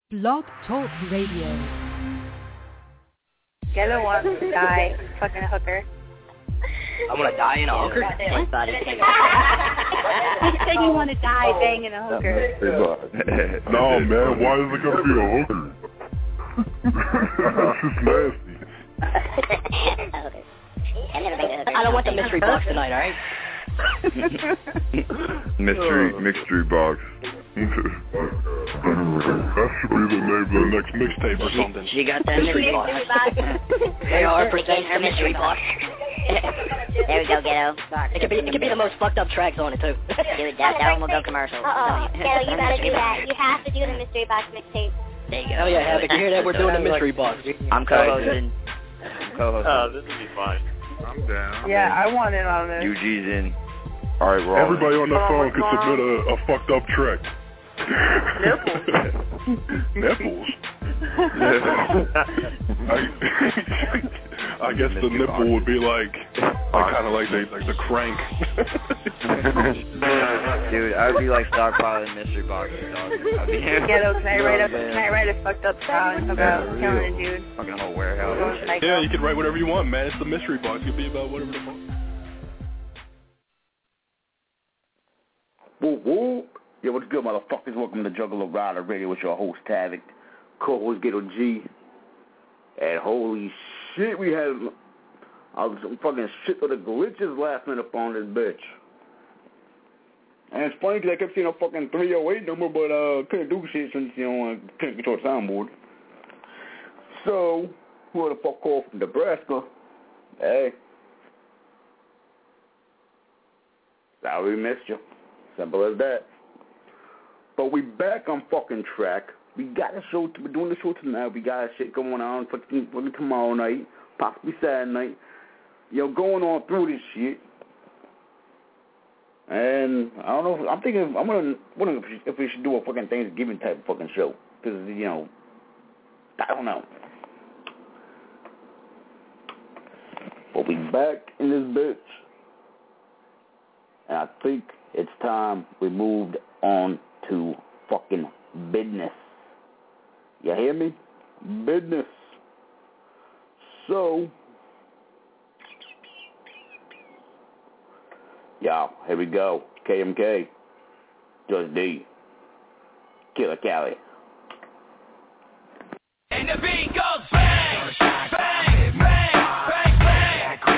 Blog Talk Radio. Ghetto wants to die fucking a hooker. I want to die in a hooker? He said you want to die banging a hooker. No, man, why is it going to be a hooker? That's just nasty. I don't want the mystery box tonight, alright? Mystery box. That should be the name of the next mixtape or something. She got that mystery box. They are presenting her mystery box. There we go, Ghetto. It could be the most fucked up tracks on it too. Dude, that one will go commercial. Ghetto, you gotta do that. You have to do the mystery box mixtape. There you go. Oh yeah, Havoc, you hear that? We're doing the mystery box. I'm co-hosting. Oh, this will be fine. I'm down. Yeah, I want in on this. UG's in. All right, we're everybody on the phone can submit a fucked up track. Nipples. I guess the nipple would be like kind of like the crank. Dude, I'd be like stockpiling mystery boxes, dog. Ghetto, can I write a fucked up song about killing a dude? Fucking whole warehouse. Yeah, you can write whatever you want, man. It's the mystery box. It could be about whatever the fuck. Whoop whoop. Yo, what's good, motherfuckers? Welcome to Juggalo Rider Radio with your host, Havoc, co-host Ghetto G. And holy shit, we had some fucking shit of the glitches last minute up on this bitch. And it's funny because I kept seeing a fucking 308 number, but couldn't do shit since, couldn't control the soundboard. So, who the fuck called from Nebraska? Hey. Sorry we missed you. Simple as that. But we back on fucking track. We got a show. We're doing the show tonight. We got shit going on fucking tomorrow night, possibly Saturday night. Going on through this shit. And I don't know. I'm wondering if we should do a fucking Thanksgiving type of fucking show. Because I don't know. But we back in this bitch. And I think it's time we moved on to fucking business. You hear me? Business. So, y'all, here we go. KMK. Just D. Killer Cali. And the beat goes bang, bang, bang, bang, bang, bang. The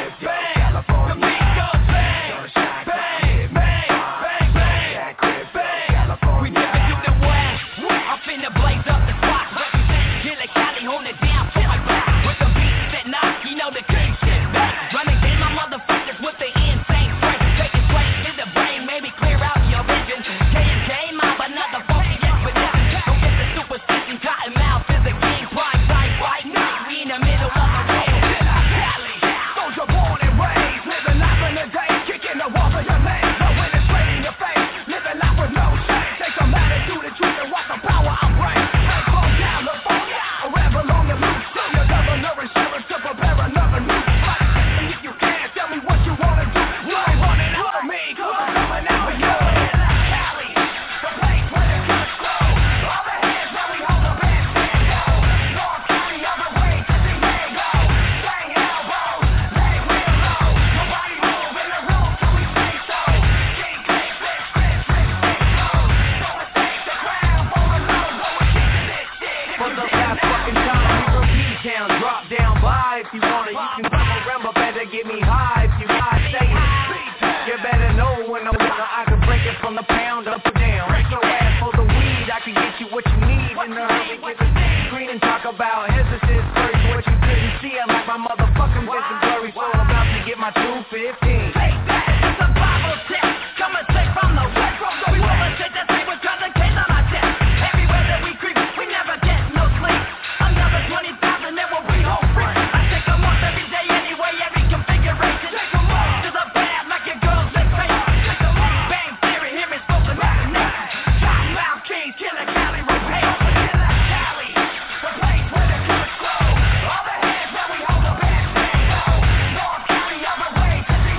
beat goes bang, bang, bang, bang, bang, bang. We never do the west. I'm finna blaze up the spot. Killer Cali on it down, pull my back. With the beats that knock, the king shit back. Running in my motherfuckers with the insane strength. Take it straight to the brain, maybe clear out your vision. KMK, mob, another funky expedition. Don't get the superstition, cotton mouth is a game prime time right now. We in the middle of the rail. Killer Cali, soldier born and raised, living life in the day, kicking the walls of your legs. No when it's straight in your face, living life with no shame. Take some attitude and truth and watch the power I bring. Take from California, a rebel on the loose. Tell your governor and sheriff to prepare another new fight. And if you can't, tell me what you wanna do. You ain't running out of me, cause I'm coming out for you. Killer Cali, the place where the good flow. All the hands where we hold the band stand go. North County all the way to Diego. Slang elbows, lay real low. Nobody move in the room till we say so. King Clay, Flex, Chris, Rick, Stick, Low. Don't mistake the crown for the low. But we're kicking this shit. For the last fucking time, we from P-Town, drop down by if you want it. You can come around, but better get me high if you high, say it. You better know when I'm winner, I can break it from the pound up or down. Break your ass for the weed, I can get you what you need in the hurry. Get the screen and talk about hesitant first. What you couldn't see, I'm like my motherfucking vision blurry, so I'm about to get my 215. Take that, it's a Bible test. Coming straight from the west. We rollin' shit that they was trying to get on our chest. Everywhere that we creep, we never get no sleep. Another 20,000 and we'll be home free. I take them off every day anyway, every configuration. Take them off to the bad like your girl's in face. Take them off. Bang theory, hear me spoken by the nation. Top mouth kings, Killer Cali, repair. Killer Cali, the place where the good flow. All the hands where we hold the band stand go. North County all the way to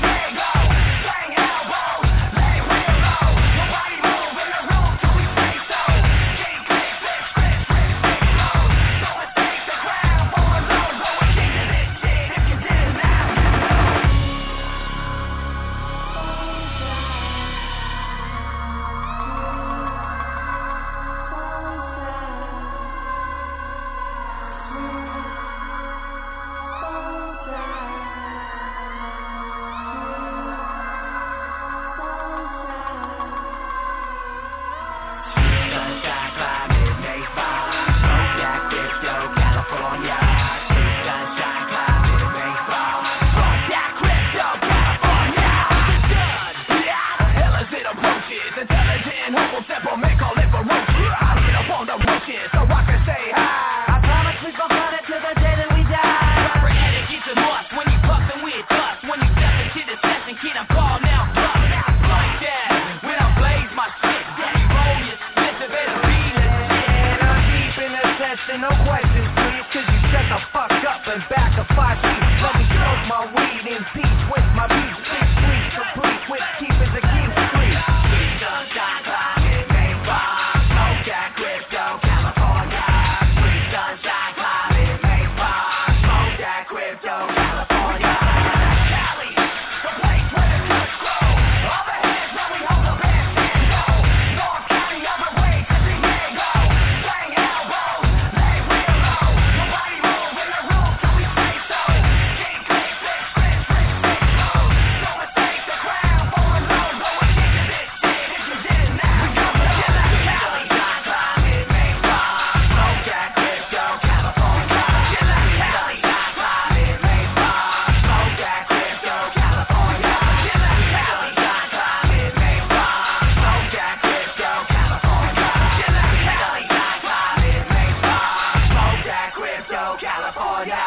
no questions, please. Could you shut the fuck up and back a 5 feet? Let me smoke my weed in peace with my beats. 6 weeks complete with keeping the keys free. Sunshine climate, main bar. Smoke that crypto, California. Free sunshine climate, main bar. Smoke that crypto, California. Cali, the place where the goods grow. All the heads where we hold the best and go. North County all the way to Diego. Slang elbows, lay real low. Nobody move in the room till we say so. King, click, click, click, click, click, close. Don't mistake the crown for a low. Go and kick to this shit if you didn't now. We come to Cali. Sunshine climate, main bar. Smoke that crypto, California. Cali, sunshine climate, main bar. Smoke that crypto, California. Cali, sunshine climate, main bar. Smoke that crypto, California. Cali, sunshine climate, main bar. Smoke that crypto, California.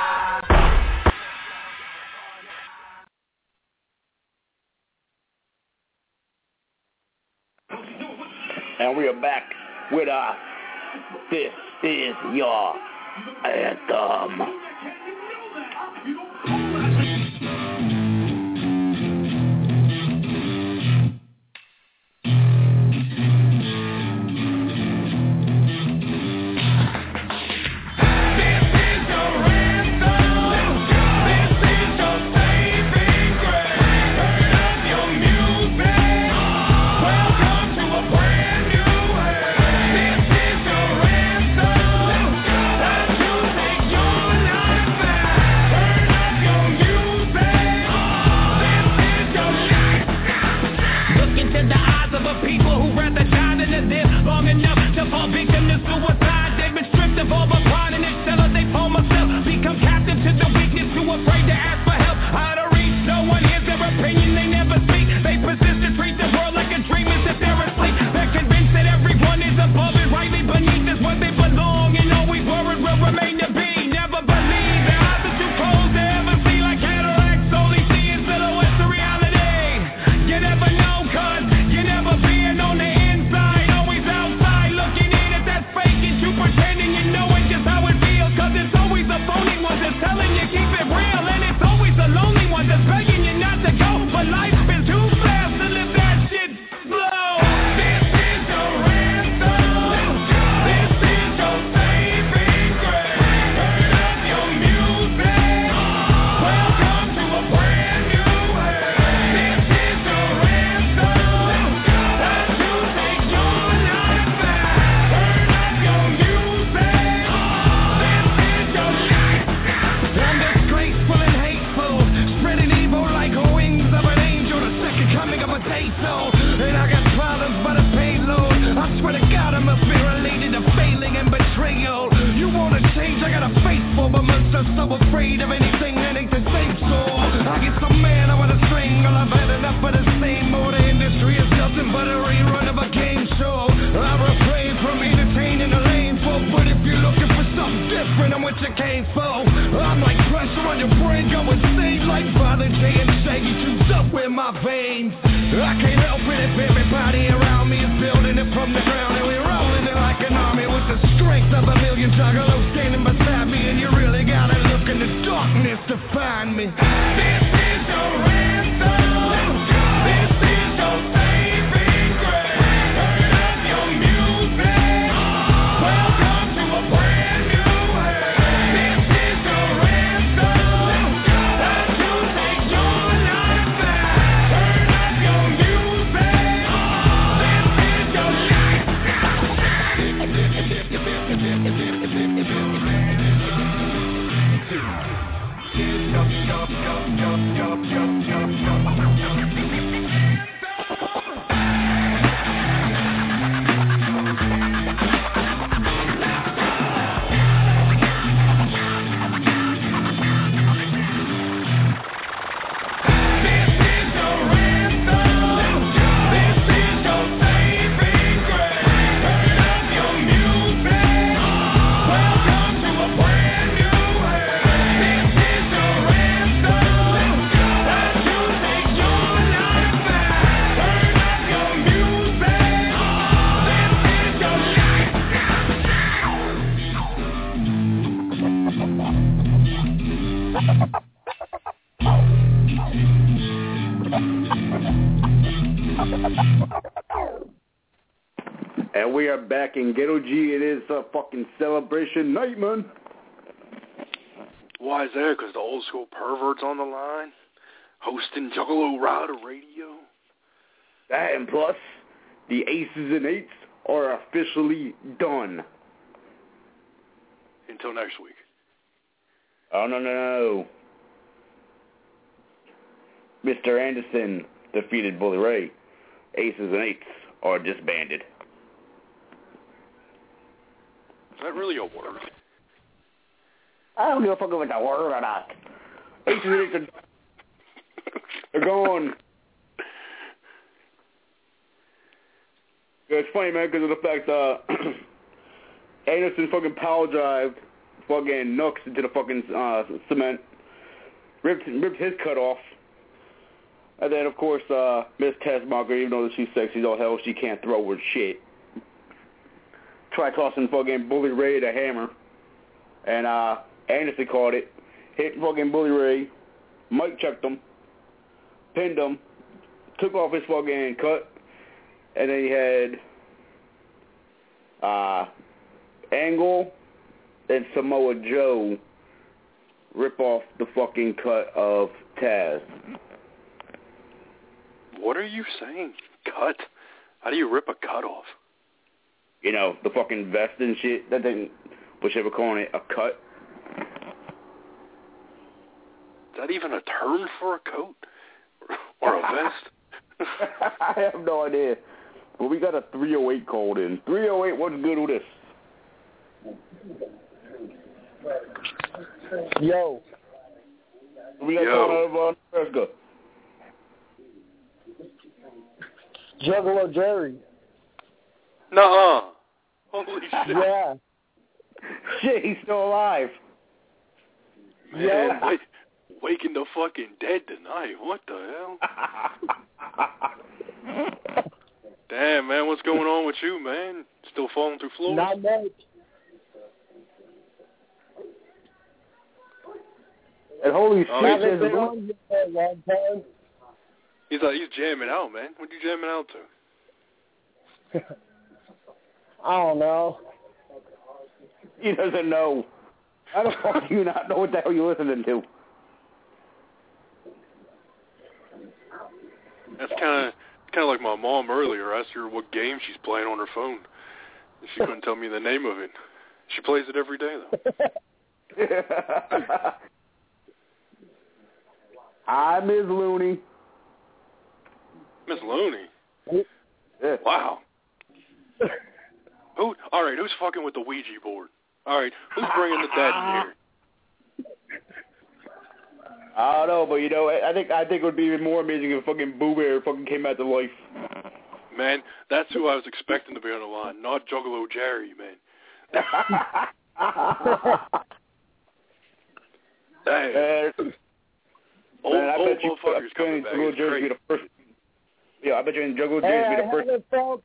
And we are back with our This Is Your Anthem. And we are back in Ghetto G. It is a fucking celebration night, man. Why is that? Because the old school pervert's on the line? Hosting Juggalo Rider Radio? That and plus, the Aces and Eights are officially done. Until next week. Oh, no. Mr. Anderson defeated Bully Ray. Aces and Eights are disbanded. Is that really a word? I don't give a fuck if it's a word or not. Aces and Eights are gone. Yeah, it's funny, man, because of the fact Anderson fucking power drived fucking Nux into the fucking cement, ripped his cut off. And then, of course, Miss Tessmacher, even though she's sexy as all hell, she can't throw with shit. Try tossing fucking Bully Ray the hammer. And Anderson caught it, hit fucking Bully Ray, Mike checked him, pinned him, took off his fucking cut, and then he had Angle and Samoa Joe rip off the fucking cut of Taz. What are you saying? Cut? How do you rip a cut off? You know, the fucking vest and shit. That thing, whichever calling it, a cut. Is that even a term for a coat? Or a vest? I have no idea. But we got a 308 called in. 308, what's good with this? Yo. We got calling out of Nebraska. Juggalo Jerry. Nuh-uh. Holy shit. Yeah. Shit, he's still alive. Man, waking the fucking dead tonight. What the hell? Damn, man, what's going on with you, man? Still falling through floors? Not much. And holy shit, Haven't been on here for a long time. He's jamming out, man. What you jamming out to? I don't know. He doesn't know. How the fuck do you not know what the hell you're listening to? That's kind of like my mom earlier. I asked her what game she's playing on her phone. And she couldn't tell me the name of it. She plays it every day, though. Hi, Ms. Looney. Miss Looney? Yeah. Wow. All right, who's fucking with the Ouija board? All right, who's bringing the dead in here? I don't know, but you know, I think it would be even more amazing if fucking Boo Bear fucking came back to life. Man, that's who I was expecting to be on the line, not Juggalo Jerry, man. Damn. Old motherfuckers coming back. It's crazy. Yeah, I bet you in Juggalo Jerry be the first.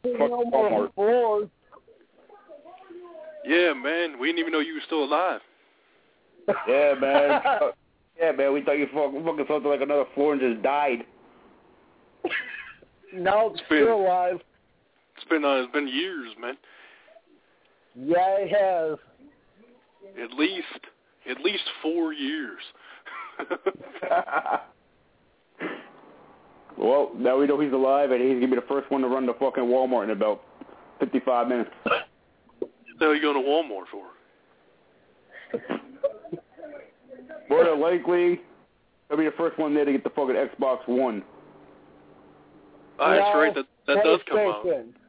Yeah, man, we didn't even know you were still alive. Yeah, man. Yeah, man, we thought you fucking something like another floor and just died. No, it's still alive. It's been years, man. Yeah, it has. At least 4 years. Well, now we know he's alive, and he's going to be the first one to run to fucking Walmart in about 55 minutes. What the hell are you going to Walmart for? More than likely, he'll be the first one there to get the fucking Xbox One. Oh, that's right. That does come out.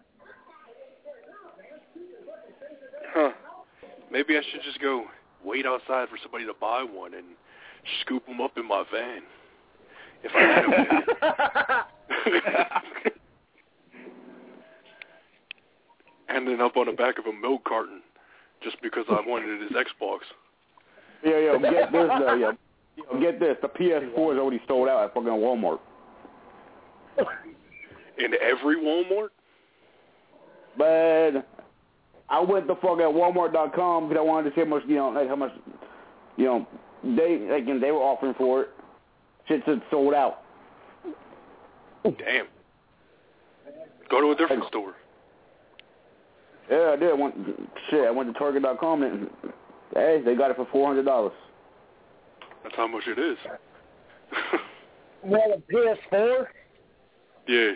Huh. Maybe I should just go wait outside for somebody to buy one and scoop them up in my van. If I had a van. And then up on the back of a milk carton just because I wanted his Xbox. Yeah, get this, get this. The PS4 is already sold out at fucking Walmart. In every Walmart? But I went to fucking Walmart.com because I wanted to see how much they were offering for it. Shit said sold out. Damn. Go to a different store. Yeah, I did. I went to Target.com and hey, they got it for $400. That's how much it is. What, a PS4? Yeah.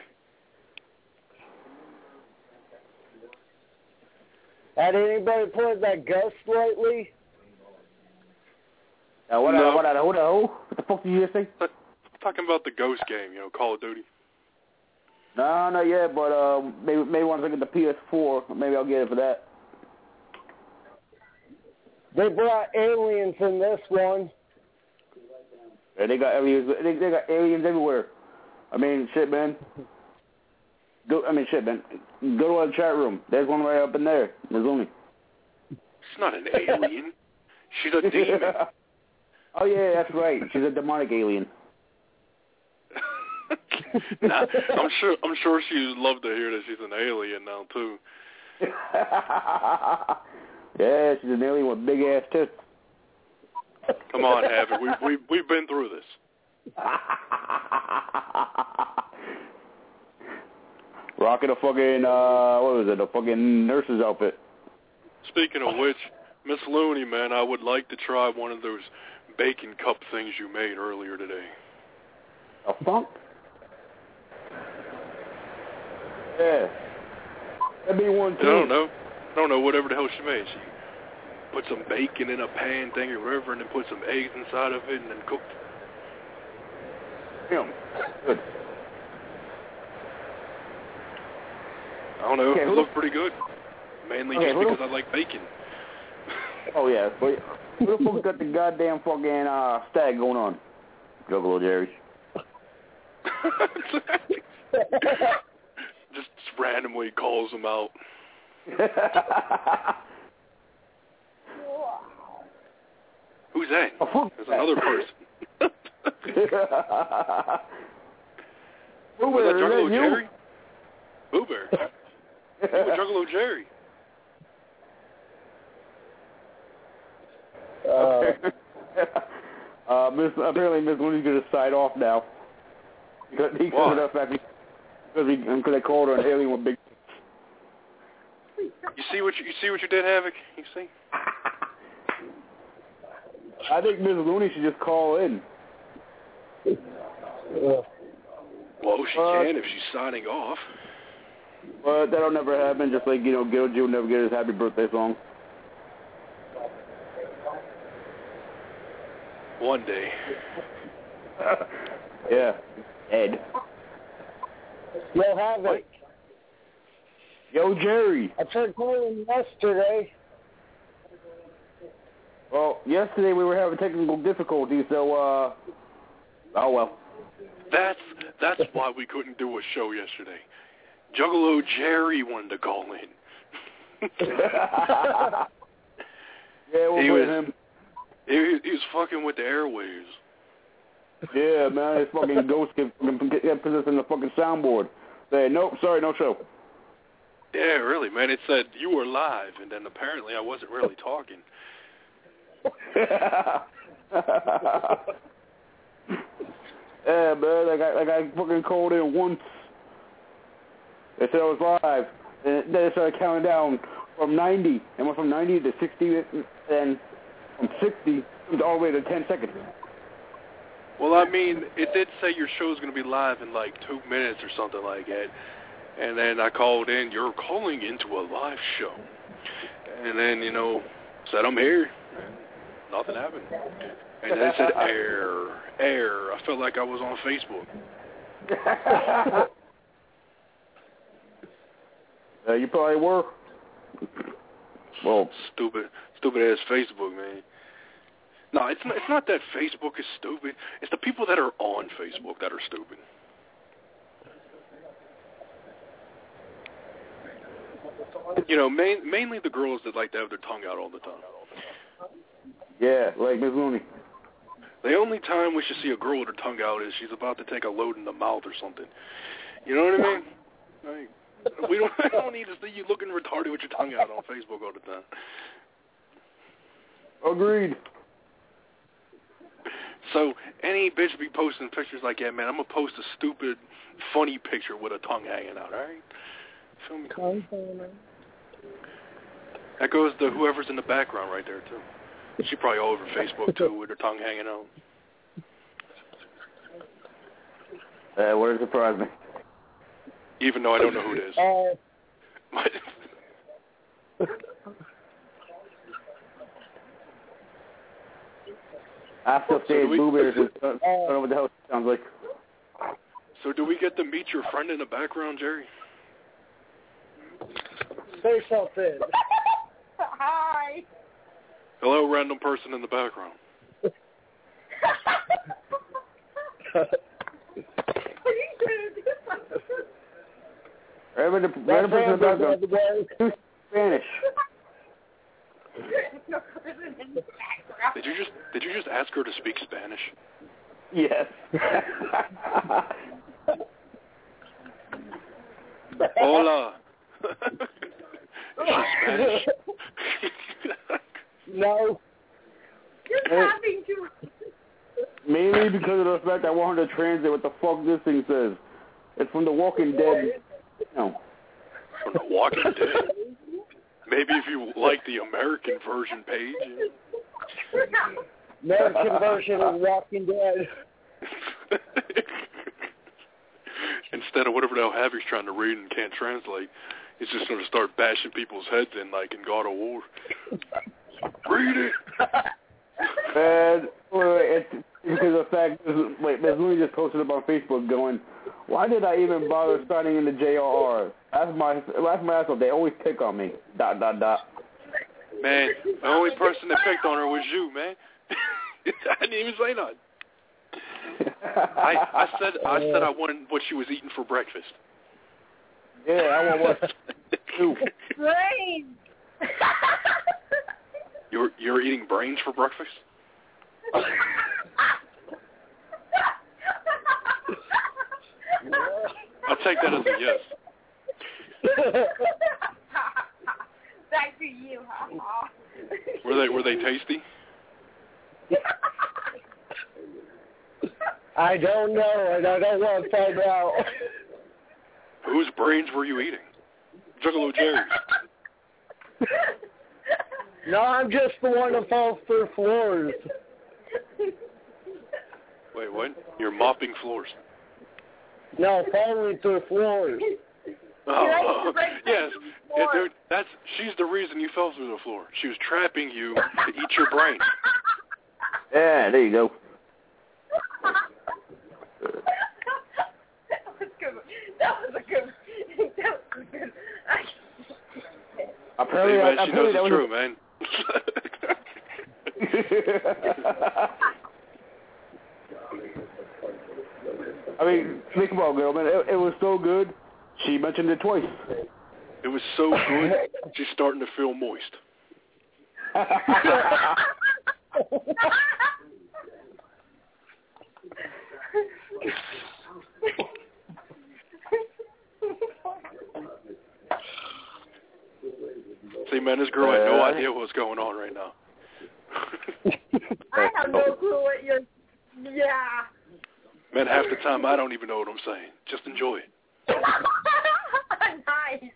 Had anybody played that Ghost lately? What the fuck did you just say? Talking about the Ghost game, Call of Duty. No, not yet, but maybe once I get the PS4, maybe I'll get it for that. They brought aliens in this one. Yeah, they got aliens. They got aliens everywhere. I mean, shit, man. Go to the chat room. There's one right up in there. There's only. She's not an alien. She's a demon. Oh yeah, that's right. She's a demonic alien. Nah, I'm sure she'd love to hear that she's an alien now too. Yeah, she's an alien with big ass tits. Come on, Havoc. We've been through this. Rocking a fucking what was it? A fucking nurse's outfit. Speaking of which, Miss Looney, man, I would like to try one of those bacon cup things you made earlier today. A funk? Yeah. That'd be one too. I don't know, whatever the hell she made. She put some bacon in a pan thing or whatever and then put some eggs inside of it and then cooked. Damn. Good. I don't know. It looked pretty good. Mainly just because I like bacon. Oh, yeah. But who the fuck got the goddamn fucking stag going on? Juggalo Jerry. Just randomly calls him out. Who's that? There's another person. Boo Was that Bear, Juggalo is that Jerry? Boo Bear. You were Juggalo Jerry. Apparently Miss Looney's going to side off now. Because I called her an alien with big. You see what you did, Havoc? You see? I think Miss Looney should just call in. Well, she can if she's signing off. But that'll never happen. Just like Ghetto G will never get his happy birthday song. One day. Yeah. Ed. Yo, Havoc. Yo, Jerry. I tried calling yesterday. Well, yesterday we were having technical difficulties, so, oh well. That's why we couldn't do a show yesterday. Juggalo Jerry wanted to call in. Yeah, we'll put him. He was fucking with the airwaves. Yeah, man, his fucking ghost can put us in the fucking soundboard. Say, nope, sorry, no show. Yeah, really, man. It said you were live, and then apparently I wasn't really talking. Yeah, man, like I fucking called in once. They said I was live, and then they started counting down from 90, and went from 90 to 60, and from 60 all the way to 10 seconds. Well, I mean, it did say your show's going to be live in like 2 minutes or something like that. And then I called in, you're calling into a live show. And then, said I'm here. And nothing happened. And then it said error. I felt like I was on Facebook. You probably were. Well, stupid ass Facebook, man. No, it's not that Facebook is stupid. It's the people that are on Facebook that are stupid. Mainly the girls that like to have their tongue out all the time. Yeah, like Miss Looney. The only time we should see a girl with her tongue out is she's about to take a load in the mouth or something. You know what I mean? Like, I don't need to see you looking retarded with your tongue out on Facebook all the time. Agreed. So any bitch be posting pictures like that, man, I'm going to post a stupid, funny picture with a tongue hanging out, all right? Feel me? That goes to whoever's in the background right there, too. She probably all over Facebook, too, with her tongue hanging out. Wouldn't surprise me. Even though I don't know who it is. I still say Boo Bears. I don't know what the hell it sounds like. So do we get to meet your friend in the background, Jerry? Say something. Hi. Hello, random person in the background. Random person in the background. Spanish. Did you just ask her to speak Spanish? Yes. Hola. Is she Spanish? No. You're having to. Mainly because of the fact I want her to translate what the fuck this thing says. It's from The Walking Dead. No. From The Walking Dead? Maybe if you like the American version page. American version of Walking Dead. Instead of whatever the hell Havy's trying to read and can't translate, he's just going to start bashing people's heads in like in God of War. Read it! And it's because of the fact, there's Louis just posted up on Facebook going, why did I even bother signing in the JRR? That's my asshole. They always pick on me. ... Man, the only person that picked on her was you, man. I didn't even say nothing. I said I wanted what she was eating for breakfast. Yeah, I want what? Brains. You're eating brains for breakfast? I'll take that as a yes. Back to you, huh? Were they tasty? I don't know, and I don't want to find out. Whose brains were you eating? Juggalo Jerry's. No, I'm just the one that falls through floors. Wait, what? You're mopping floors? No, falling through floors. Oh, yes. Yeah, dude, she's the reason you fell through the floor. She was trapping you to eat your brain. Yeah, there you go. That was a good. Apparently, man, she knows it's true, man. I mean, think about it, girl, man. It was so good. She mentioned it twice. It was so good, she's starting to feel moist. See, man, this girl had no idea what was going on right now. I have no clue what you're... Yeah. Man, half the time I don't even know what I'm saying. Just enjoy it. Nice.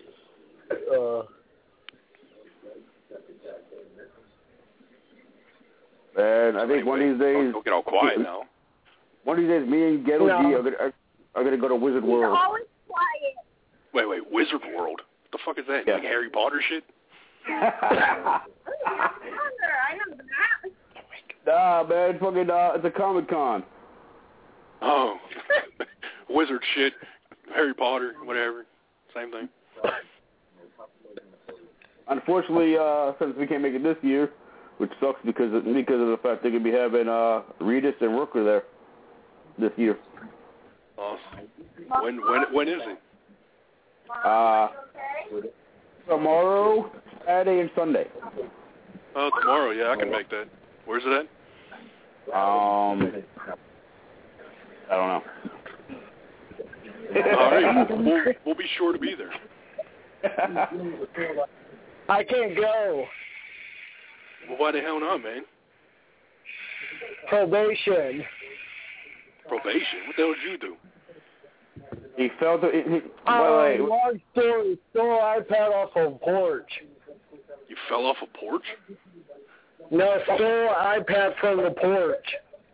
And I think one of these days... Don't get all quiet now. One of these days, me and Ghetto G are gonna go to Wizard World. Always quiet. Wait, Wizard World? What the fuck is that? Yeah. Like Harry Potter shit? I know that. Nah, man, fucking, it's a Comic-Con. Oh. Wizard shit. Harry Potter, whatever. Same thing. Unfortunately, since we can't make it this year, which sucks because of the fact they could be having Regis and Rooker there this year. Awesome. When is it? Tomorrow, Saturday, and Sunday. Oh, tomorrow. Yeah, I can make that. Where's it at? I don't know. All right, we'll be sure to be there. I can't go. Well, why the hell not, man? Probation. Probation? What the hell did you do? He fell to... Long story, stole an iPad off a porch. You fell off a porch? No, stole an iPad from the porch.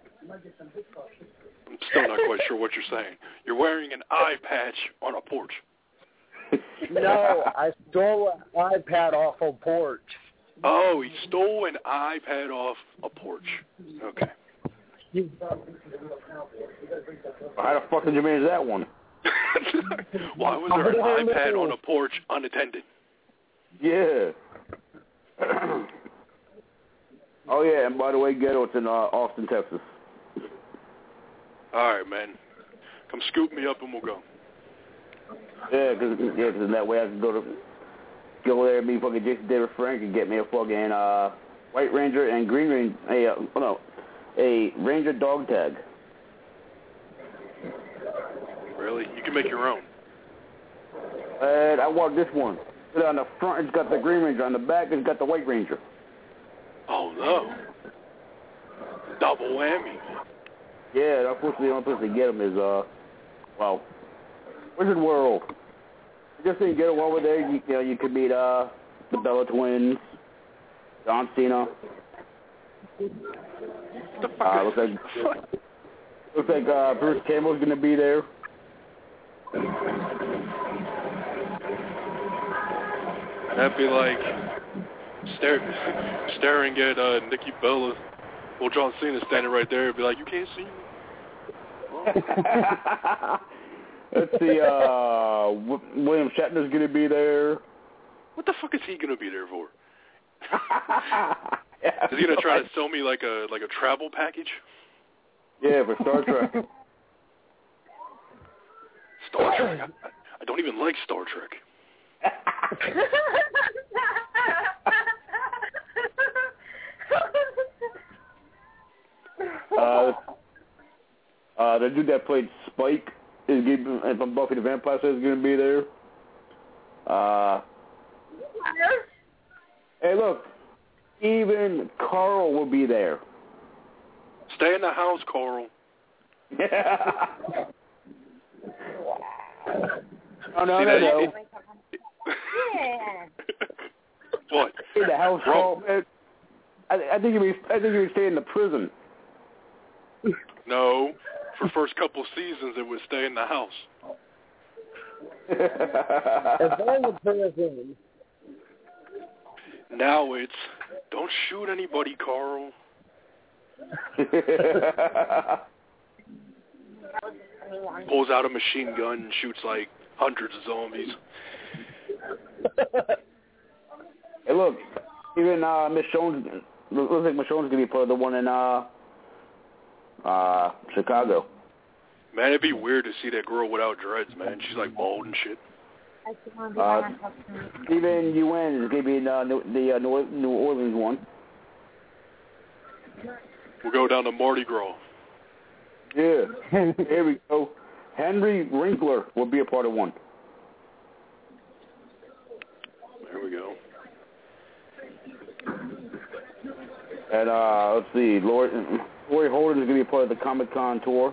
I'm still not quite sure what you're saying. You're wearing an eye patch on a porch. No, I stole an iPad off a porch. Oh, he stole an iPad off a porch. Okay. How the fuck did you manage that one? Why was there an iPad on a porch unattended? Yeah. Oh, yeah, and by the way, Ghetto, it's in Austin, Texas. All right, man. Come scoop me up and we'll go. Yeah, because in that way I can go there and meet fucking Jason David Frank and get me a fucking White Ranger and Green Ranger, a Ranger dog tag. Really? You can make your own. And I want this one. On the front, it's got the Green Ranger. On the back, it's got the White Ranger. Oh, no. Double whammy. Yeah, unfortunately, the only place to get them is, Wizard World. You just didn't get them over there. You could meet the Bella Twins, John Cena. The fuck looks like Bruce Campbell's going to be there. That'd be like staring at Nikki Bella. Well, John Cena standing right there. It'd be like, you can't see me. Let's see, William Shatner's going to be there. What the fuck is he going to be there for? Is he going to try to sell me like a travel package? Yeah, for Star Trek. Star Trek? I don't even like Star Trek. The dude that played Spike from Buffy the Vampire Slayer is going to be there. Hey, look, even Carl will be there. Stay in the house, Carl. No. What? In the house, Carl. I think he would stay in the prison. No, for first couple seasons it would stay in the house. Now it's don't shoot anybody, Carl. Pulls out a machine gun and shoots like hundreds of zombies. Hey, look, even Michonne's looks like Michonne's gonna be part of the one in Chicago. Man, it'd be weird to see that girl without dreads, man. She's like bald and shit. Steven Yeun is gonna be in the New Orleans one. We'll go down to Mardi Gras. Yeah, here we go. Henry Winkler will be a part of one. There we go. And let's see, Lori Holden is going to be a part of the Comic-Con tour.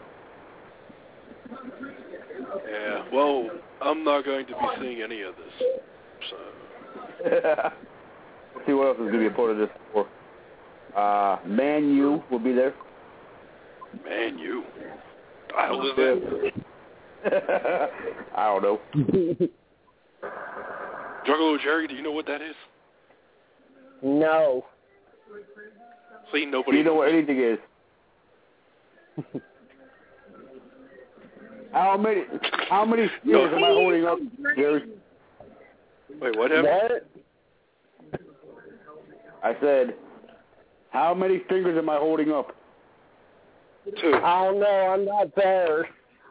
Yeah, well, I'm not going to be seeing any of this. So. Let's see what else is going to be a part of this tour. Man U will be there. Man U? The hell is that? I don't know. Juggalo Jerry, do you know what that is? No. See, nobody. Do you know what anything is? How many spears am I holding up, Jerry? Wait, what happened? I said, how many fingers am I holding up? 2. I don't know. I'm not there.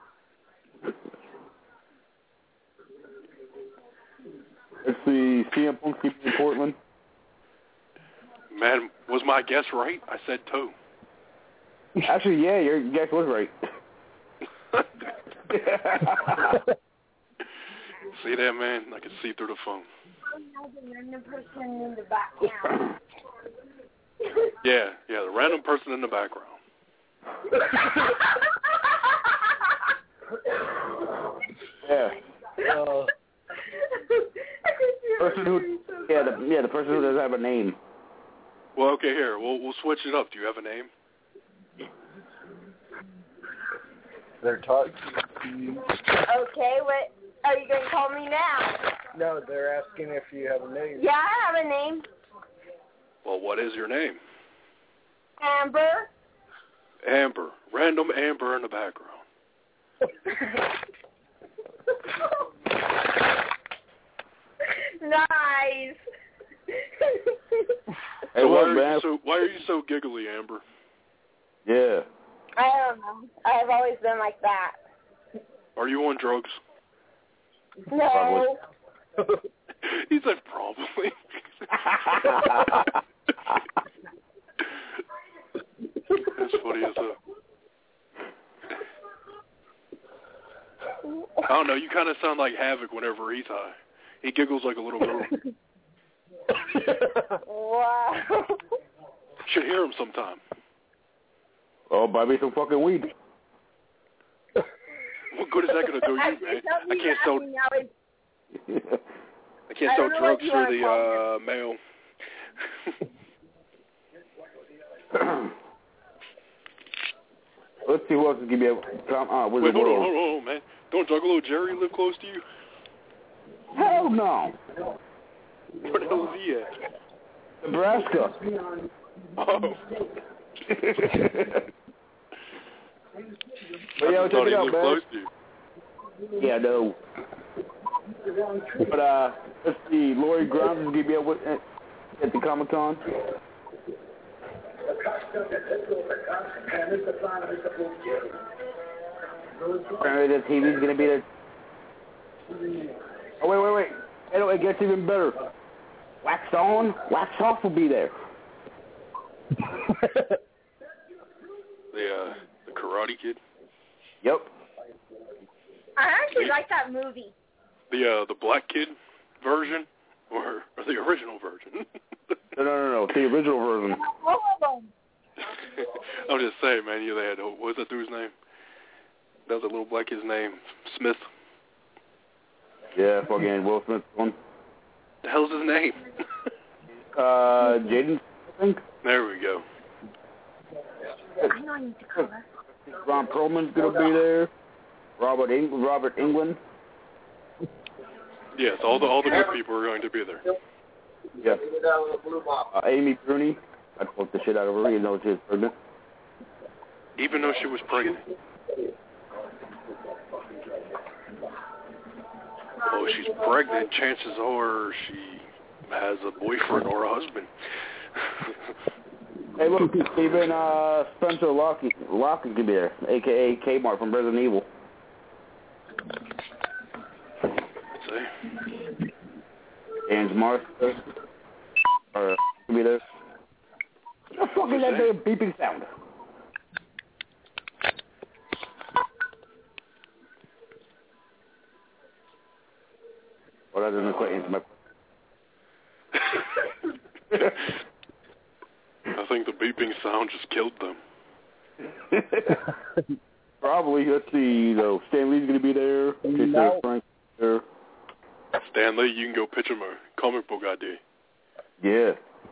Let's see, CM Punk in Portland. Man, was my guess right? I said 2. Actually, yeah, your guess was right. See that, man? I can see through the phone. Yeah, the random person in the background. Yeah. Person who, the person who doesn't have a name. Well, okay, here we'll switch it up. Do you have a name? They're talking. Okay, what are you going to call me now? No, they're asking if you have a name. Yeah, I have a name. Well, what is your name? Amber. Amber. Random Amber in the background. Nice. Hey, So what, why are you so giggly, Amber? Yeah. I don't know. I've always been like that. Are you on drugs? No. He said probably. That's funny as hell. I don't know, you kind of sound like Havoc whenever he's high. He giggles like a little girl. Wow. Should hear him sometime. Oh, buy me some fucking weed. What good is that going to do you, man? I can't sell drugs through the mail. Let's see who else can give me a Wait, hold on, man. Don't Juggalo Jerry live close to you? Hell no. Where the hell is he at? Nebraska. Oh. But yeah, check it out, man. Close to you. Yeah, no. But let's see, Lori Grimes is gonna be able at the Comic-Con. Apparently the TV's gonna be there. Oh wait. It gets even better. Wax on, wax off will be there. The Karate Kid. Yep. I actually like that movie. The Black Kid version or the original version? No. The original version. All of them. I'm just saying, man. They had what was that dude's name? That was the little black kid's name, Smith. Yeah, fucking Will Smith one. The hell's his name? Jaden, I think. There we go. Ron Perlman's gonna be there. Robert Englund. Yes, all the good people are going to be there. Yeah. Amy Bruni. I'd fuck the shit out of her, even though she was pregnant. Even though she was pregnant. Oh, she's pregnant. Chances are she has a boyfriend or a husband. Hey, look, even Spencer Locke is gonna be there, a.k.a. Kmart from Resident Evil. See? James Marston gonna be there. What the fuck is that damn beeping sound? Well, that doesn't quite answer my question. I think the beeping sound just killed them. Probably. Let's see. Stan Lee's going to be there. No. Frank there. Stan Lee, you can go pitch him a comic book idea. Yeah.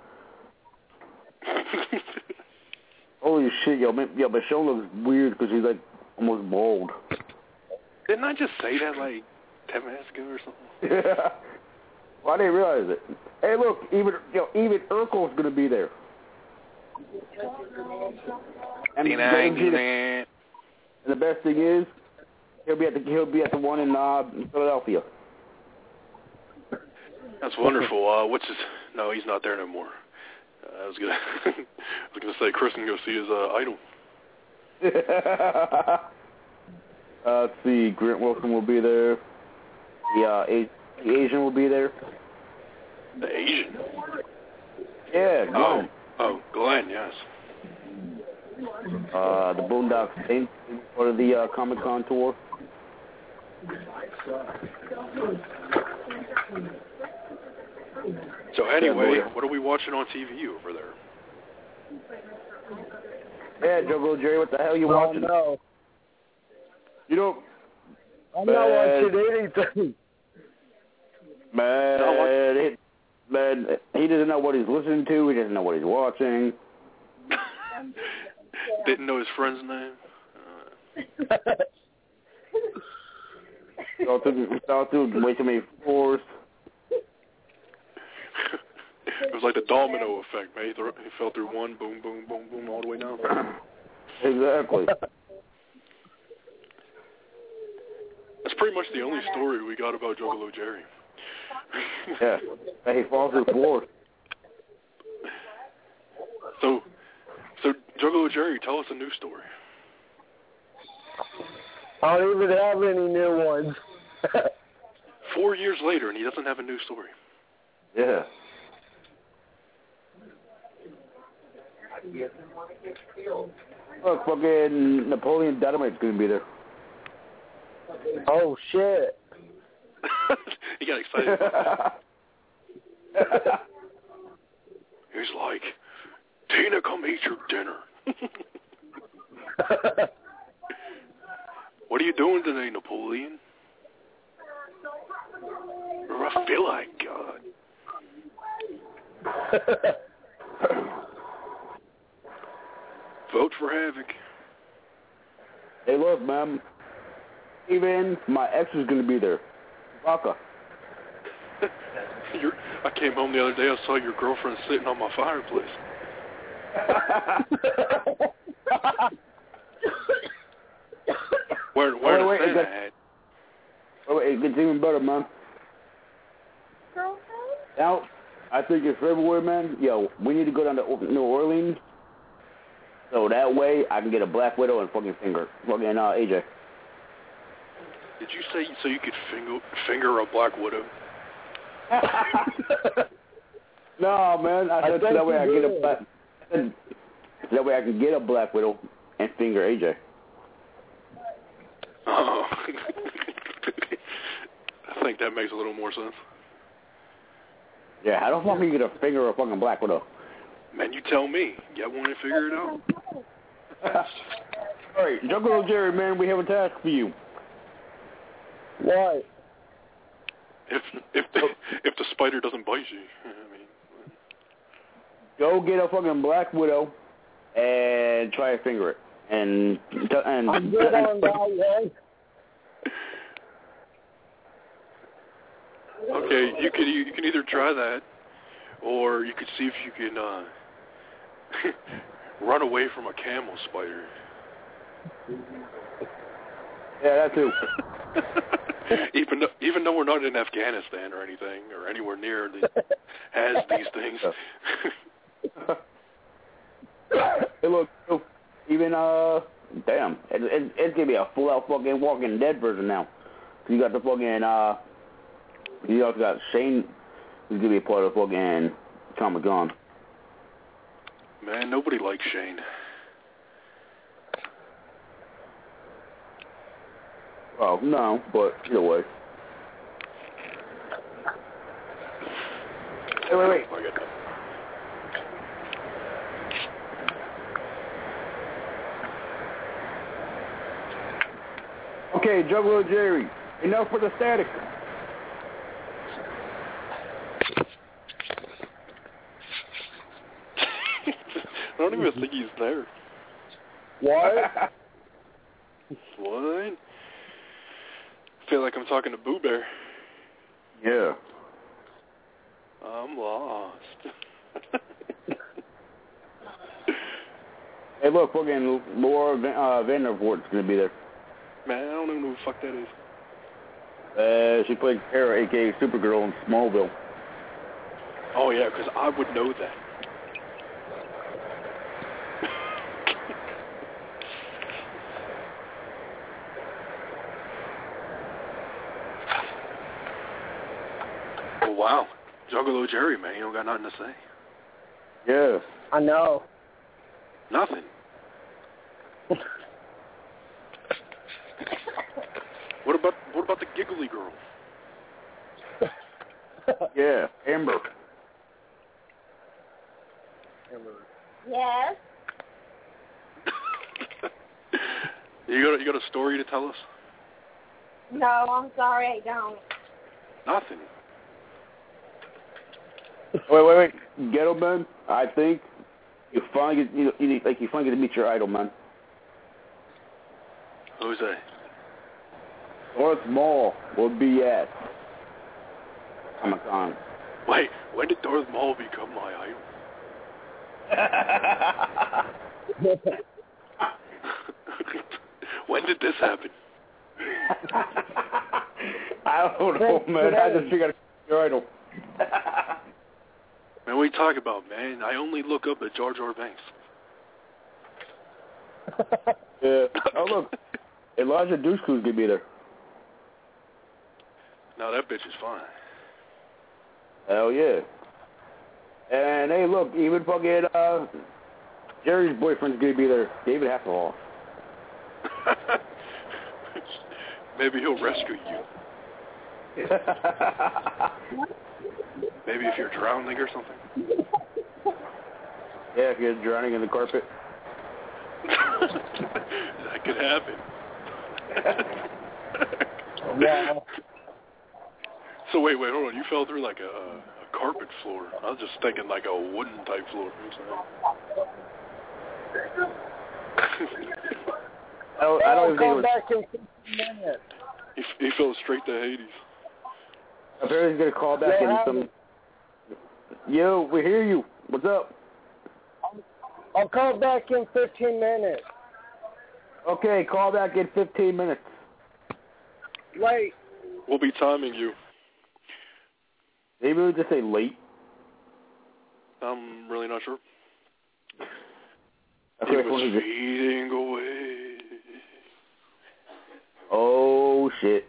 Holy shit, yo, Michonne looks weird because she's like almost bald. Didn't I just say that like 10 minutes ago or something? Yeah. Well, I didn't realize it. Hey, look, even Urkel's going to be there. And the best thing is, he'll be at the one in Philadelphia. That's wonderful. No, he's not there no more. I was gonna say Chris can go see his idol. Let's see, Grant Wilson will be there. The Asian will be there. The Asian? Yeah, Glenn. Oh, Glenn, yes. The Boondock Saints part of the Comic-Con tour. So anyway, what are we watching on TV over there? Yeah, Juggalo Jerry, what the hell you watching? No. You don't... I'm not watching anything. Man, he doesn't know what he's listening to. He doesn't know what he's watching. Didn't know his friend's name. Thought through way too many floors. It was like the domino effect, man. He fell through one, boom, boom, boom, boom, all the way down. Exactly. That's pretty much the only story we got about Juggalo Jerry. Yeah, he falls through floors. So Juggalo Jerry, tell us a new story. I don't even have any new ones. 4 years later, and he doesn't have a new story. Yeah. Look, fucking Napoleon Dynamite's gonna be there. Oh shit! He got excited. He's like, Tina, come eat your dinner. What are you doing today, Napoleon? I feel like God. Vote for Havoc. Hey, look, man. Even my ex is going to be there. Baka. I came home the other day. I saw your girlfriend sitting on my fireplace. Where wait, the Santa hat? Wait, it gets even better, man. Now, I think it's February, man. Yo, we need to go down to New Orleans. So that way, I can get a Black Widow and fucking AJ. Did you say so you could finger a Black Widow? No, man. I said so that way I get a Black. That way I can get a Black Widow and finger AJ. Oh. I think that makes a little more sense. Yeah, how the fuck can you get a finger a fucking Black Widow? Man, you tell me. You want to figure it out? All right, Juggalo Jerry, man, we have a task for you. What? If the spider doesn't bite you, I mean. Go get a fucking Black Widow and try to finger it. And I'm good on that one. Okay, you can either try that, or you could see if you can run away from a camel spider. Yeah, that too. Even though we're not in Afghanistan or anything, or anywhere near that has these things. Hey, look, even damn, it's gonna be a full-out fucking Walking Dead version now. You got the fucking you also got Shane, who's gonna be a part of fucking Comic Con. Man, nobody likes Shane. Well, no, but either way. Hey, wait. Okay, Juggalo Jerry, enough with the static. I don't even think he's there. What? What? I feel like I'm talking to Boo Bear. Yeah. I'm lost. Hey, look, fucking Laura Vandervoort's gonna be there. Man, I don't even know who the fuck that is. She played Kara, a.k.a. Supergirl in Smallville. Oh, yeah, because I would know that. Oh, wow. Juggalo Jerry, man, you don't got nothing to say. Yeah. I know. Nothing. What about the giggly girl? Yeah, Amber. Yes. You got a story to tell us? No, I'm sorry, I don't. Nothing. Wait. Ghetto man, I think you finally get you finally get to meet your idol, man. Who's that? Darth Maul will be at Comic-Con. Wait, when did Darth Maul become my idol? When did this happen? I don't know, man. I just figured your idol. Man, what are you talking about, man? I only look up at Jar Jar Banks. Yeah. Oh, look. Elijah Dushku's gonna be there. No, that bitch is fine. Hell yeah. And hey, look, even fucking Jerry's boyfriend's gonna be there. David Hasselhoff. Maybe he'll rescue you. Maybe if you're drowning or something. Yeah, if you're drowning in the carpet. That could happen. Yeah. So wait, hold on. You fell through like a carpet floor. I was just thinking like a wooden type floor. I don't even think it was... back in 15 minutes. He fell straight to Hades. Apparently he's going to call back in some... Yo, we hear you. What's up? I'll call back in 15 minutes. Okay, call back in 15 minutes. Wait. We'll be timing you. Maybe we'll just say late. I'm really not sure. Okay, it was fading away. Oh, shit.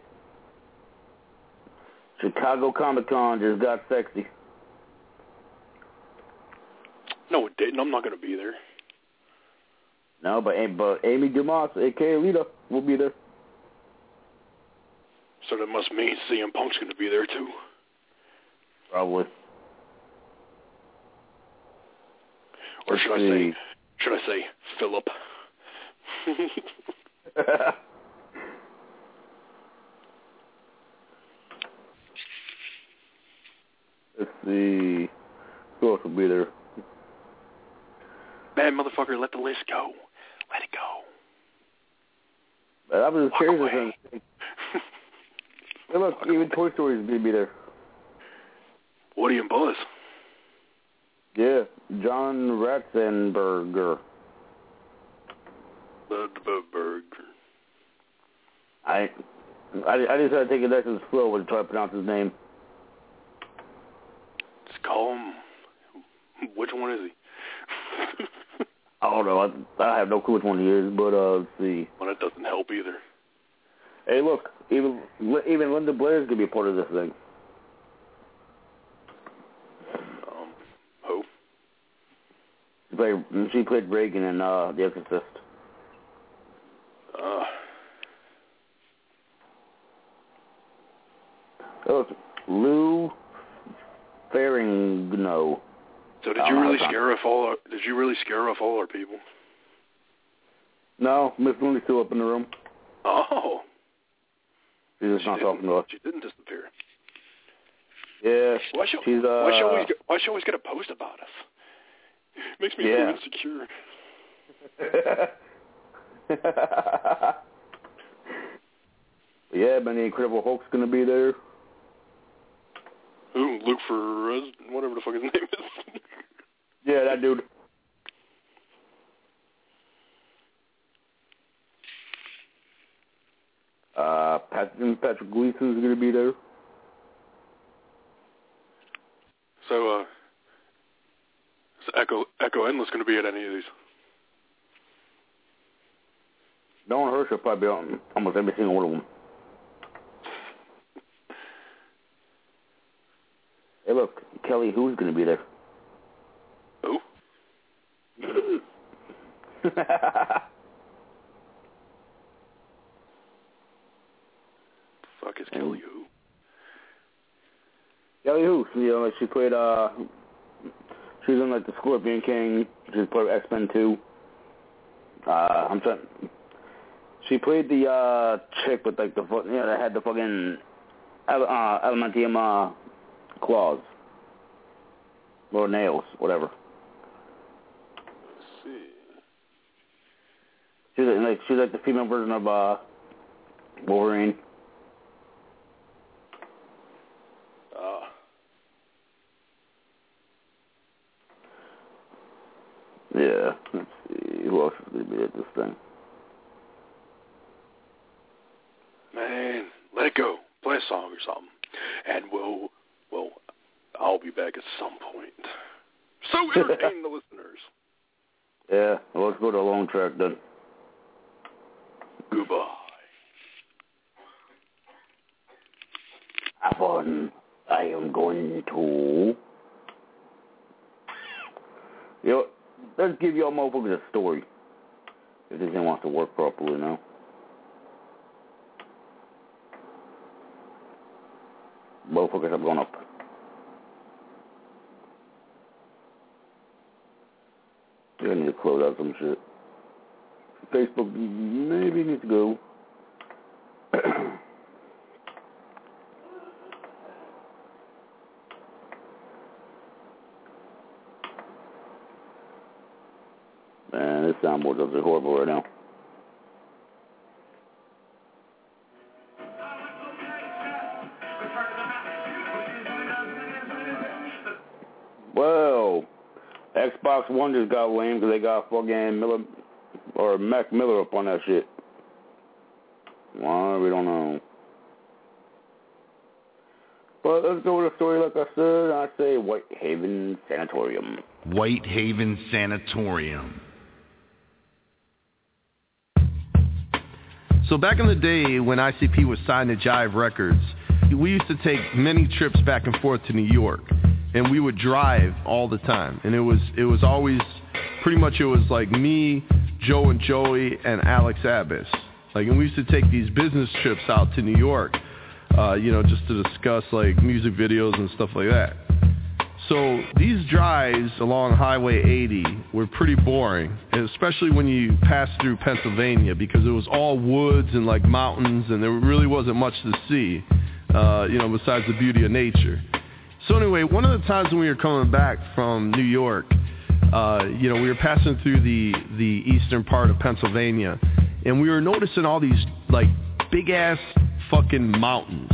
Chicago Comic-Con just got sexy. No, it didn't. I'm not going to be there. No, but Amy Dumas, a.k.a. Lita, will be there. So that must mean CM Punk's going to be there, too. Probably. Or should I say Philip? Let's see. Who else will be there? Bad motherfucker, let the list go. Let it go. But I was curious. Hey, look, even Toy Story is going to be there. Woody and Buzz. Yeah, John Ratzenberger. I just had to take it nice and slow when I try to pronounce his name. Just call him. Which one is he? I don't know. I have no clue which one he is, but let's see. Well, that doesn't help either. Hey, look, even Linda Blair's gonna be a part of this thing. Who? She played Reagan in The Exorcist. Oh, Lou Ferrigno. So did you really scare off all our people? No, Miss Mooney's still up in the room. Oh. She's just not talking to us. She didn't disappear. Yeah. Why she always get a post about us? Makes me feel insecure. Yeah, man, the Incredible Hulk's gonna be there. Who? Luke Ferrez, whatever the fuck his name is. Yeah, that dude. Patrick Gleason's gonna be there. So Echo Endless gonna be at any of these? Dawn Hirsch will probably be on almost every single one of them. Hey, look, Kelly Who's gonna be there? Who? Fuck is Kelly Who? Kelly Who? You know, she played. She was in like the Scorpion King She's part of X-Men 2. She played the chick with like the that had the fucking adamantium claws or nails, whatever. Let's see. She's like the female version of Wolverine. Yeah, let's see. Who else is going to be at this thing? Man, let it go. Play a song or something. And I'll be back at some point. So entertain the listeners. Yeah, well, let's go to a long track then. Goodbye. Have fun. I am going to... You know, let's give y'all motherfuckers a story. If this thing wants to work properly now. Motherfuckers have gone up. I need to close out some shit. Facebook maybe needs to go. Man, this soundboard does it horrible right now. Well, Xbox One just got lame because they got fucking Mac Miller up on that shit. Well, we don't know. But let's go with the story like I said. I say Whitehaven Sanatorium. Whitehaven Sanatorium. So back in the day when ICP was signed to Jive Records, we used to take many trips back and forth to New York. And we would drive all the time. And it was always, pretty much it was like me, Joe and Joey, and Alex Abbas. Like, and we used to take these business trips out to New York, just to discuss like music videos and stuff like that. So these drives along Highway 80 were pretty boring, especially when you passed through Pennsylvania, because it was all woods and like mountains, and there really wasn't much to see, besides the beauty of nature. So anyway, one of the times when we were coming back from New York, we were passing through the eastern part of Pennsylvania, and we were noticing all these like big ass fucking mountains.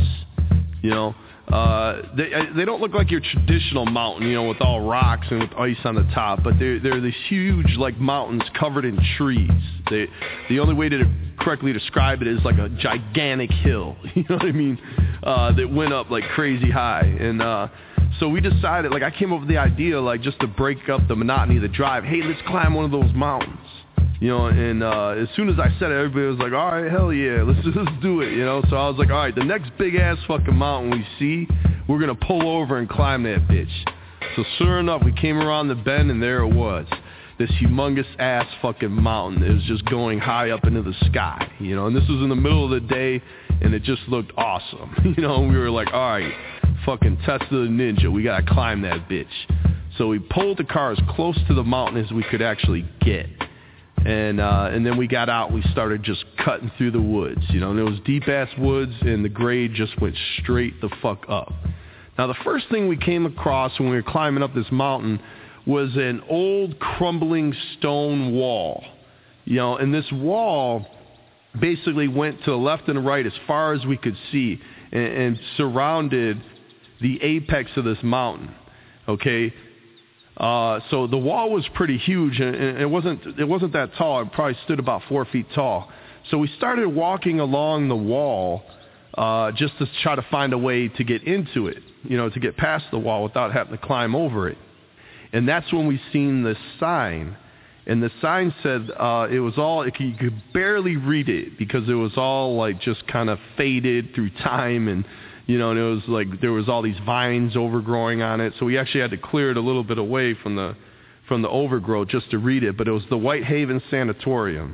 They don't look like your traditional mountain, with all rocks and with ice on the top, but they're these huge like mountains covered in trees. The only way to correctly describe it is like a gigantic hill, you know what I mean? That went up like crazy high. And so we decided, like I came up with the idea, like just to break up the monotony of the drive, hey, let's climb one of those mountains. And as soon as I said it, everybody was like, all right, hell yeah, let's do it, So I was like, all right, the next big-ass fucking mountain we see, we're going to pull over and climb that bitch. So sure enough, we came around the bend, and there it was, this humongous-ass fucking mountain. It was just going high up into the sky, and this was in the middle of the day, and it just looked awesome, and we were like, all right, fucking Tesla the Ninja, we got to climb that bitch. So we pulled the car as close to the mountain as we could actually get. And then we got out, we started just cutting through the woods, and it was deep-ass woods, and the grade just went straight the fuck up. Now, the first thing we came across when we were climbing up this mountain was an old crumbling stone wall, and this wall basically went to the left and the right as far as we could see and surrounded the apex of this mountain, okay? So the wall was pretty huge, and it wasn't that tall. It probably stood about 4 feet tall. So we started walking along the wall just to try to find a way to get into it, to get past the wall without having to climb over it. And that's when we seen this sign. And the sign said it was all, you could barely read it because it was all like just kind of faded through time, and and it was like there was all these vines overgrowing on it. So we actually had to clear it a little bit away from the overgrowth just to read it. But it was the Whitehaven Sanatorium.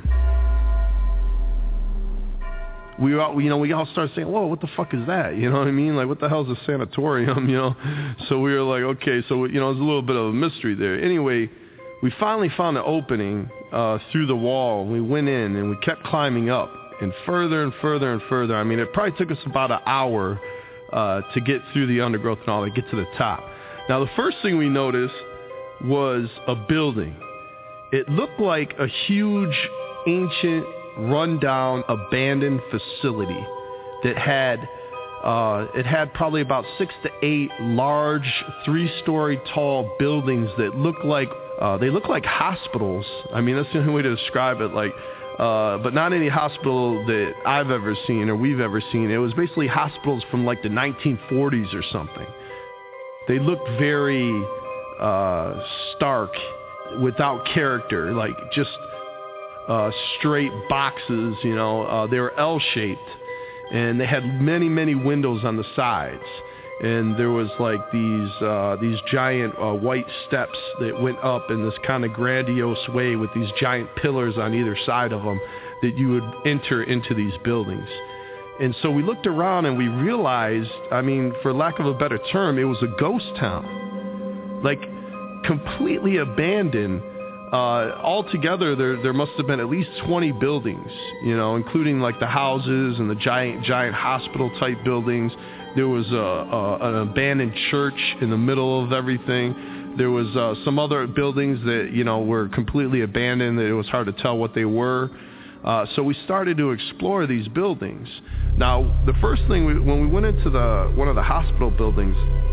We all started saying, whoa, what the fuck is that? You know what I mean? Like, what the hell is a sanatorium, So we were like, okay, so, it was a little bit of a mystery there. Anyway, we finally found an opening through the wall. We went in and we kept climbing up and further and further and further. I mean, it probably took us about an hour to get through the undergrowth and all to get to the top. Now, the first thing we noticed was a building. It looked like a huge, ancient, rundown, abandoned facility that had probably about 6 to 8 large, 3-story tall buildings that looked like hospitals. I mean, that's the only way to describe it. But not any hospital that I've ever seen or we've ever seen. It was basically hospitals from like the 1940s or something. They looked very stark, without character, like just straight boxes. You know, they were L-shaped. And they had many, many windows on the sides. And there was like these giant white steps that went up in this kind of grandiose way with these giant pillars on either side of them that you would enter into these buildings. And so we looked around and we realized, I mean, for lack of a better term, it was a ghost town. Like, completely abandoned. Altogether, there must have been at least 20 buildings, you know, including like the houses and the giant hospital-type buildings. There was an abandoned church in the middle of everything. There was some other buildings that, you know, were completely abandoned, that it was hard to tell what they were. So we started to explore these buildings. Now, the first thing, when we went into one of the hospital buildings,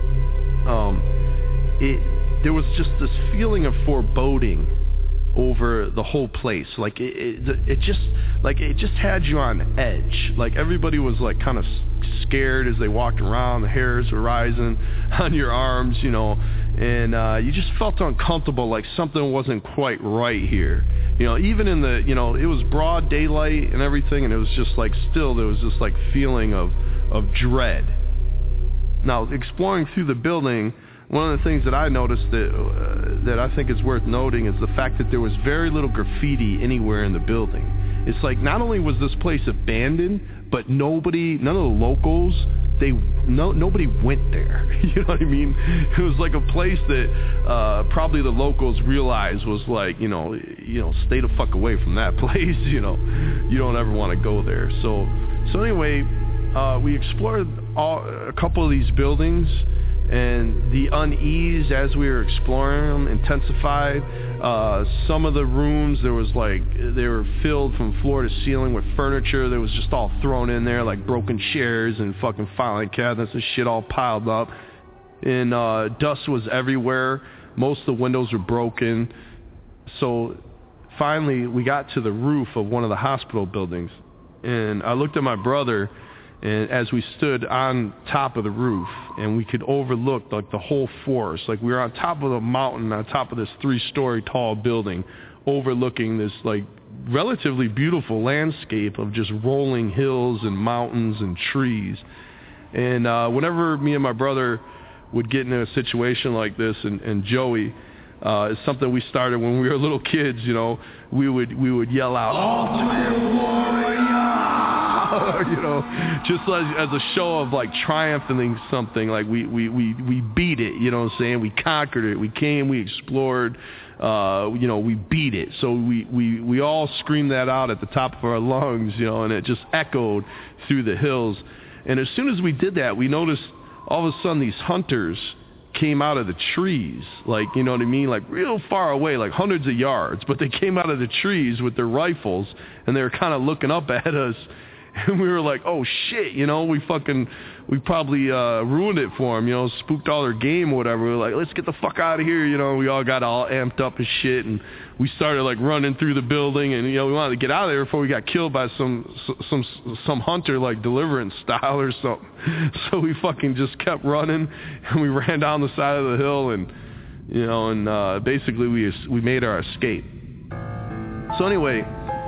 there was just this feeling of foreboding over the whole place. Like it just had you on edge. Like everybody was like kind of scared as they walked around. The hairs were rising on your arms, you know, and you just felt uncomfortable, like something wasn't quite right here. You know, even in the, you know, it was broad daylight and everything, and it was just like still there was this like feeling of dread. Now, exploring through the building, one of the things that I noticed that I think is worth noting is the fact that there was very little graffiti anywhere in the building. It's like not only was this place abandoned, but none of the locals, nobody went there. You know what I mean? It was like a place that probably the locals realized was like, you know, stay the fuck away from that place. You know, you don't ever want to go there. So anyway, we explored a couple of these buildings. And the unease as we were exploring them intensified. Some of the rooms, they were filled from floor to ceiling with furniture that was just all thrown in there, like broken chairs and fucking filing cabinets and shit all piled up. And dust was everywhere. Most of the windows were broken. So finally, we got to the roof of one of the hospital buildings. And I looked at my brother, and as we stood on top of the roof, and we could overlook like the whole forest, like we were on top of the mountain, on top of this 3-story tall building, overlooking this like relatively beautiful landscape of just rolling hills and mountains and trees. And whenever me and my brother would get into a situation like this, and Joey, it's something we started when we were little kids, you know, we would yell out, "Ultimate Warrior!" You know, just as a show of like triumphing something, like we beat it, you know what I'm saying? We conquered it. We came, we explored, you know, we beat it. So we all screamed that out at the top of our lungs, you know, and it just echoed through the hills. And as soon as we did that, we noticed all of a sudden these hunters came out of the trees, like, you know what I mean, like real far away, like hundreds of yards, but they came out of the trees with their rifles, and they were kind of looking up at us. And we were like, oh shit, you know, we probably ruined it for them, you know, spooked all their game or whatever. We were like, let's get the fuck out of here, you know. We all got all amped up and shit, and we started like running through the building, and you know, we wanted to get out of there before we got killed by some hunter, like Deliverance style or something. So we fucking just kept running, and we ran down the side of the hill, and you know, and basically we made our escape. So anyway,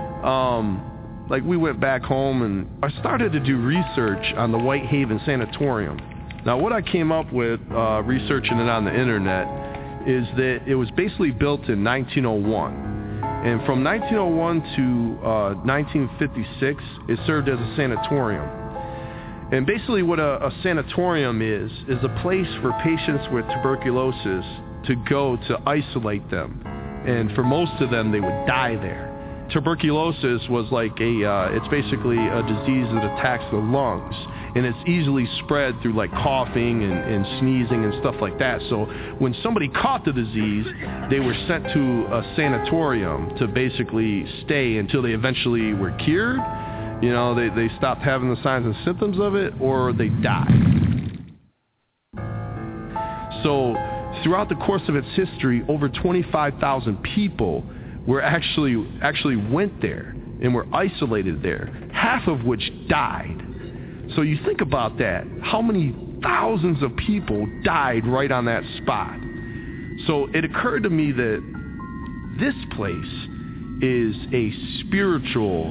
like we went back home, and I started to do research on the Whitehaven Sanatorium. Now what I came up with researching it on the internet is that it was basically built in 1901. And from 1901 to 1956, it served as a sanatorium. And basically what a sanatorium is a place for patients with tuberculosis to go to isolate them and for most of them, they would die there. Tuberculosis was like it's basically a disease that attacks the lungs, and it's easily spread through like coughing and sneezing and stuff like that. So when somebody caught the disease, they were sent to a sanatorium to basically stay until they eventually were cured. You know, they stopped having the signs and symptoms of it, or they died. So throughout the course of its history, over 25,000 people were actually went there and were isolated there, half of which died. So you think about that, how many thousands of people died right on that spot? So it occurred to me that this place is a spiritual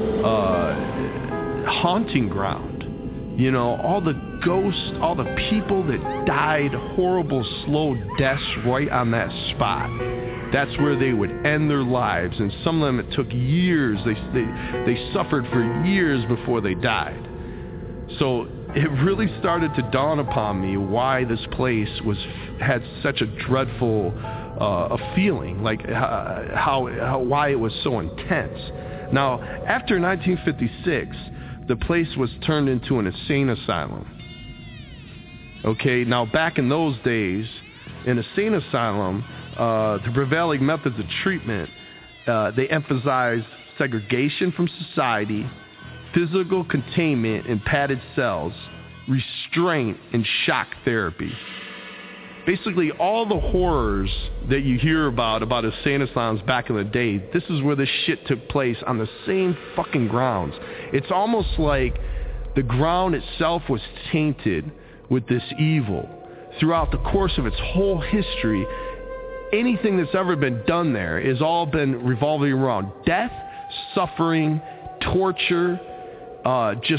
haunting ground. You know, all the ghosts, all the people that died horrible, slow deaths right on that spot. That's where they would end their lives, and some of them it took years. They suffered for years before they died. So it really started to dawn upon me why this place had such a dreadful a feeling, like why it was so intense. Now, after 1956, the place was turned into an insane asylum. Okay, now back in those days, an insane asylum, the prevailing methods of treatment, they emphasized segregation from society, physical containment in padded cells, restraint, and shock therapy. Basically, all the horrors that you hear about insane asylums back in the day, this is where this shit took place, on the same fucking grounds. It's almost like the ground itself was tainted with this evil. Throughout the course of its whole history, anything that's ever been done there has all been revolving around death, suffering, torture, just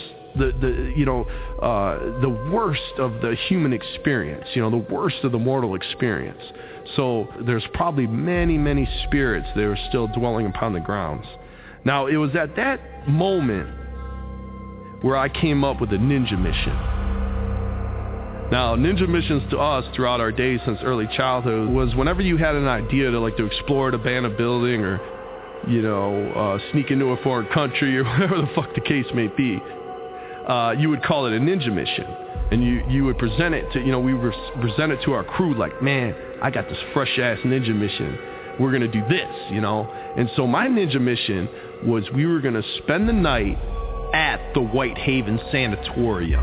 the worst of the human experience, the worst of the mortal experience. So there's probably many, many spirits that are still dwelling upon the grounds. Now, it was at that moment where I came up with the Ninja Mission. Now, Ninja Missions to us throughout our days since early childhood was whenever you had an idea to explore, to ban a building, or sneak into a foreign country, or whatever the fuck the case may be, you would call it a Ninja Mission, and you would present it to we would present it to our crew like, man, I got this fresh ass Ninja Mission. We're gonna do this, And so my Ninja Mission was we were gonna spend the night at the Whitehaven Sanatorium.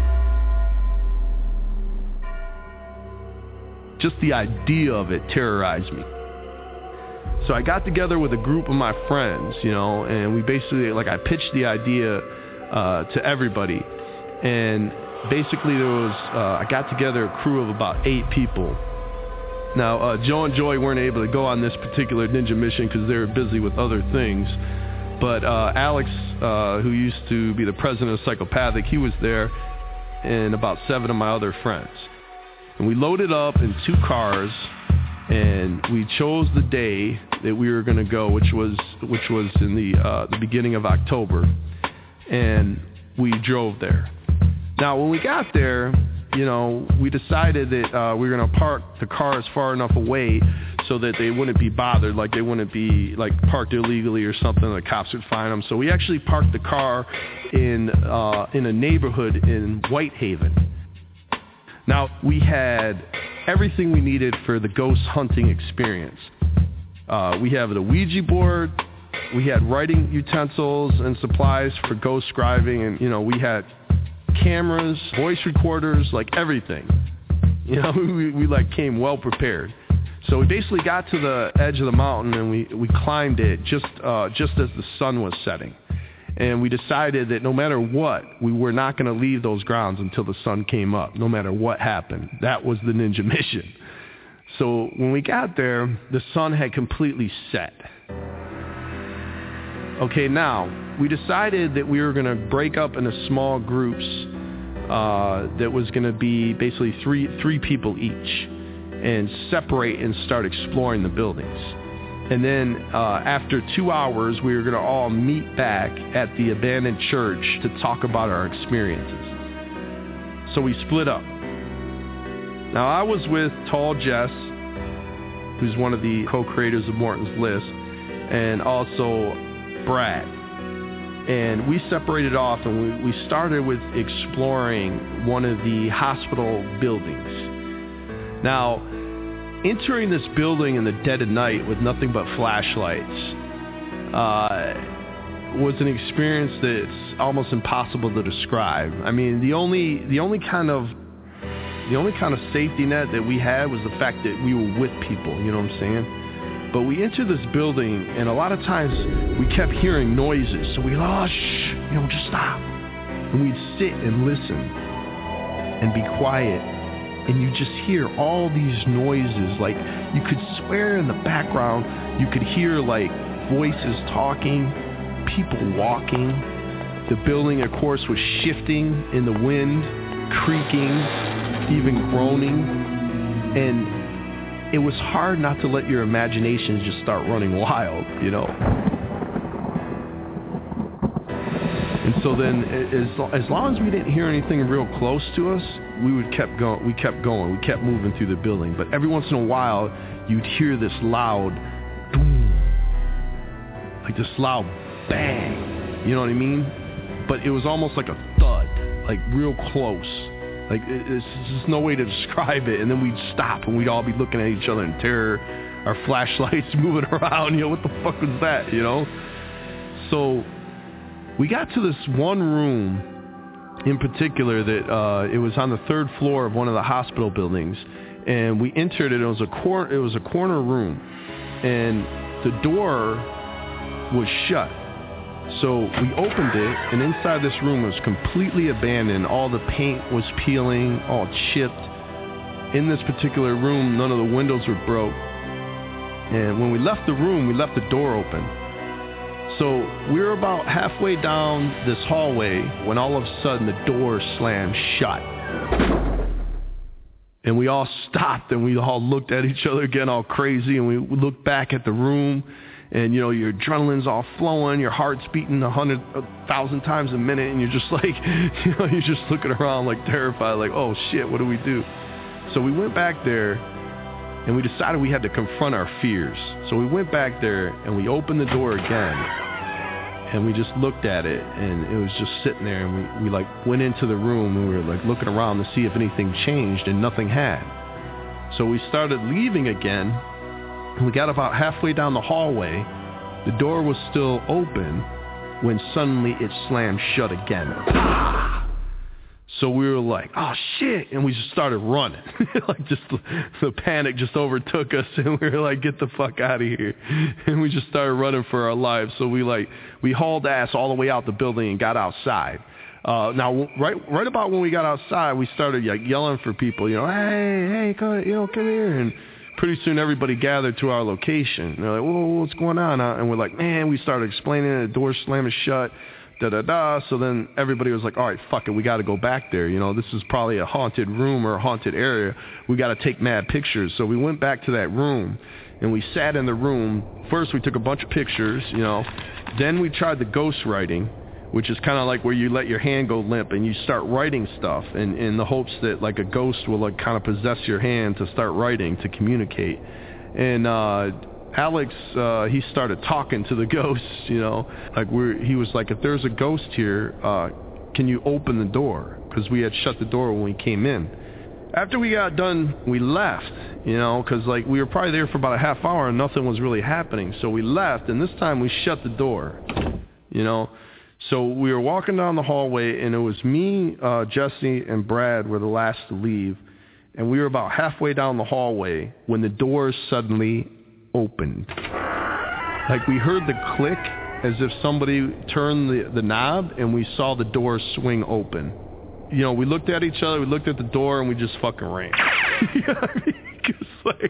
Just the idea of it terrorized me. So I got together with a group of my friends, and we basically, I pitched the idea to everybody. And basically there was, I got together a crew of about 8 people. Now, Joe and Joy weren't able to go on this particular Ninja Mission because they were busy with other things. But Alex, who used to be the president of Psychopathic, he was there, and about 7 of my other friends. And we loaded up in 2 cars, and we chose the day that we were going to go, which was in the beginning of October, and we drove there. Now, when we got there, we decided that we were going to park the cars far enough away so that they wouldn't be bothered, like they wouldn't be parked illegally or something. The cops would find them. So we actually parked the car in a neighborhood in Whitehaven. Now, we had everything we needed for the ghost hunting experience. We have the Ouija board. We had writing utensils and supplies for ghost scribing, and we had cameras, voice recorders, everything. We came well prepared. So we basically got to the edge of the mountain, and we climbed it just as the sun was setting. And we decided that no matter what, we were not going to leave those grounds until the sun came up, no matter what happened. That was the Ninja Mission. So when we got there, the sun had completely set. Okay, now, we decided that we were going to break up into small groups that was going to be basically three people each, and separate and start exploring the buildings. And then after 2 hours, we were going to all meet back at the abandoned church to talk about our experiences. So we split up. Now, I was with Tall Jess, who's one of the co-creators of Morton's List, and also Brad. And we separated off, and we started with exploring one of the hospital buildings. Now, entering this building in the dead of night with nothing but flashlights was an experience that's almost impossible to describe. I mean, the only kind of safety net that we had was the fact that we were with people, you know what I'm saying? But we entered this building, and a lot of times we kept hearing noises, so we just stop. And we'd sit and listen and be quiet, and you just hear all these noises. Like, you could swear in the background, you could hear like voices talking, people walking. The building, of course, was shifting in the wind, creaking, even groaning, and it was hard not to let your imagination just start running wild, you know. And so then, as long as we didn't hear anything real close to us, we kept going. We kept moving through the building. But every once in a while, you'd hear this loud boom, like this loud bang, you know what I mean? But it was almost like a thud, like real close. Like, there's just no way to describe it. And then we'd stop, and we'd all be looking at each other in terror, our flashlights moving around, you know, what the fuck was that, you know? So we got to this one room in particular that it was on the third floor of one of the hospital buildings, and we entered it. It was a corner room, and the door was shut. So we opened it, and inside this room was completely abandoned. All the paint was peeling, all chipped. In this particular room, none of the windows were broke. And when we left the room, we left the door open. So we were about halfway down this hallway when all of a sudden the door slammed shut. And we all stopped, and we all looked at each other again all crazy, and we looked back at the room. And, you know, your adrenaline's all flowing, your heart's beating 100,000 times a minute, and you're just like, you know, you're just looking around like terrified, like, oh shit, what do we do? So we went back there, and we decided we had to confront our fears. So we went back there, and we opened the door again, and we just looked at it, and it was just sitting there, and we like went into the room, and we were like looking around to see if anything changed, and nothing had. So we started leaving again. We got about halfway down the hallway. The door was still open when suddenly it slammed shut again. So we were like, oh shit, and we just started running. Like, just the panic just overtook us, and we were like, get the fuck out of here. And we just started running for our lives. So we hauled ass all the way out the building and got outside. Now, right about when we got outside, we started like yelling for people, you know, hey, come here. And pretty soon everybody gathered to our location. They're like, whoa, what's going on? And we're like, man, we started explaining it. The door slamming shut, da-da-da. So then everybody was like, all right, fuck it, we got to go back there. You know, this is probably a haunted room or a haunted area. We got to take mad pictures. So we went back to that room, and we sat in the room. First, we took a bunch of pictures, you know. Then we tried the ghost writing, which is kind of like where you let your hand go limp and you start writing stuff in the hopes that like a ghost will like kind of possess your hand to start writing, to communicate. And Alex, he started talking to the ghosts, you know, like he was like, if there's a ghost here, can you open the door? Because we had shut the door when we came in. After we got done, we left, you know, because like we were probably there for about a half hour and nothing was really happening. So we left, and this time we shut the door, you know. So we were walking down the hallway, and it was me, Jesse, and Brad were the last to leave. And we were about halfway down the hallway when the doors suddenly opened. Like, we heard the click as if somebody turned the knob, and we saw the door swing open. You know, we looked at each other, we looked at the door, and we just fucking ran. You know what I mean? 'Cause, like,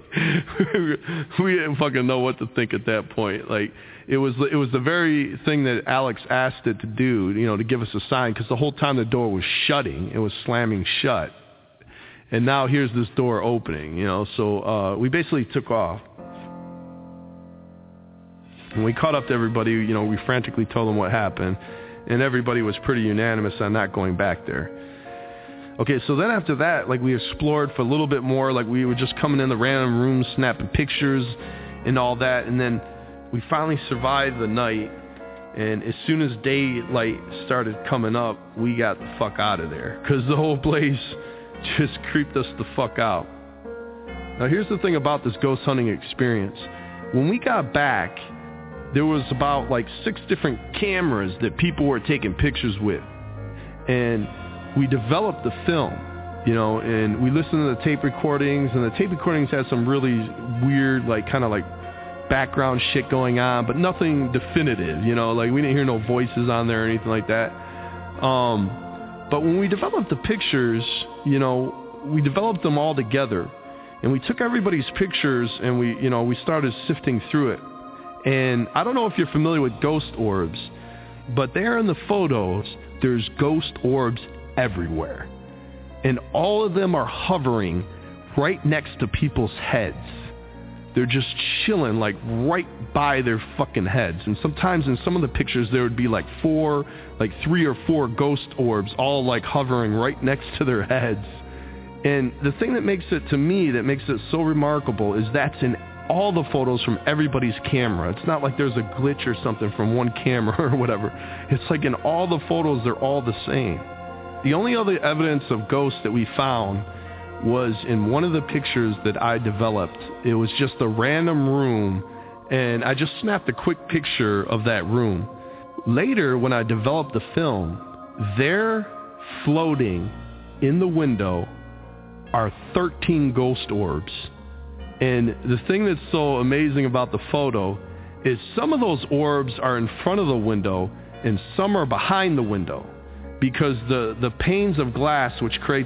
we didn't fucking know what to think at that point. Like, it was the very thing that Alex asked it to do, you know, to give us a sign, because the whole time the door was shutting, it was slamming shut. And now here's this door opening, you know, so we basically took off. When we caught up to everybody, you know, we frantically told them what happened, and everybody was pretty unanimous on not going back there. Okay, so then after that, like, we explored for a little bit more. Like, we were just coming in the random rooms, snapping pictures and all that. And then we finally survived the night. And as soon as daylight started coming up, we got the fuck out of there. Because the whole place just creeped us the fuck out. Now, here's the thing about this ghost hunting experience. When we got back, there was about like 6 different cameras that people were taking pictures with. And we developed the film, you know, and we listened to the tape recordings, and the tape recordings had some really weird, like, kind of like background shit going on, but nothing definitive, you know, like we didn't hear no voices on there or anything like that. But when we developed the pictures, you know, we developed them all together, and we took everybody's pictures and we started sifting through it. And I don't know if you're familiar with ghost orbs, but there in the photos, there's ghost orbs everywhere. And all of them are hovering right next to people's heads. They're just chilling, like, right by their fucking heads. And sometimes in some of the pictures, there would be like 3 or 4 ghost orbs all, like, hovering right next to their heads. And the thing that makes it, to me, that makes it so remarkable is that's in all the photos from everybody's camera. It's not like there's a glitch or something from one camera or whatever. It's like in all the photos, they're all the same. The only other evidence of ghosts that we found was in one of the pictures that I developed. It was just a random room, and I just snapped a quick picture of that room. Later, when I developed the film, there floating in the window are 13 ghost orbs. And the thing that's so amazing about the photo is some of those orbs are in front of the window and some are behind the window, because the panes of glass, which creates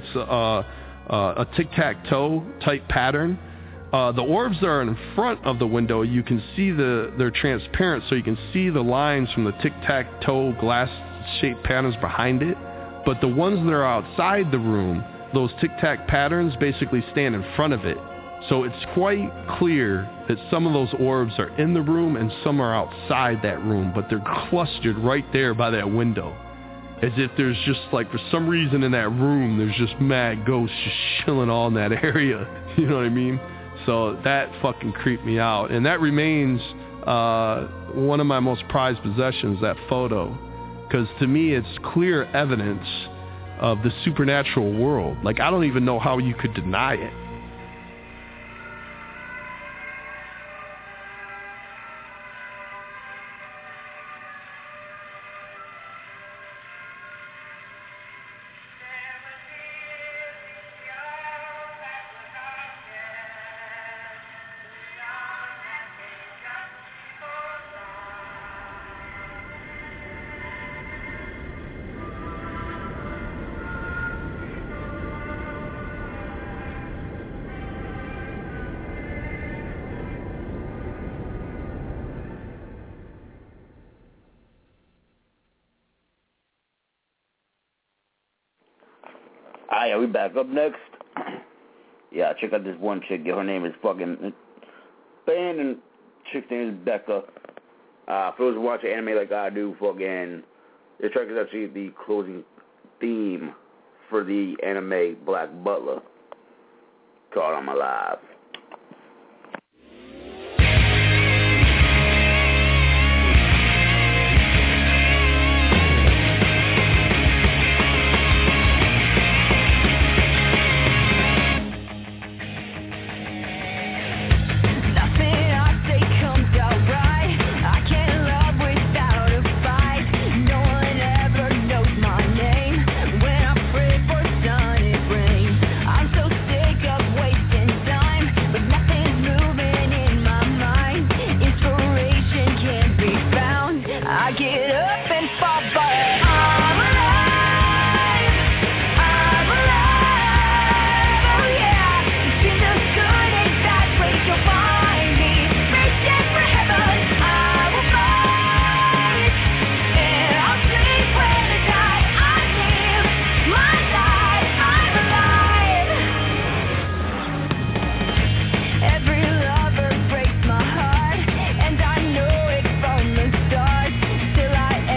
a tic-tac-toe type pattern, the orbs that are in front of the window, you can see they're transparent, so you can see the lines from the tic-tac-toe glass-shaped patterns behind it. But the ones that are outside the room, those tic-tac patterns basically stand in front of it. So it's quite clear that some of those orbs are in the room and some are outside that room, but they're clustered right there by that window. As if there's just, like, for some reason in that room, there's just mad ghosts just chilling all in that area. You know what I mean? So that fucking creeped me out. And that remains one of my most prized possessions, that photo. Because to me, it's clear evidence of the supernatural world. Like, I don't even know how you could deny it. Yeah, we back up next. Yeah, check out this one chick. Her name is fucking Ben, and chick's name is Becca. For those who watch anime like I do, fucking, this track is actually the closing theme for the anime Black Butler, called I'm Alive. Till I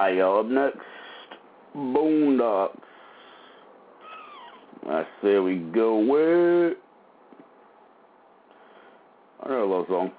Alright, y'all. Up next, Boondocks. I say we go with another love song.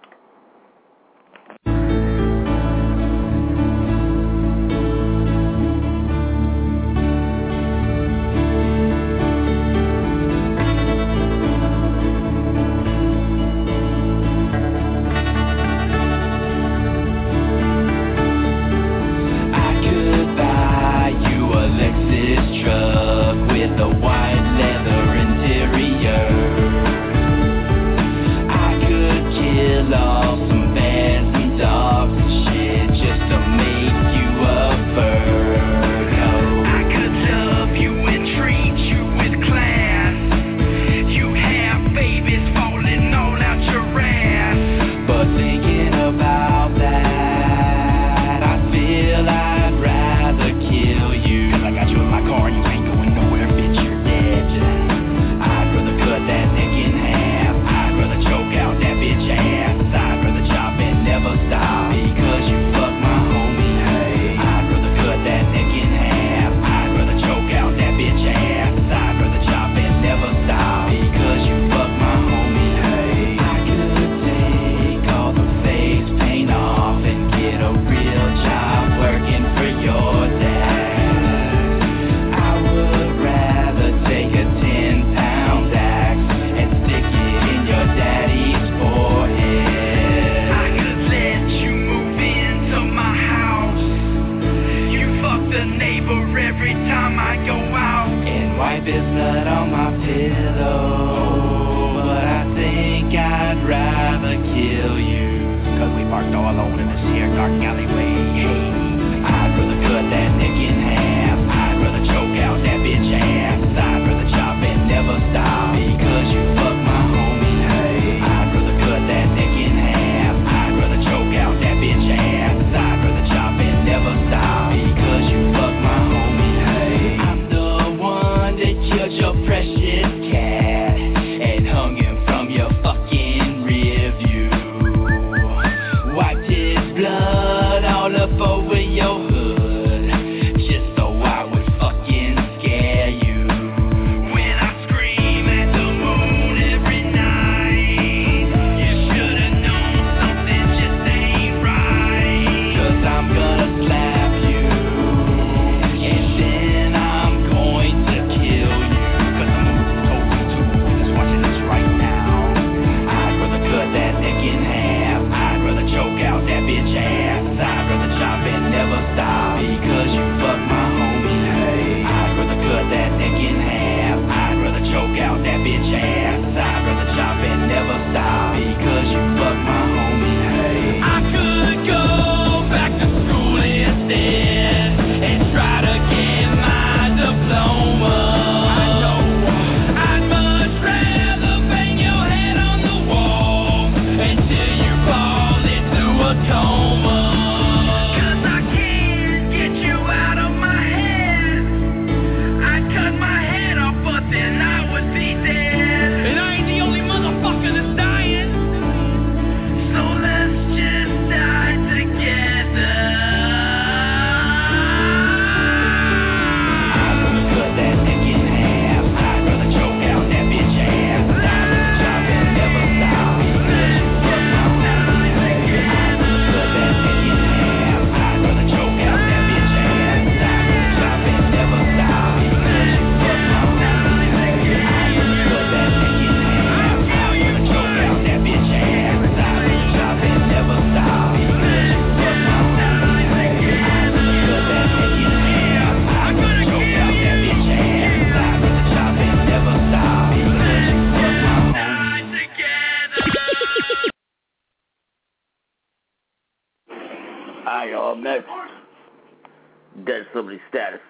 Dead celebrity status.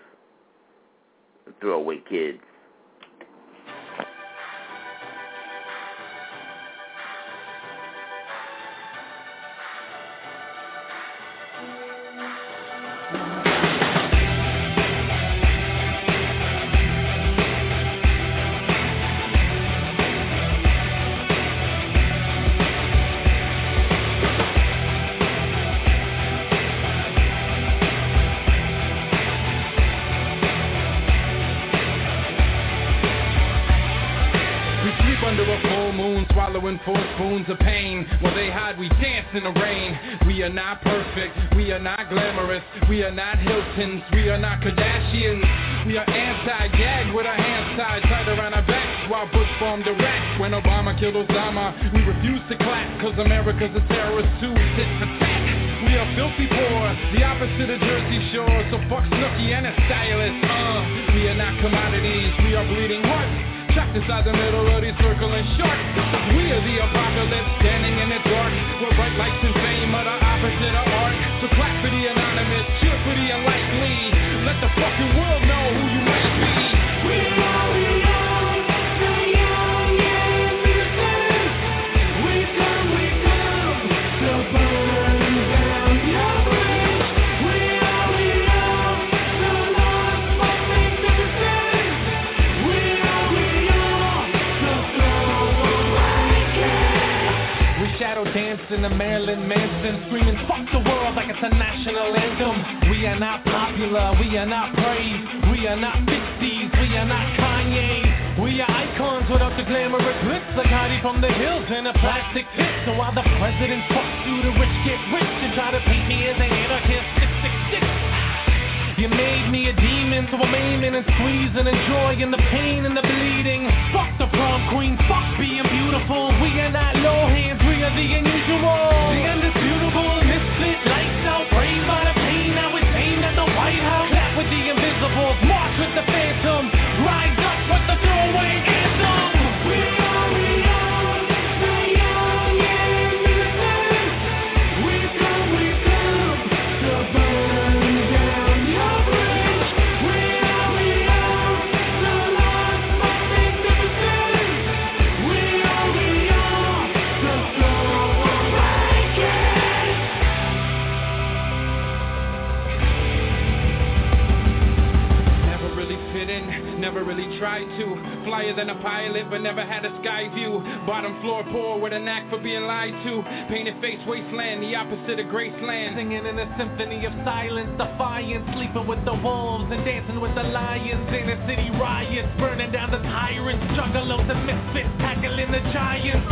Throwaway kids. under a full moon, swallowing 4 spoons of pain. While they hide, we dance in the rain. We are not perfect, we are not glamorous, we are not Hiltons, we are not Kardashians. We are anti-gag with our hands tied around our backs while Bush bombed Iraq. When Obama killed Osama, we refuse to clap, cause America's a terrorist too, tit for tat. We are filthy poor, the opposite of Jersey Shore, so fuck Snooki and a stylist. We are not commodities, we are bleeding hearts. Trapped inside the middle of these circling sharks. We are the apocalypse, standing in the dark. Where bright lights and fame are the opposite of art. So clap for the anonymous, cheer for the unlikely. Let the fucking world know who you might be. We are the young and innocent. We come to burn down your bridge. We are the young, the lost, but magnificent. We are the young, the we shadow dance in the Marilyn Manson, screaming fuck the world like it's a national anthem. We are not popular, we are not praised, we are not 50s, we are not Kanye. We are icons without the glamorous glitz, like Heidi from the hills in a plastic pit. So while the president fucks you, the rich get rich and try to paint me as an anarchist. 666. You made me a demon, so I'm aiming and squeezing, enjoying the pain and the bleeding. Fuck the prom queen, fuck being beautiful. We are not low hands, we are the unusual, the undisputable, misfit, lights out, brave by the pain. Now it's aimed at the White House. Clap with the invisibles, march with the phantom, rise up with the throwaway anthem. We are the young and innocent. We come to burn down your bridge. We are the young, the lost, but magnificent. We are the young, the throwaway kids. Never really fit in, never really tried to. Flyer than a pilot, but never had a sky view. Bottom floor poor with a knack for being lied to. Painted face wasteland, the opposite of Graceland. Singing in a symphony of silence, defiance. Sleeping with the wolves and dancing with the lions. Inner city riots, burning down the tyrants. Juggalos and misfits, tackling the giants.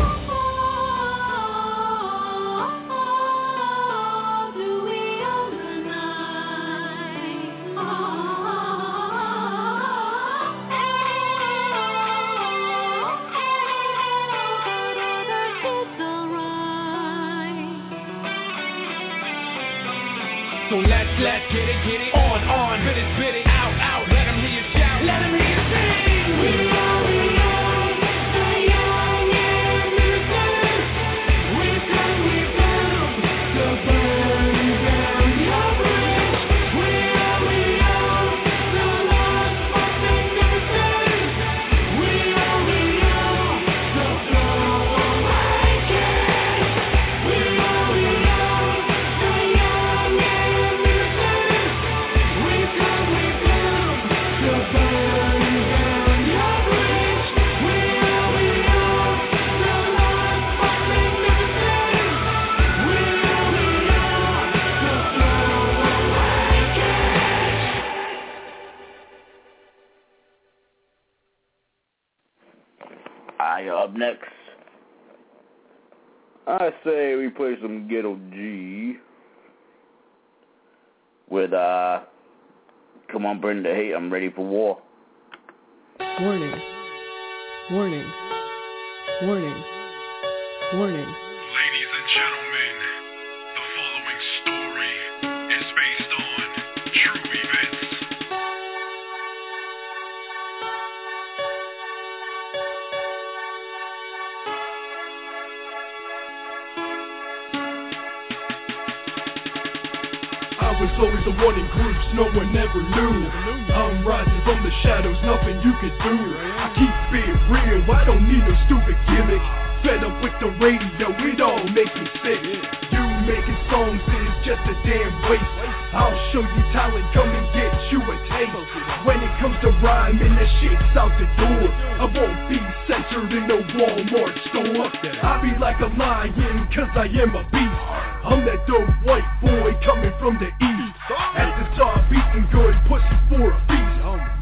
So let's get it on, spit it out, let them hear you shout, let them hear you sing. We are the young and innocent. We come to burn down your bridge. We are the young, the lost, but magnificent. We are the young, the throwaway kids. We are the young and innocent. We come to burn down your bridge. We are the young, the lost, but magnificent. We are the young, the throwaway kids. Up next, I say we play some Ghetto G with Come On Bring the Hate, I'm Ready for War. Warning. Warning. Warning. Warning. Ladies and gentlemen, the following story is based on true events. I was always the one in groups no one ever knew. I'm rising from the shadows, nothing you could do. I keep it real, I don't need no stupid gimmick. Fed up with the radio, it all makes me sick. You making songs is just a damn waste. I'll show you talent, come and get you a taste. When it comes to rhyming, that shit's out the door. I won't be censored in no Walmart store. I be like a lion, cause I am a beast. I'm that dope white boy coming from the east. At the top, eating good pussy for a feast.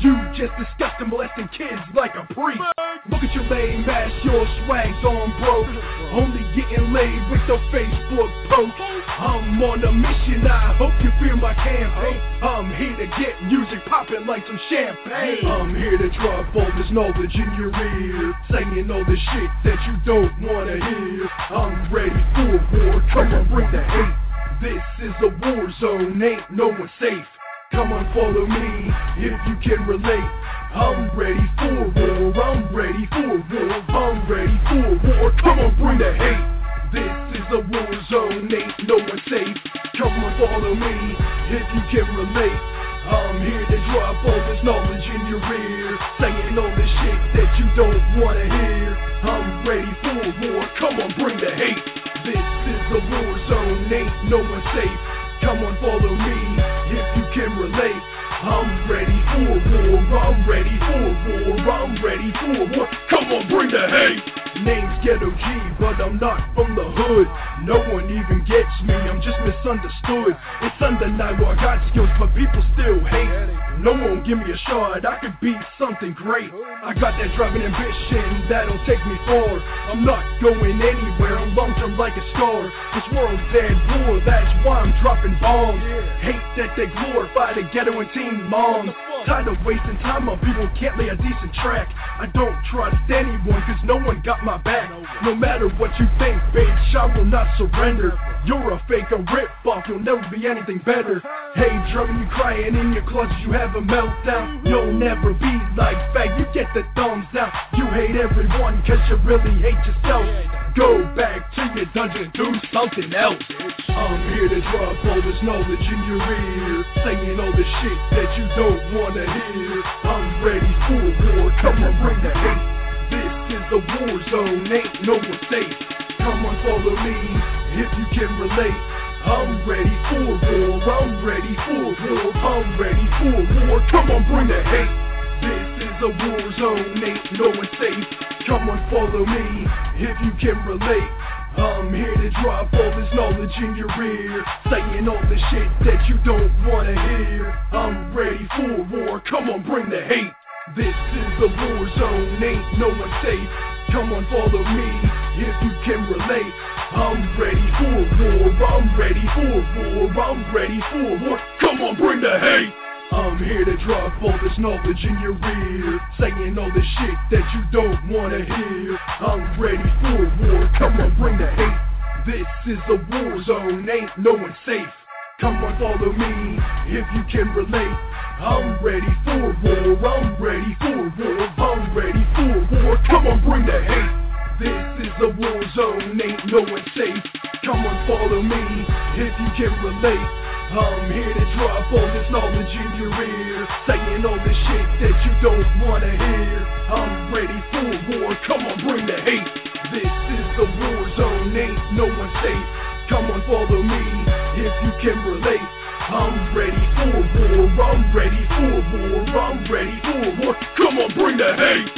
You just disgusting, molesting kids like a priest. Look at your lame ass, your swag's on broke. Only getting laid with your Facebook post. I'm on a mission, I hope you feel my campaign. I'm here to get music popping like some champagne. I'm here to drop all this knowledge in your ear, saying all the shit that you don't wanna hear. I'm ready for war, come on, bring the hate. This is a war zone, ain't no one safe. Come on, follow me if you can relate. I'm ready for war, I'm ready for war, I'm ready for war. Come on, bring the hate. This is a war zone, ain't no one safe. Come on, follow me if you can relate. I'm here to drop all this knowledge in your ear, saying all the shit that you don't wanna hear. I'm ready for war, come on, bring the hate. This is a war zone, ain't no one safe. Come on, follow me if you can relate. I'm ready for war, I'm ready for war, I'm ready for war. Come on, bring the hate. Name's Ghetto G, but I'm not from the hood. No one even gets me, I'm just misunderstood. It's undeniable, I got skills, but people still hate. No one give me a shot, I could be something great. I got that driving ambition, that'll take me far. I'm not going anywhere, I'm long-term like a star. This world's at war, that's why I'm dropping bombs. Hate that they glorify the ghetto and teen moms. Tired of wasting time on people who can't lay a decent track. I don't trust anyone, cause no one got my back. No matter what you think, bitch, I will not surrender. You're a fake, a rip-off, you'll never be anything better. Hey, driving you crying in your closet, you have a meltdown. You'll never be like fake, you get the thumbs down. You hate everyone, cause you really hate yourself. Go back to your dungeon and do something else. I'm here to drop all this knowledge in your ear, saying all the shit that you don't wanna hear. I'm ready for war, come on, bring the hate. This is a war zone, ain't no one safe. Come on, follow me if you can relate. I'm ready for war, I'm ready for war, I'm ready for war. Come on, bring the hate. This is a war zone, ain't no one safe. Come on, follow me if you can relate. I'm here to drop all this knowledge in your ear, saying all the shit that you don't wanna hear. I'm ready for war, come on, bring the hate. This is a war zone, ain't no one safe. Come on, follow me if you can relate. I'm ready for war, I'm ready for war, I'm ready for war. Come on, bring the hate. I'm here to drop all this knowledge in your ear, saying all the shit that you don't wanna hear. I'm ready for war, come on, bring the hate. This is a war zone, ain't no one safe. Come on, follow me if you can relate. I'm ready for war, I'm ready for war, I'm ready for war. Come on, bring the hate. This is a war zone, ain't no one safe. Come on, follow me if you can relate. I'm here to drop all this knowledge in your ear, saying all the shit that you don't wanna hear. I'm ready for war, come on, bring the hate. This is the war zone, ain't no one safe. Come on, follow me if you can relate. I'm ready for war, I'm ready for war, I'm ready for war. Come on, bring the hate.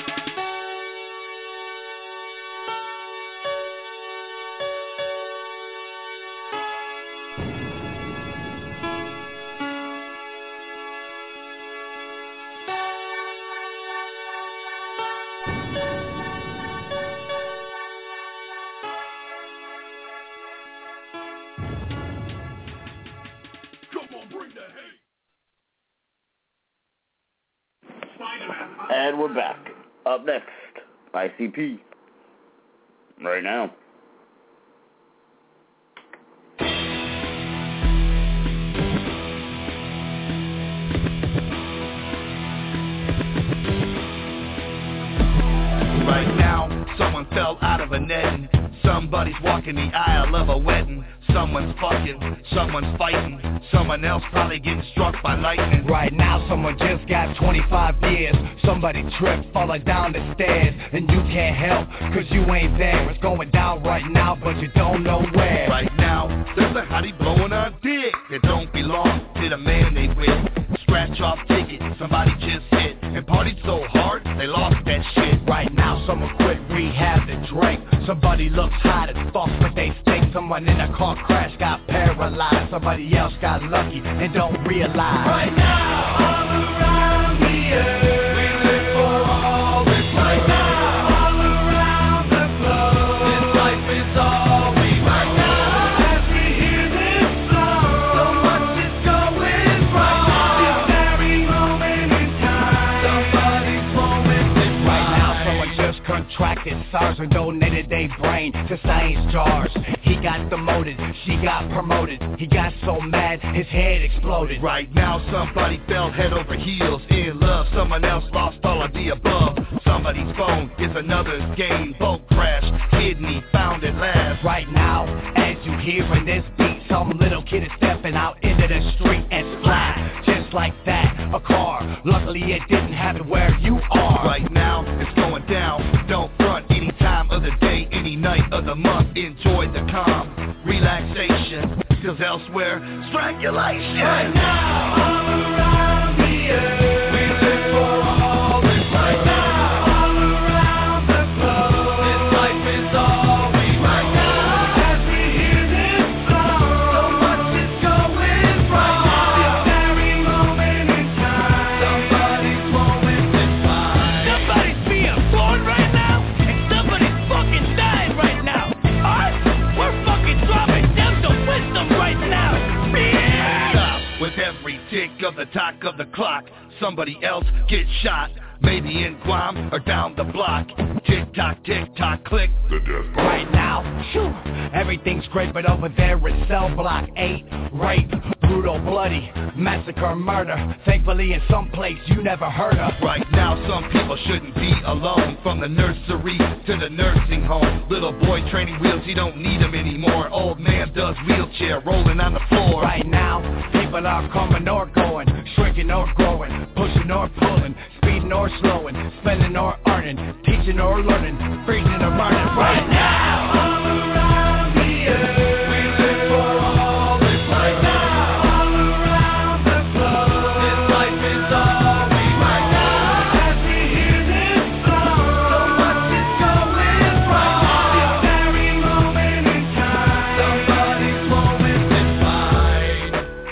And we're back. Up next, ICP. Right now. Right now, someone fell out of a netting. Somebody's walking the aisle of a wedding. Someone's fucking, someone's fighting. Someone else probably getting struck by lightning. Right now someone just got 25 years. Somebody tripped, falling down the stairs. And you can't help, cause you ain't there. It's going down right now, but you don't know where. Right now, there's a hottie blowing a dick that don't belong to the man they with. Scratch off ticket, somebody just hit. And partied so hard, they lost that shit. Right now someone quit rehab to drink. Somebody looks hot as fuck, but they stink. Someone in a car crash got paralyzed. Somebody else got lucky and don't realize. Right now, all around here his sergeant donated their brain to science jars. He got demoted, she got promoted. He got so mad, his head exploded. Right now somebody fell head over heels in love. Someone else lost all of the above. Somebody's phone is another's game. Boat crash, kidney found at last. Right now, as you hearing this beat, some little kid is stepping out into the street and splat. Just like that, a car. Luckily it didn't happen where you are. Right now, it's going down. Don't front any time of the day, any night of the month. Enjoy the calm, relaxation. Cause elsewhere, strangulation. Right now, all around the earth, we live for all this life. Now, all around the globe, this life is all we right now. As we hear this song, so much is going wrong. This very moment in time, somebody's moment is fine. Somebody's being born right now, and somebody's fucking dying right now. Alright, we're fucking dropping them to wisdom right now. Stop with every tick of the talk of the clock. Somebody else gets shot, maybe in Guam or down the block. Tick tock, click. The death bar. Right now, phew, everything's great, but over there it's cell block 8. Rape, brutal, bloody, massacre, murder. Thankfully in some place you never heard of. Right now some people shouldn't be alone. From the nursery to the nursing home. Little boy training wheels, he don't need them anymore. Old man does wheelchair, rolling on the floor. Right now, people are coming or going, shrinking or growing, pushing or pulling, speeding or slowing, spending or earning, teaching or learning, freezing or burning. Right now, all around the earth, we live for all this life. Now, all around the globe, this life is all we right now. As we hear this song, so much is going wrong. This very moment in time, somebody's moment is fine.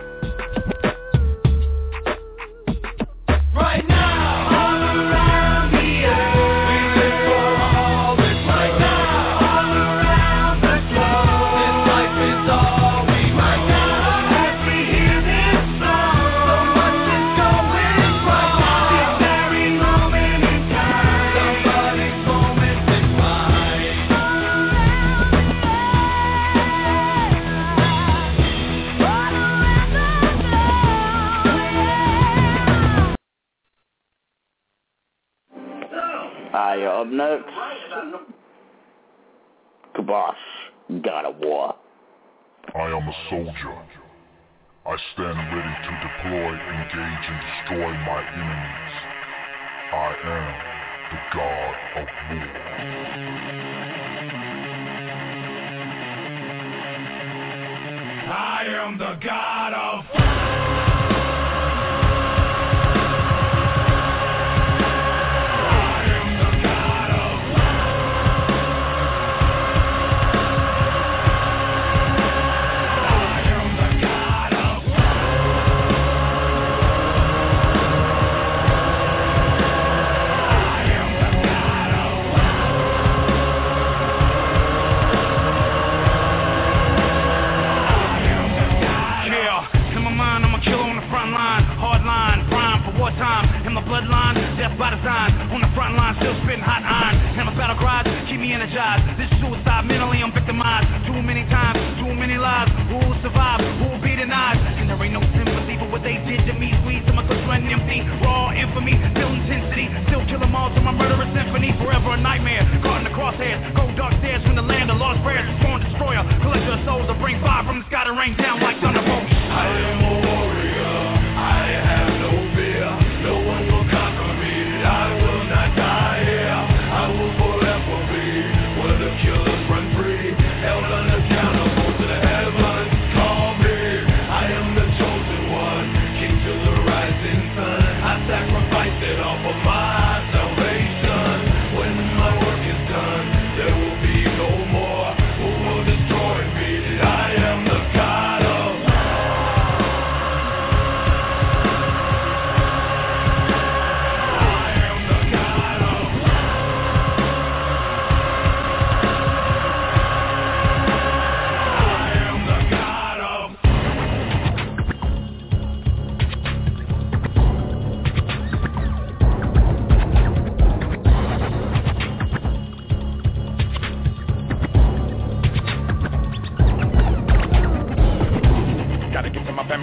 Right now, all around the earth, we live for all this life. Now, all around the globe, this life is all we right now. As we hear this song, so much is going wrong. This very moment in time, somebody's moment is fine. You're up next. Kabosh, God of War. I am a soldier. I stand ready to deploy, engage, and destroy my enemies. I am the God of War. I am the God of bloodline, death by design. On the front line, still spitting hot iron. And my battle cries keep me energized. This is suicide, mentally I'm victimized. Too many times, too many lives. Who will survive? Who will be denied? And there ain't no sympathy for what they did to me. Squeeze to my clips run empty. Raw infamy, still intensity. Still kill them all to my murderous symphony. Forever a nightmare, caught in the crosshairs. Go dark stairs from the land of lost prayers. Born destroyer, collector of souls to bring fire from the sky to rain down like thunderbolts. I am a warrior. I have no fear. No one will conquer me. I will not die here. I will forever be where the killers run free. Held unaccountable to the heavens. Call me. I am the chosen one. King to the rising sun. I sacrificed it all for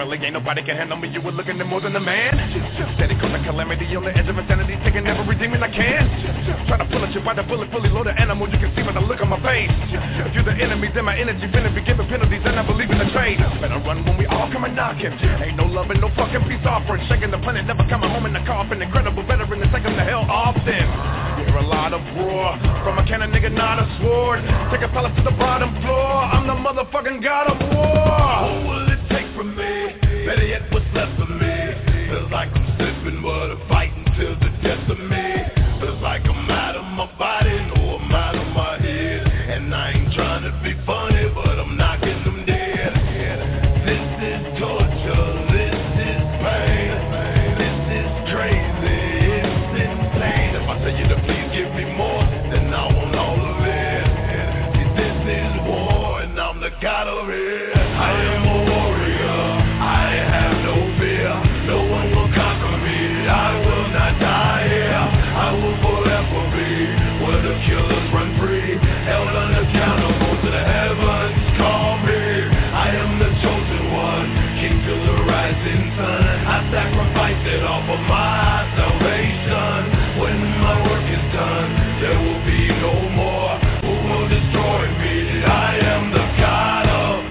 family, ain't nobody can handle me. You were looking at more than a man. Steady causing calamity on the edge of insanity, taking every demon I can. Trying to pull at you by the bullet, fully loaded animal. You can see by the look on my face. If you're the enemy, then my energy finna be giving penalties, and I believe in the trade. Better run when we all come and knocking. Ain't no love and no fucking peace offering. Shaking the planet, never coming home in the coffin. Incredible veteran, and taking the hell often. Hear a lot of roar from a cannon, nigga, not a sword. Take a pellet to the bottom floor. I'm the motherfucking god of war. What will it take from me? Better yet, what's left of me? Feels like I'm slipping, but I'm fighting till the death of me. Feels like I'm out of my body, no, I'm out of my head. And I ain't trying to be funny, but I'm knocking them dead. This is torture, this is pain. This is crazy, it's insane. If I tell you to please give me more, then I want all of it. See, this is war, and I'm the god of it. I am a warrior, I have no fear. No one will conquer me, I will not die here. I will forever be where the killers run free, held unaccountable to the heavens call me. I am the chosen one, king to the rising sun. I sacrifice it all for my salvation. When my work is done, there will be no more who will destroy me. I am the god of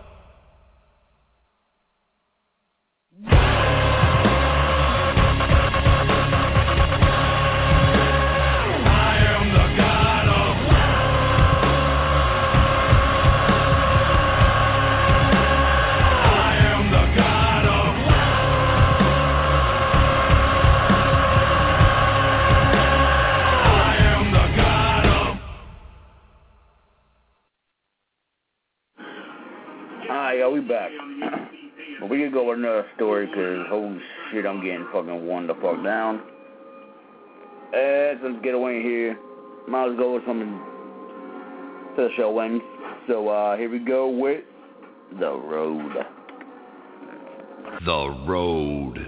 we back. But we can go with another story, because holy shit, I'm getting fucking worn the fuck down. Let's get away here. Might as well go with something to the show ends. So here we go with The Road. The Road.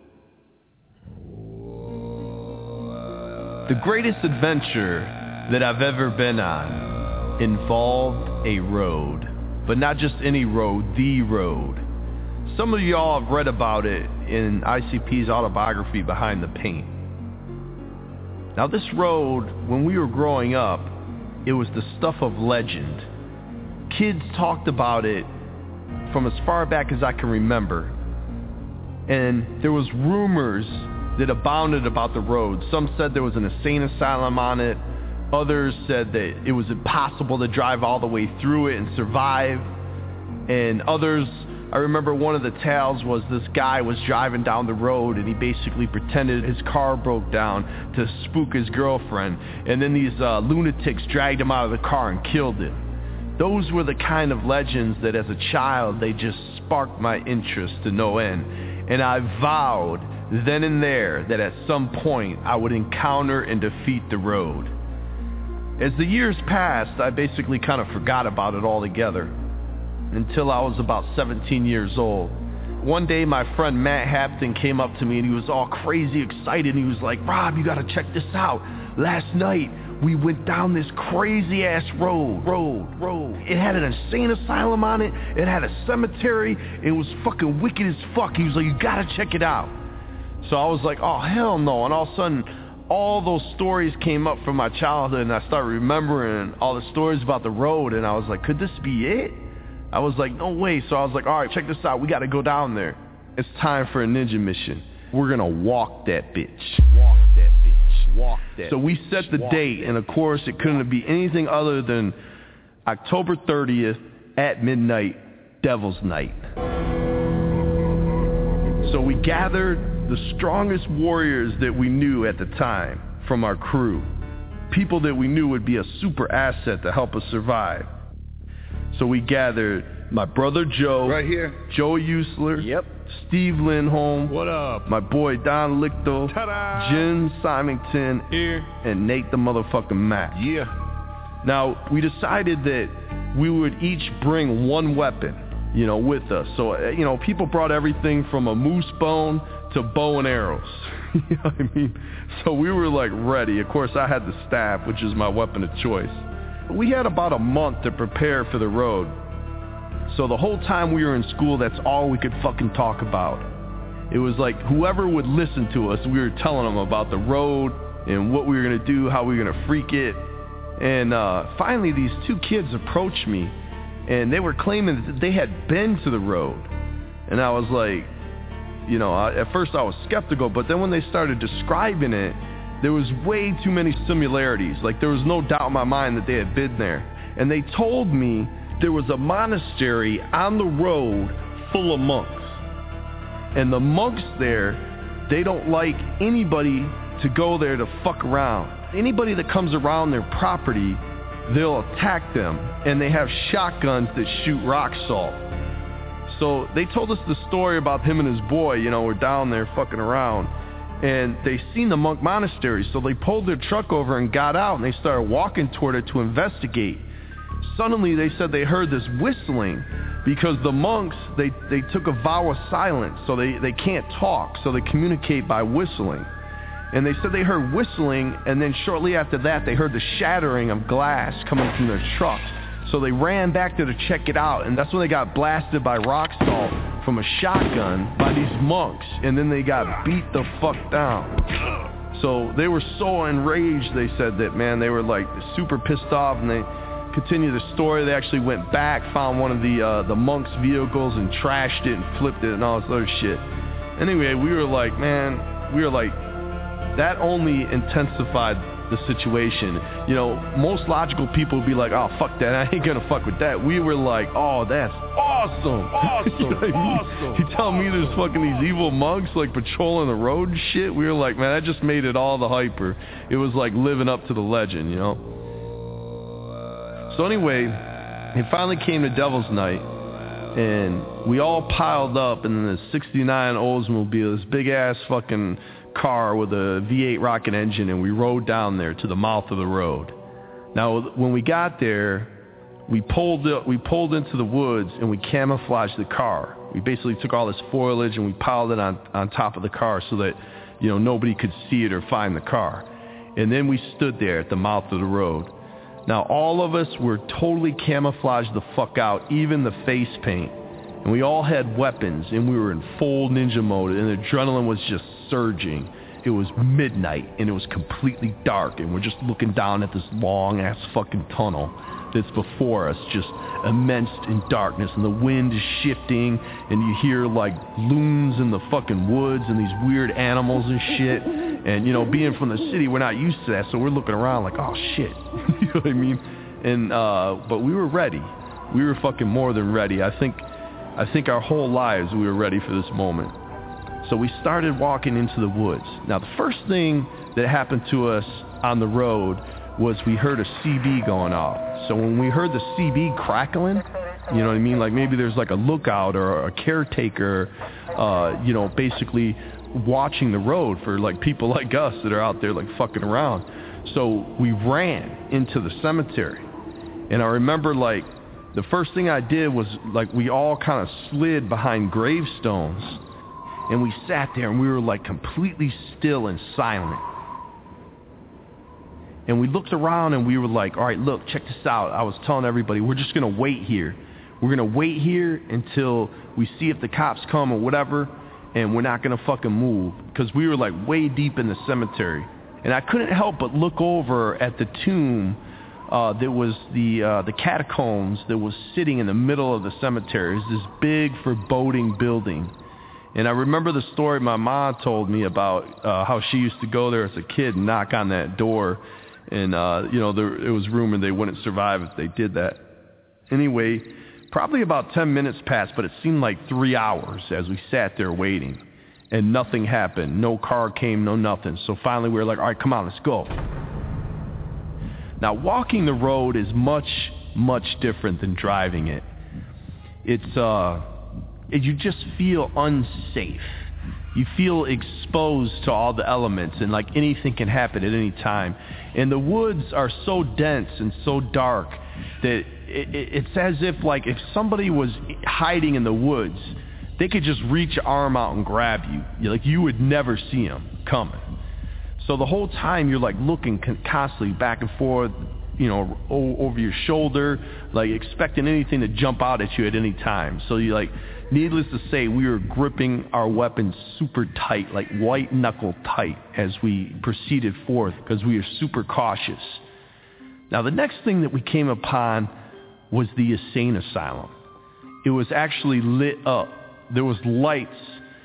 The greatest adventure that I've ever been on involved a road. But not just any road, the road. Some of y'all have read about it in ICP's autobiography, Behind the Paint. Now this road, when we were growing up, it was the stuff of legend. Kids talked about it from as far back as I can remember. And there was rumors that abounded about the road. Some said there was an insane asylum on it. Others said that it was impossible to drive all the way through it and survive. And others, I remember one of the tales was this guy was driving down the road and he basically pretended his car broke down to spook his girlfriend. And then these lunatics dragged him out of the car and killed him. Those were the kind of legends that as a child, they just sparked my interest to no end. And I vowed then and there that at some point I would encounter and defeat the road. As the years passed, I basically kind of forgot about it altogether until I was about 17 years old. One day, my friend Matt Hampton came up to me and he was all crazy excited. He was like, "Rob, you got to check this out. Last night, we went down this crazy-ass road. It had an insane asylum on it. It had a cemetery. It was fucking wicked as fuck." He was like, "You got to check it out." So I was like, "Oh, hell no." And all of a sudden, all those stories came up from my childhood, and I started remembering all the stories about the road, and I was like, could this be it? I was like, no way. So I was like, all right, check this out. We got to go down there. It's time for a ninja mission. We're going to walk that bitch. So we set the date, and of course, it couldn't be anything other than October 30th at midnight, Devil's Night. So we gathered the strongest warriors that we knew at the time from our crew. People that we knew would be a super asset to help us survive. So we gathered my brother Joe. Right here. Joe Usler. Yep. Steve Lindholm. What up? My boy Don Lichtel. Ta-da! Jen Symington. Here. And Nate the motherfucking Mac. Yeah. Now, we decided that we would each bring one weapon, with us. So, people brought everything from a moose bone to bow and arrows. You know what I mean? So we were like ready. Of course, I had the staff, which is my weapon of choice. We had about a month to prepare for the road. So the whole time we were in school, that's all we could fucking talk about. It was like whoever would listen to us, we were telling them about the road and what we were going to do, how we were going to freak it. And finally, these two kids approached me, and they were claiming that they had been to the road. And I was like, you know, at first I was skeptical, but then when they started describing it, there was way too many similarities. Like, there was no doubt in my mind that they had been there. And they told me there was a monastery on the road full of monks. And the monks there, they don't like anybody to go there to fuck around. Anybody that comes around their property, they'll attack them. And they have shotguns that shoot rock salt. So they told us the story about him and his boy, you know, were down there fucking around. And they seen the monk monastery, so they pulled their truck over and got out, and they started walking toward it to investigate. Suddenly, they said they heard this whistling, because the monks, they took a vow of silence, so they can't talk, so they communicate by whistling. And they said they heard whistling, and then shortly after that, they heard the shattering of glass coming from their truck. So they ran back there to check it out, and that's when they got blasted by rock salt from a shotgun by these monks, and then they got beat the fuck down. So they were so enraged, they said that, man, they were like super pissed off, and they continued the story. They actually went back, found one of the monks' vehicles and trashed it and flipped it and all this other shit. Anyway, we were like, that only intensified the situation. You know, most logical people would be like, oh, fuck that, I ain't gonna fuck with that. We were like, oh, that's awesome. You know what I mean? You tell me there's fucking these evil monks like patrolling the road and shit. We were like, man, that just made it all the hyper. It was like living up to the legend, you know? So anyway, it finally came to Devil's Night, and we all piled up in the 69 Oldsmobile, this big ass fucking car with a V8 rocket engine, and we rode down there to the mouth of the road. Now, when we got there, we pulled into the woods and we camouflaged the car. We basically took all this foliage and we piled it on top of the car so that, you know, nobody could see it or find the car. And then we stood there at the mouth of the road. Now, all of us were totally camouflaged the fuck out, even the face paint. And we all had weapons, and we were in full ninja mode, and the adrenaline was just surging. It was midnight, and it was completely dark, and we're just looking down at this long-ass fucking tunnel that's before us, just immense in darkness, and the wind is shifting, and you hear, like, loons in the fucking woods, and these weird animals and shit. And, you know, being from the city, we're not used to that, so we're looking around like, oh, shit. You know what I mean? And, but we were ready. We were fucking more than ready. I think our whole lives we were ready for this moment. So we started walking into the woods. Now, the first thing that happened to us on the road was we heard a CB going off. So when we heard the CB crackling, you know what I mean? Like maybe there's like a lookout or a caretaker, you know, basically watching the road for like people like us that are out there like fucking around. So we ran into the cemetery. And I remember like the first thing I did was like we all kind of slid behind gravestones. And we sat there and we were like completely still and silent. And we looked around and we were like, all right, look, check this out. I was telling everybody, we're just going to wait here. We're going to wait here until we see if the cops come or whatever, and we're not going to fucking move. Because we were like way deep in the cemetery. And I couldn't help but look over at the tomb that was the catacombs that was sitting in the middle of the cemetery. It was this big foreboding building. And I remember the story my mom told me about how she used to go there as a kid and knock on that door. And, you know, it was rumored they wouldn't survive if they did that. Anyway, probably about 10 minutes passed, but it seemed like 3 hours as we sat there waiting. And nothing happened. No car came, no nothing. So finally we were like, all right, come on, let's go. Now, walking the road is much, much different than driving it. You just feel unsafe. You feel exposed to all the elements, and like anything can happen at any time. And the woods are so dense and so dark that it's as if like if somebody was hiding in the woods, they could just reach your arm out and grab you. Like you would never see them coming. So the whole time you're like looking constantly back and forth, over your shoulder, like expecting anything to jump out at you at any time. So you like, needless to say, we were gripping our weapons super tight, like white knuckle tight, as we proceeded forth because we were super cautious. Now the next thing that we came upon was the insane asylum. It was actually lit up. There was lights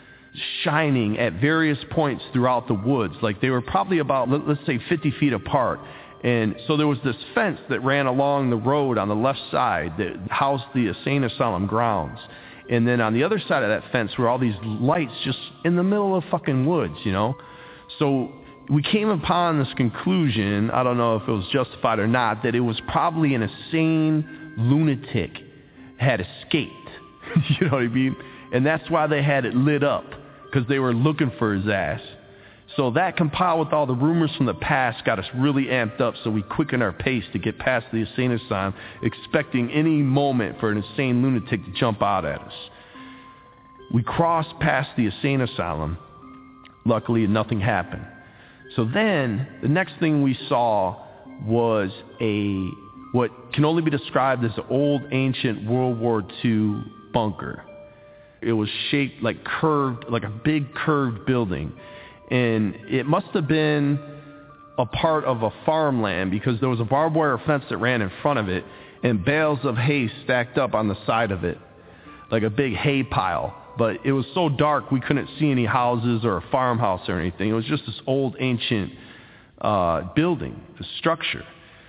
shining at various points throughout the woods. Like they were probably about, let's say, 50 feet apart. And so there was this fence that ran along the road on the left side that housed the insane asylum grounds. And then on the other side of that fence were all these lights just in the middle of fucking woods, So we came upon this conclusion, I don't know if it was justified or not, that it was probably an insane lunatic had escaped. You know what I mean? And that's why they had it lit up, because they were looking for his ass. So that compiled with all the rumors from the past got us really amped up, so we quickened our pace to get past the insane asylum, expecting any moment for an insane lunatic to jump out at us. We crossed past the insane asylum. Luckily, nothing happened. So then, the next thing we saw was what can only be described as an old, ancient World War II bunker. It was shaped like curved, like a big curved building. And it must have been a part of a farmland because there was a barbed wire fence that ran in front of it and bales of hay stacked up on the side of it, like a big hay pile. But it was so dark we couldn't see any houses or a farmhouse or anything. It was just this old ancient building, the structure.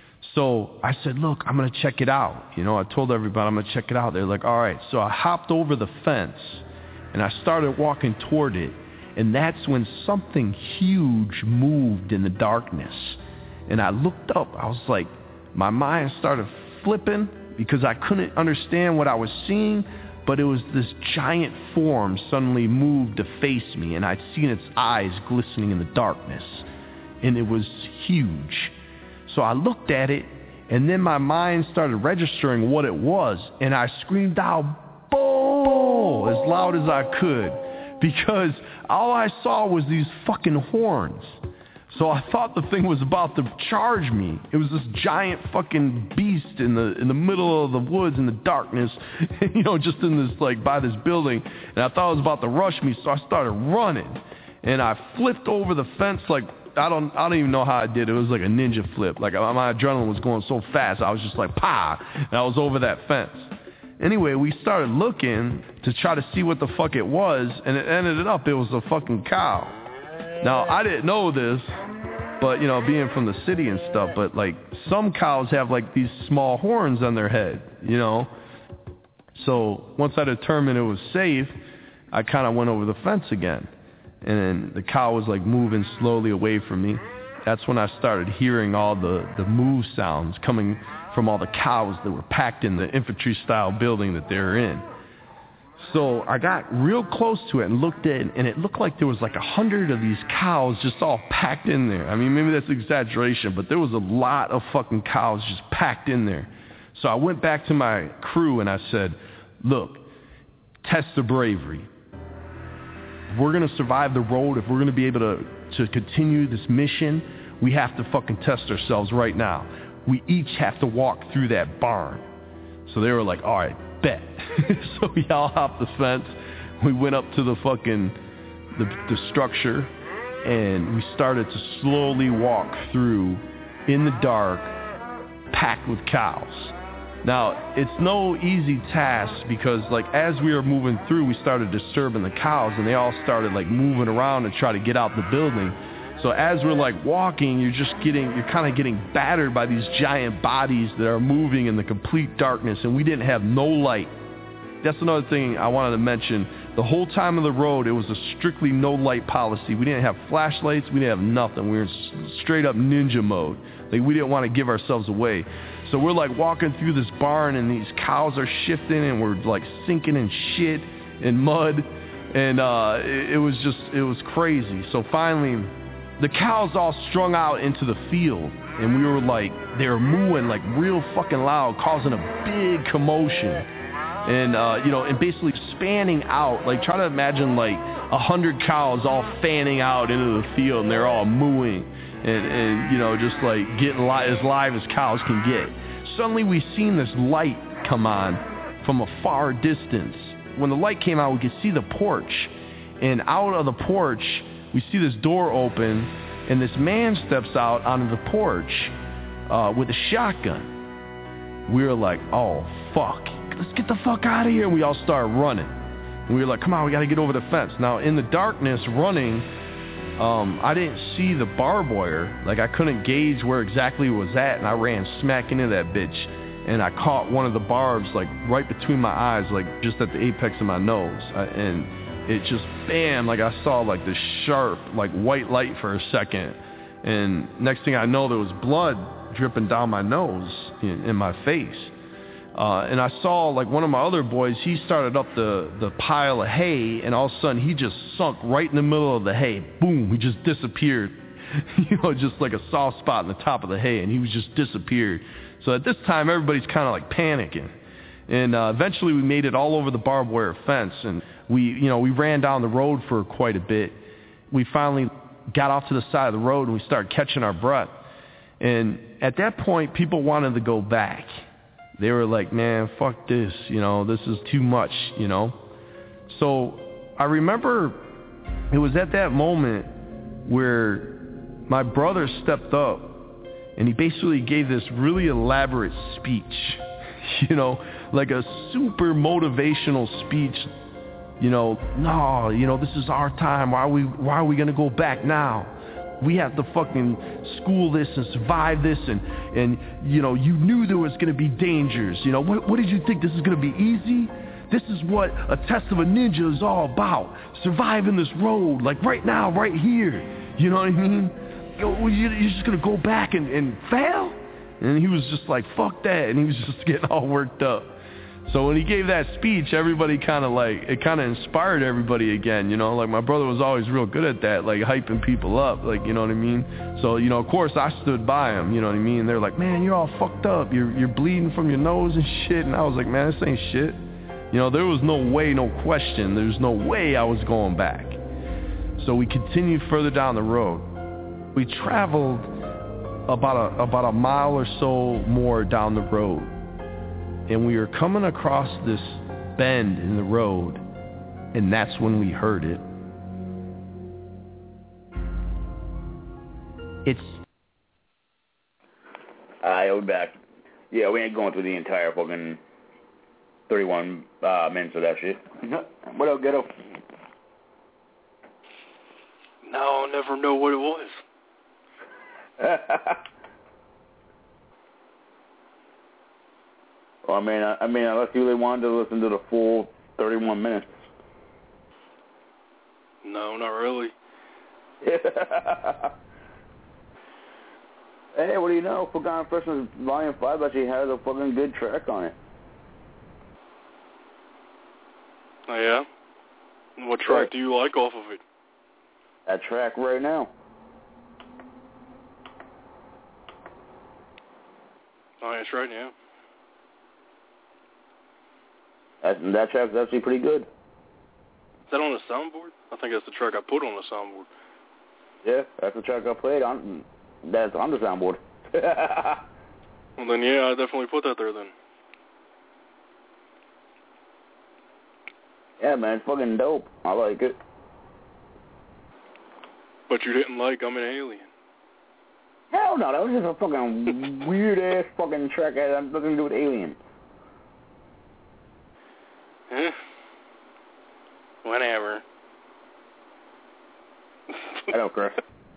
So I said, look, I'm going to check it out. I told everybody I'm going to check it out. They're like, all right. So I hopped over the fence and I started walking toward it. And that's when something huge moved in the darkness. And I looked up. I was like, my mind started flipping because I couldn't understand what I was seeing. But it was this giant form suddenly moved to face me. And I'd seen its eyes glistening in the darkness. And it was huge. So I looked at it. And then my mind started registering what it was. And I screamed out, "Boo!" as loud as I could. Because all I saw was these fucking horns. So I thought the thing was about to charge me. It was this giant fucking beast in the middle of the woods in the darkness, just in this, like, by this building. And I thought it was about to rush me, so I started running. And I flipped over the fence like, I don't even know how I did it. It was like a ninja flip. Like, my adrenaline was going so fast, I was just like, "Pah!" And I was over that fence. Anyway, we started looking to try to see what the fuck it was, and it ended up it was a fucking cow. Now, I didn't know this, but, being from the city and stuff, but, like, some cows have, like, these small horns on their head, So once I determined it was safe, I kind of went over the fence again, and then the cow was, like, moving slowly away from me. That's when I started hearing all the moo sounds coming from all the cows that were packed in the infantry-style building that they were in. So I got real close to it and looked at it, and it looked like there was like 100 of these cows just all packed in there. I mean, maybe that's exaggeration, but there was a lot of fucking cows just packed in there. So I went back to my crew and I said, look, test the bravery. If we're going to survive the road, if we're going to be able to continue this mission, we have to fucking test ourselves right now. We each have to walk through that barn. So they were like, all right, bet. So we all hopped the fence. We went up to the fucking, the structure, and we started to slowly walk through in the dark, packed with cows. Now, it's no easy task because, like, as we were moving through, we started disturbing the cows, and they all started, like, moving around to try to get out the building. So as we're, like, walking, you're kind of getting battered by these giant bodies that are moving in the complete darkness, and we didn't have no light. That's another thing I wanted to mention. The whole time of the road, it was a strictly no light policy. We didn't have flashlights. We didn't have nothing. We were in straight up ninja mode. Like, we didn't want to give ourselves away. So we're, like, walking through this barn, and these cows are shifting, and we're, like, sinking in shit and mud. And it was crazy. So finally, the cows all strung out into the field, and we were like, they were mooing like real fucking loud, causing a big commotion. And, and basically spanning out, like, try to imagine like 100 cows all fanning out into the field, and they're all mooing. and you know, just like getting as live as cows can get. Suddenly we seen this light come on from a far distance. When the light came out, we could see the porch, and out of the porch we see this door open, and this man steps out onto the porch with a shotgun. We were like, oh fuck, let's get the fuck out of here. And we all started running. And we were like, come on, we gotta get over the fence. Now in the darkness running, I didn't see the barbed wire. Like I couldn't gauge where exactly it was at, and I ran smack into that bitch. And I caught one of the barbs like right between my eyes, like just at the apex of my nose. And it just, bam, like I saw like this sharp, like white light for a second. And next thing I know, there was blood dripping down my nose in my face. And I saw like one of my other boys, he started up the pile of hay, and all of a sudden he just sunk right in the middle of the hay. Boom, he just disappeared. You know, just like a soft spot in the top of the hay, and he was just disappeared. So at this time, everybody's kind of like panicking. And eventually we made it all over the barbed wire fence, and we ran down the road for quite a bit. We finally got off to the side of the road, and we started catching our breath. And at that point, people wanted to go back. They were like, man, fuck this, you know, this is too much, you know. So I remember it was at that moment where my brother stepped up, and he basically gave this really elaborate speech, you know, like a super motivational speech, you know, no, you know, this is our time, why are we going to go back now? We have to fucking school this and survive this, and you know, you knew there was going to be dangers. You know, what did you think, this is going to be easy? This is what a test of a ninja is all about. Surviving this road, like right now, right here. You know what I mean? You're just going to go back and fail? And he was just like, fuck that. And he was just getting all worked up. So when he gave that speech, everybody kind of like, it kind of inspired everybody again, you know, like my brother was always real good at that, like hyping people up, like, you know what I mean? So, you know, of course I stood by him, you know what I mean? They're like, man, you're all fucked up, you're bleeding from your nose and shit. And I was like, man, this ain't shit. You know, there was no way, no question, there's no way I was going back. So we continued further down the road. We traveled about a mile or so more down the road. And we were coming across this bend in the road, and that's when we heard it. Alright, we're back. Yeah, we ain't going through the entire fucking 31 minutes of that shit. What up, Ghetto? No, I'll never know what it was. Well, I mean, unless you really wanted to listen to the full 31 minutes. No, not really. Hey, what do you know? Forgotten Freshness Volume 5 actually has a fucking good track on it. Oh, yeah? What track do you like off of it? That track right now. Oh, that's right, yeah. That track's actually pretty good. Is that on the soundboard? I think that's the track I put on the soundboard. Yeah, that's the track I played on. That's on the soundboard. Well, then, yeah, I definitely put that there then. Yeah, man, it's fucking dope. I like it. But you didn't like I'm an Alien. Hell no, that was just a fucking weird-ass fucking track that had nothing to do with aliens. Whenever. I don't care.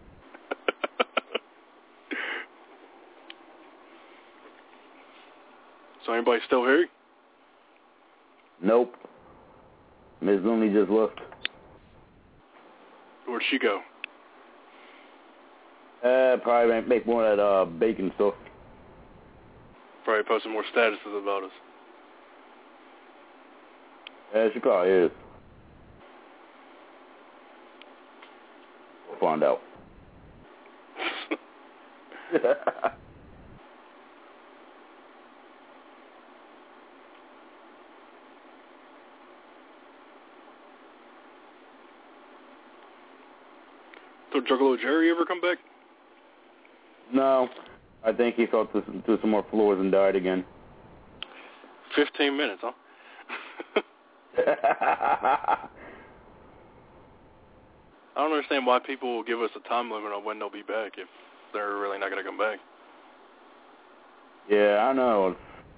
So anybody still here? Nope. Miss Looney just left. Where'd she go? Probably make more of that bacon stuff. Probably posting more statuses about us. Yeah, she probably is. We'll find out. So Juggalo Jerry ever come back? No, I think he fell through some more floors and died again. 15 minutes, huh? I don't understand why people will give us a time limit on when they'll be back if they're really not going to come back. Yeah, I know.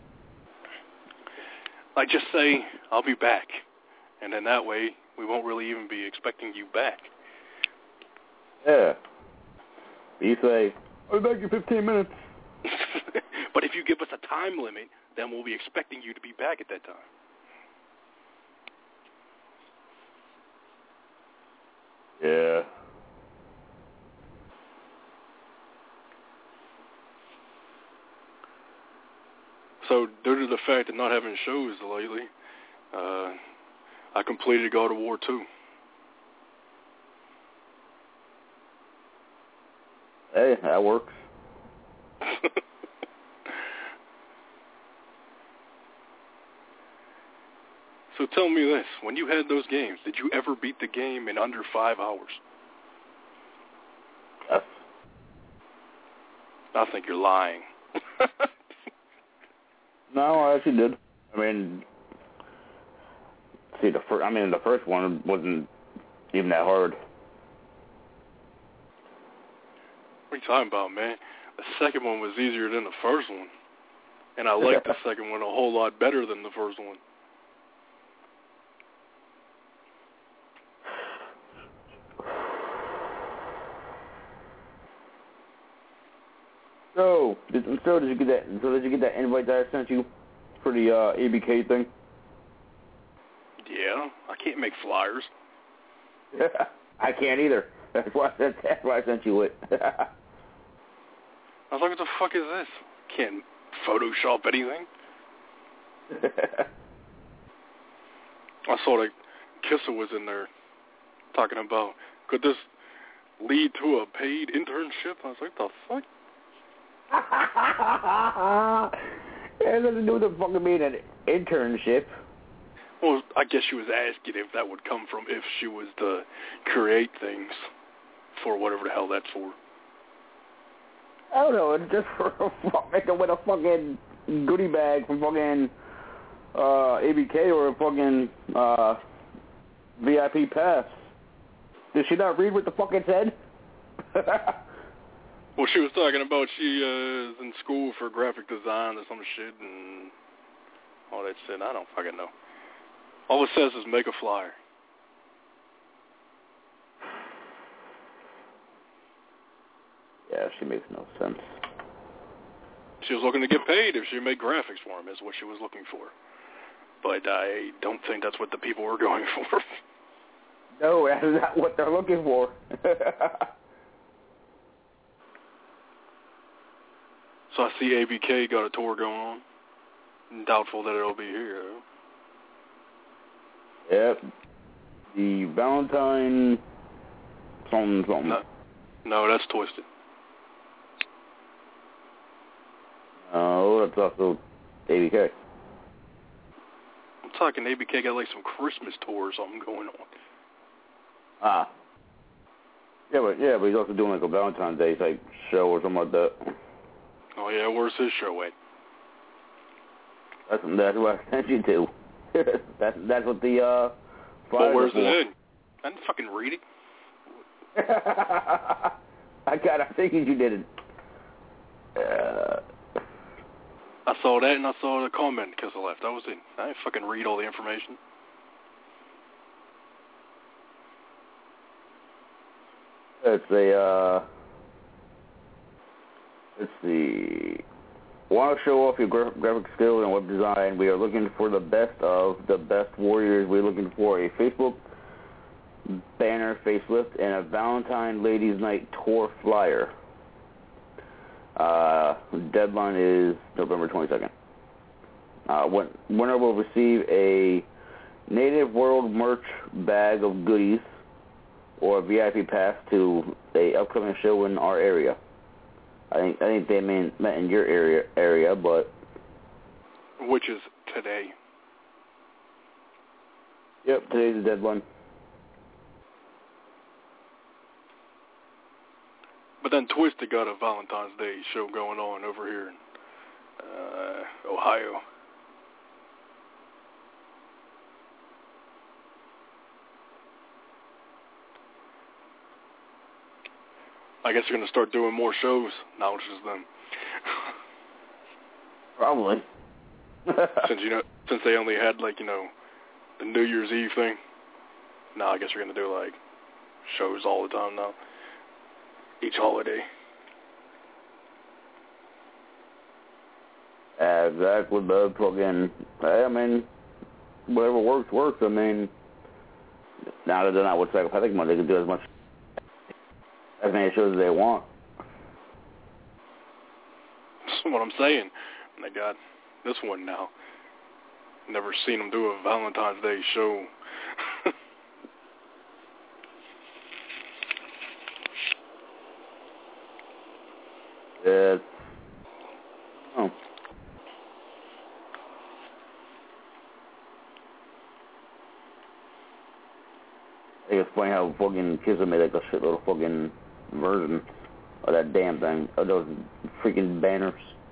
Like, just say, I'll be back. And then that way, we won't really even be expecting you back. Yeah. You say, I'll be back in 15 minutes. But if you give us a time limit, then we'll be expecting you to be back at that time. Yeah. So, due to the fact of not having shows lately, I completed God of War 2. Hey, that works. So tell me this, when you had those games, did you ever beat the game in under 5 hours? Yes. I think you're lying. No, I actually did. I mean, see, the first one wasn't even that hard. What are you talking about, man? The second one was easier than the first one. And I liked the second one a whole lot better than the first one. So did you get that? So did you get that invite that I sent you for the ABK thing? Yeah, I can't make flyers. I can't either. That's why I sent you it. I was like, what the fuck is this? Can't Photoshop anything. I saw that Kissa was in there talking about, could this lead to a paid internship? I was like, the fuck? It has nothing to do with the fucking being an internship. Well, I guess she was asking if that would come from if she was to create things for whatever the hell that's for. I don't know, it's just for with a fucking goodie bag from fucking ABK or a fucking VIP pass. Did she not read what the fuck it said? Well, she was talking about she is in school for graphic design or some shit and all that shit. I don't fucking know. All it says is make a flyer. Yeah, she makes no sense. She was looking to get paid if she made graphics for him is what she was looking for. But I don't think that's what the people were going for. No, that's not what they're looking for. So I see ABK got a tour going on. Doubtful that it'll be here, though. Yep. The Valentine something. No, that's Twisted. Oh, that's also ABK. I'm talking ABK got like some Christmas tour or something going on. Ah. Yeah, but he's also doing like a Valentine's Day type show or something like that. Oh yeah, where's his show at? That's what I sent you to. that's what the Well, where's it in? I didn't fucking read it. I figured you didn't. I saw that and I saw the comment because I left. That was it. I didn't fucking read all the information. Let's see. Want to show off your graphic skills and web design? We are looking for the best of the best warriors. We're looking for a Facebook banner facelift and a Valentine Ladies Night tour flyer. Deadline is November 22nd. Winner will receive a Native World merch bag of goodies or a VIP pass to a upcoming show in our area. I think they meant in your area, but which is today. Yep, today's the deadline. But then Twisted got a Valentine's Day show going on over here in Ohio. I guess they're going to start doing more shows now, it's just them. Probably. Since they only had, like, you know, the New Year's Eve thing. Now I guess they're going to do, like, shows all the time now. Each holiday. Exactly, bud. Fucking, I mean, whatever works. I mean, now that they're not with Psychopathic Monday, they can do as many shows as they want. That's what I'm saying. And they got this one now. Never seen them do a Valentine's Day show. Yeah. Oh. I think it's funny how fucking kids have made like a shitload of fucking version of that damn thing, of those freaking banners.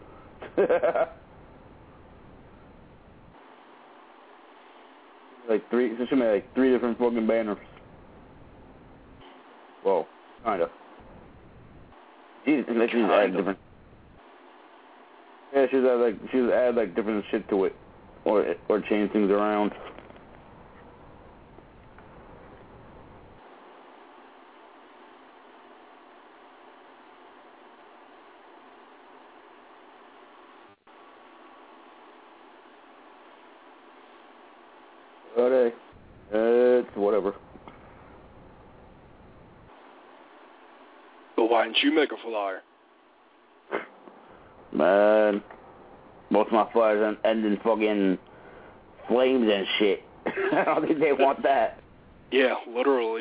She made like three different fucking banners. Well, kinda. She's added different. Yeah, she's added like different shit to it, or change things around. But hey, it's whatever. But why didn't you make a flyer? Man, most of my flyers end in fucking flames and shit. I don't think they want that. Yeah, literally.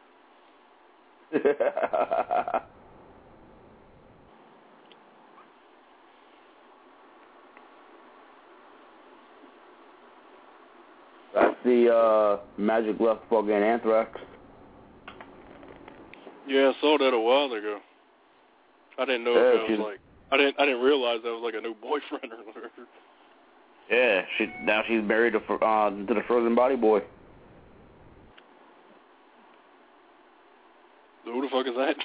That's the Magic Left fucking Anthrax. Yeah, I saw that a while ago. I didn't know if it was like I didn't realize that was like a new boyfriend or whatever. Yeah, now she's married to the Frozen Body Boy. Who the fuck is that?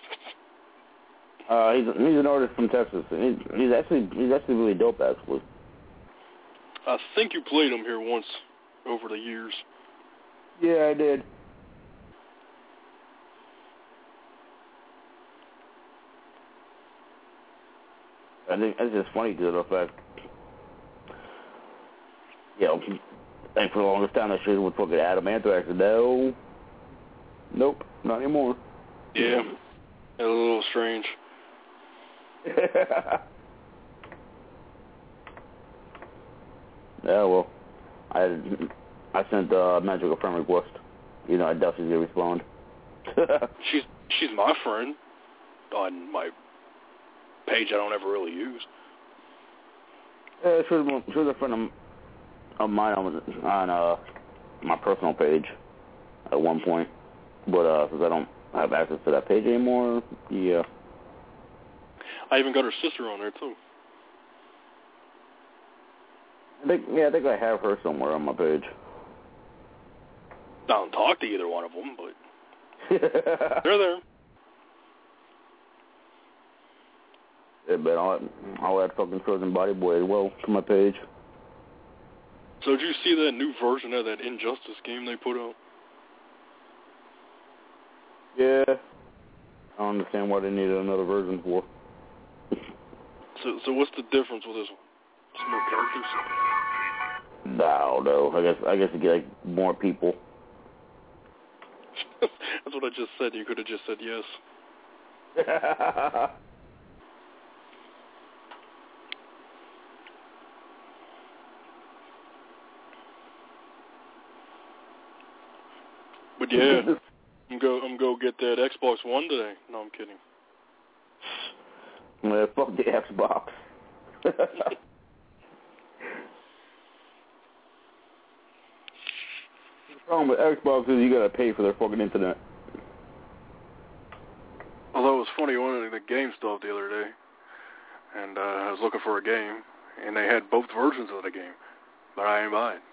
He's an artist from Texas. He's actually really dope, actually. I think you played him here once over the years. Yeah, I did. I think it's just funny to the fact, and for the longest time that shit with fucking Adam Anthrax. Nope, not anymore. Yeah, it's a little strange. Yeah, well, I sent Magic a friend request. I doubt she's gonna respond. She's my friend on my page I don't ever really use. Yeah, she was a friend of mine on my personal page at one point, but since I don't have access to that page anymore, yeah. I even got her sister on there too. I think I have her somewhere on my page. I don't talk to either one of them, but they're there. Yeah, but I'll add fucking Frozen Body Boy as well to my page. So did you see that new version of that Injustice game they put out? Yeah. I don't understand why they needed another version for. So what's the difference with this one? Some more characters? No. I guess you get like more people. That's what I just said. You could have just said yes. But yeah, I'm go get that Xbox One today. No, I'm kidding. Yeah, fuck the Xbox. The problem with Xbox is you gotta pay for their fucking internet. Although it was funny, one of the at GameStop the other day, and I was looking for a game, and they had both versions of the game, but I ain't buying.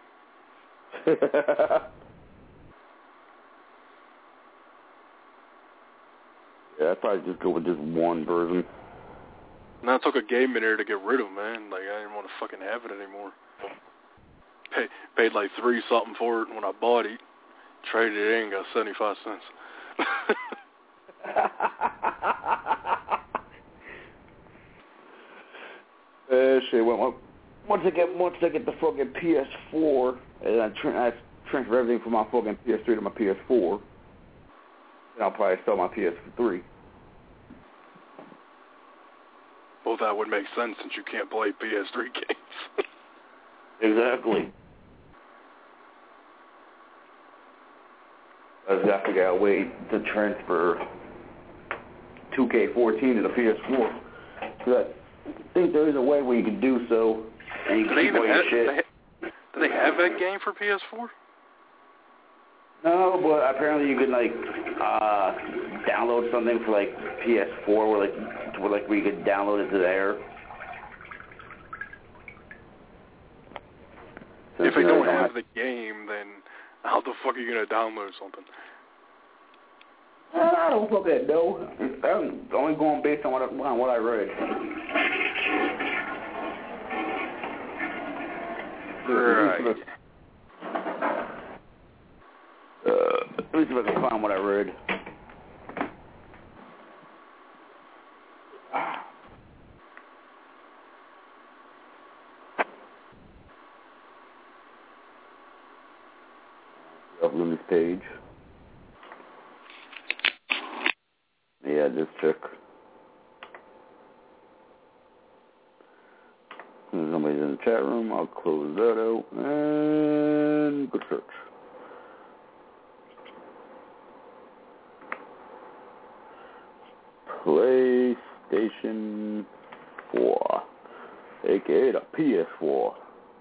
Yeah, I'd probably just go with just one version. And I took a game in there to get rid of, man. Like, I didn't want to fucking have it anymore. Paid like $3 something for it when I bought it. Traded it in, got 75 cents. Shit. Once I get the fucking PS4, and I transfer everything from my fucking PS3 to my PS4, then I'll probably sell my PS3. Well, that would make sense since you can't play PS3 games. Exactly. I just got to figure out a way to transfer 2K14 to the PS4. Because I think there is a way where you can do so. And you can keep all your shit. Do they have that game for PS4? No, but apparently you can like download something for like PS4 where you could download it to there. If they don't have the game, then how the fuck are you gonna download something? I don't fucking know. I'm only going based on what I read. Right. Let me see if I can find what I read. Upload this page. Yeah, just check. Somebody's in the chat room. I'll close that out and go search. PlayStation 4, aka the PS4.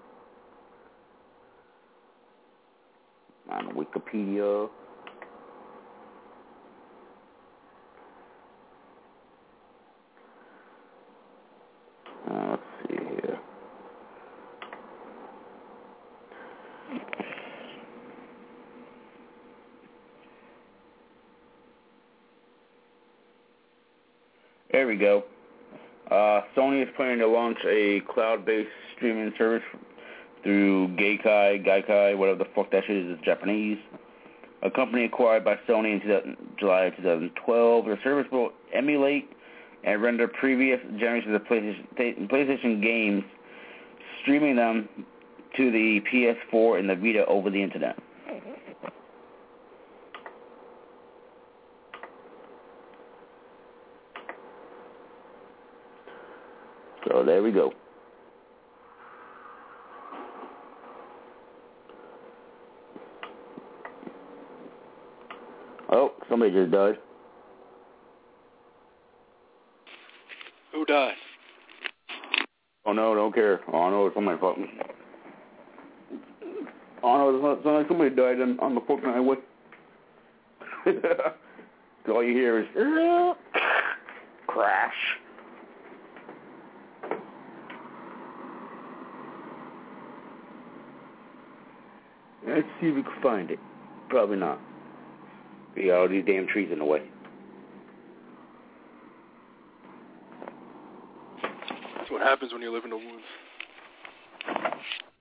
On Wikipedia. Let's see here. There we go. Sony is planning to launch a cloud-based streaming service through Gaikai, whatever the fuck that shit is, it's Japanese. A company acquired by Sony in July 2012. The service will emulate and render previous generations of PlayStation games, streaming them to the PS4 and the Vita over the internet. So there we go. Oh, somebody just died. Who died? Oh no, don't care. Oh no, somebody fucking. Oh no, somebody died on the fucking highway. So all you hear is crash. Let's see if we can find it. Probably not. We got all these damn trees in the way. That's what happens when you live in the woods.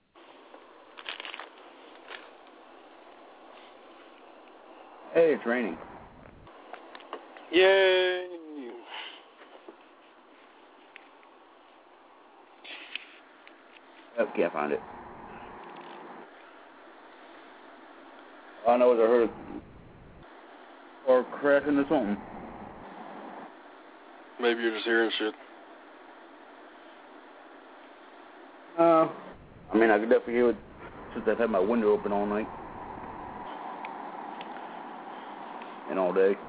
Hey, it's raining. Yay! Oh, can't find it. All I know is I heard a car crashing or something. Maybe you're just hearing shit. I mean, I could definitely hear it since I've had my window open all night. And all day.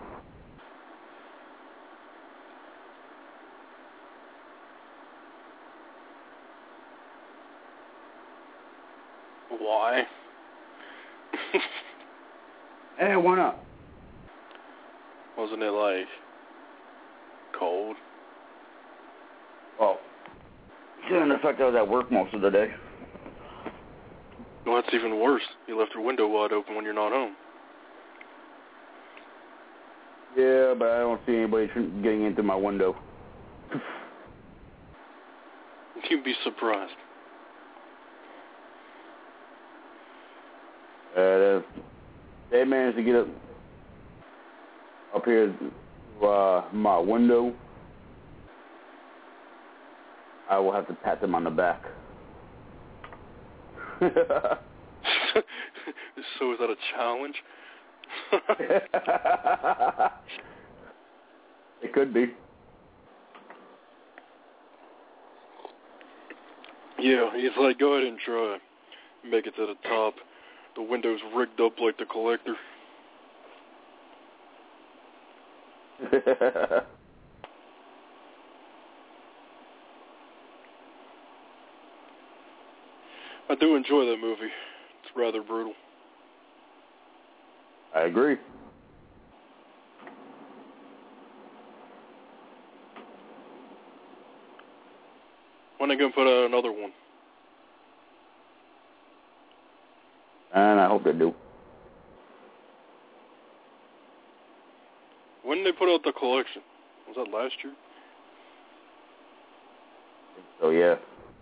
Why? Hey, why not? Wasn't it like cold? And the fact I was at work most of the day. Well, that's even worse. You left your window wide open when you're not home. Yeah, but I don't see anybody getting into my window. You'd be surprised. They managed to get up here to my window. I will have to pat them on the back. So is that a challenge? It could be. Yeah, he's like, go ahead and try. Make it to the top. The window's rigged up like the collector. I do enjoy that movie. It's rather brutal. I agree. When are they going to put out another one? And I hope they do. When did they put out the collection? Was that last year? So, yeah.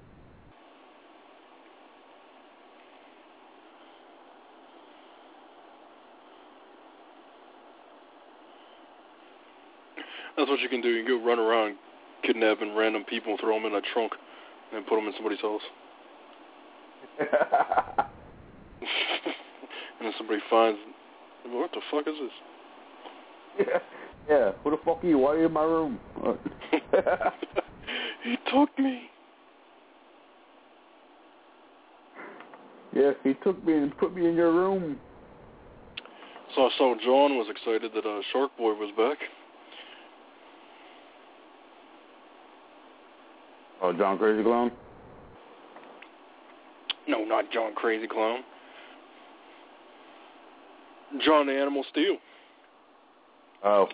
That's what you can do. You can go run around kidnapping random people and throw them in a trunk and put them in somebody's house. And then somebody finds, what the fuck is this? Yeah, who the fuck are you? Why are you in my room? He took me. Yeah, he took me and put me in your room. So I saw John was excited that Shark Boy was back. Oh, John Crazy Clown? No, not John Crazy Clown. John the Animal Steel. Oh.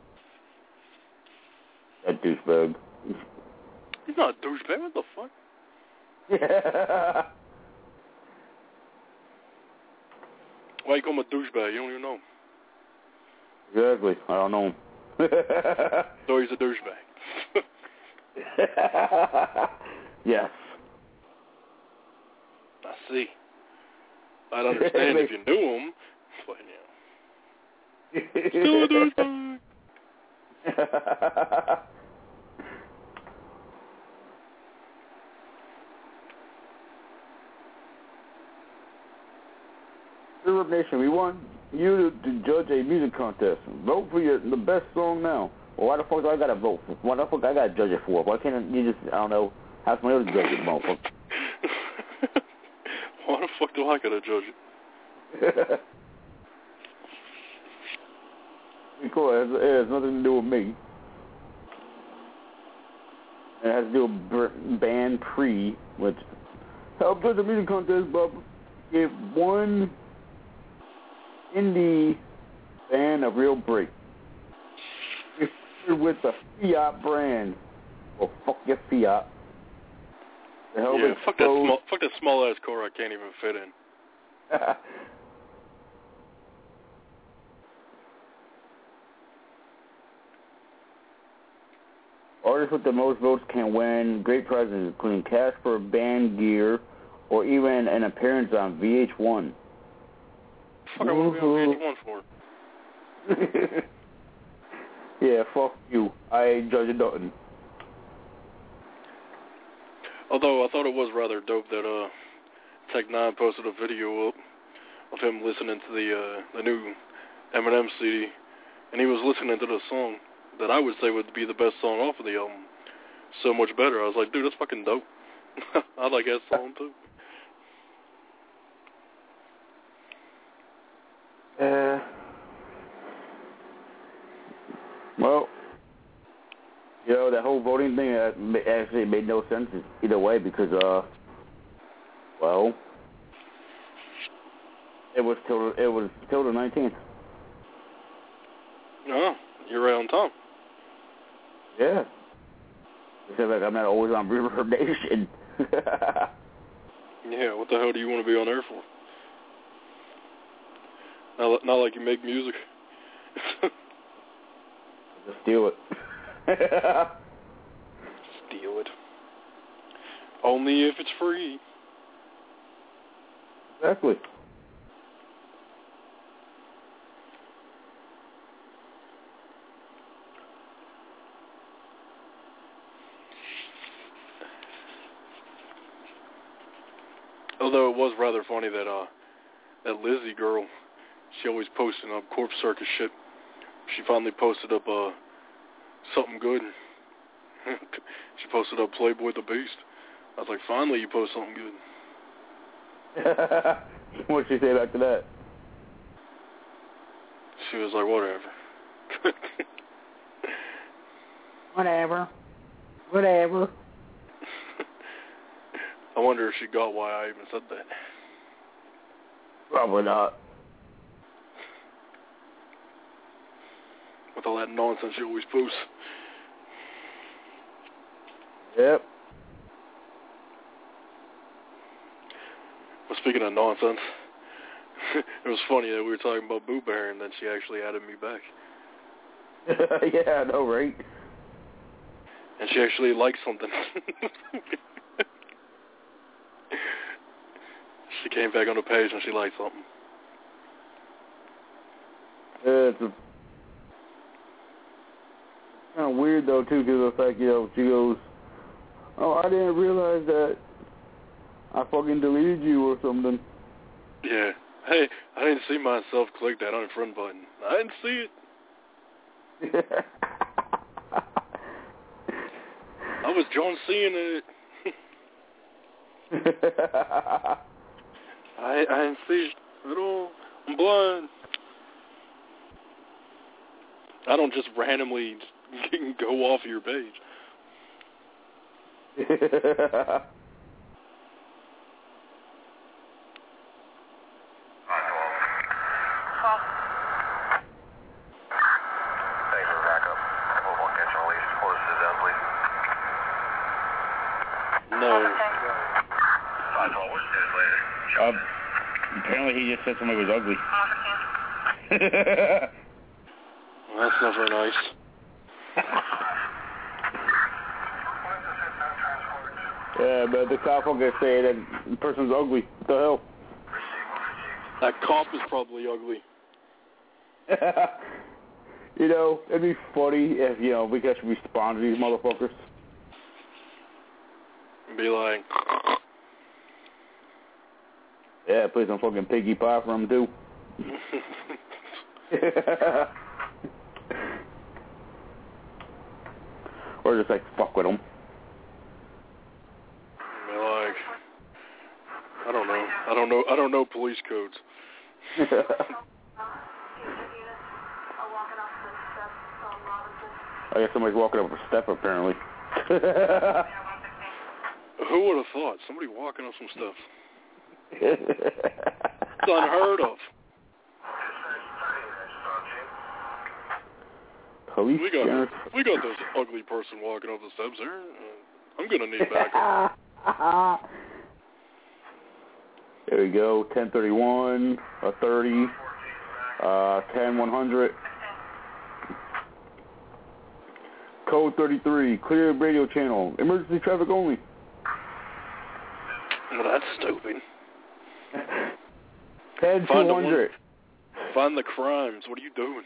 That douchebag. He's not a douchebag. What the fuck? Yeah. Why you call him a douchebag? You don't even know him. Exactly. I don't know him. So he's a douchebag. Yes. I see. I'd understand if you knew him, but yeah. Still a douchebag. Europe Nation, we want you to judge a music contest. Vote for the best song now. Well, why the fuck do I gotta vote for? Why the fuck I gotta judge it for? Why can't you just, I don't know, have somebody else judge it, motherfucker? Why the fuck do I gotta judge it? Cool, it has nothing to do with me. It has to do with Band Pre, which helped judge the music contest, but give one indie band a real break. With the Fiat brand. Well, fuck your Fiat. Yeah, fuck that small ass car I can't even fit in. Artists with the most votes can win great prizes, including cash for band gear or even an appearance on VH1. Fuck, I want to be on VH1 for. Yeah, fuck you. I ain't judging nothing. Although I thought it was rather dope that Tech-9 posted a video up of him listening to the new Eminem CD, and he was listening to the song that I would say would be the best song off of the album. So much better. I was like, dude, that's fucking dope. I like that song too. Well, you know, that whole voting thing actually made no sense either way because, well, it was till the 19th. Oh, you're right on time. Yeah. It said like I'm not always on Reverb Nation. Yeah, what the hell do you want to be on there for? Not like you make music. Just steal it. Steal it. Only if it's free. Exactly. Although it was rather funny that Lizzie girl, she always posting up Corpse Circus shit. She finally posted up something good. She posted up Playboy the Beast. I was like, finally you post something good. What'd she say back to that? She was like, whatever. Whatever. I wonder if she got why I even said that. Probably not. With all that nonsense she always posts. Yep. Well, speaking of nonsense, it was funny that we were talking about Boo Bear and then she actually added me back. Yeah, I know, right? And she actually liked something. She came back on the page and she liked something. It's kind of weird, though, too, because of the fact, she goes, oh, I didn't realize that I fucking deleted you or something. Yeah. Hey, I didn't see myself click that unfriend button. I didn't see it. I was John seeing it. I didn't see it at all. I'm blind. I don't just randomly go off your page. No. Apparently he just said somebody was ugly. Well, that's not very nice. Yeah, but the cop will get say that the person's ugly. What the hell? That cop is probably ugly. It'd be funny if, we could actually respond to these motherfuckers. Be like... Yeah, play some fucking piggy pie for him, too. Or just, fuck with him. Be like... I don't know police codes. I guess somebody's walking up a step, apparently. Who would have thought? Somebody walking up some steps. It's unheard of. Police we got this ugly person walking up the steps here. I'm going to need backup. There we go. 1031, a 30, 10-100. Code 33, clear radio channel. Emergency traffic only. Well, that's stupid. 10-200. Find the crimes. What are you doing?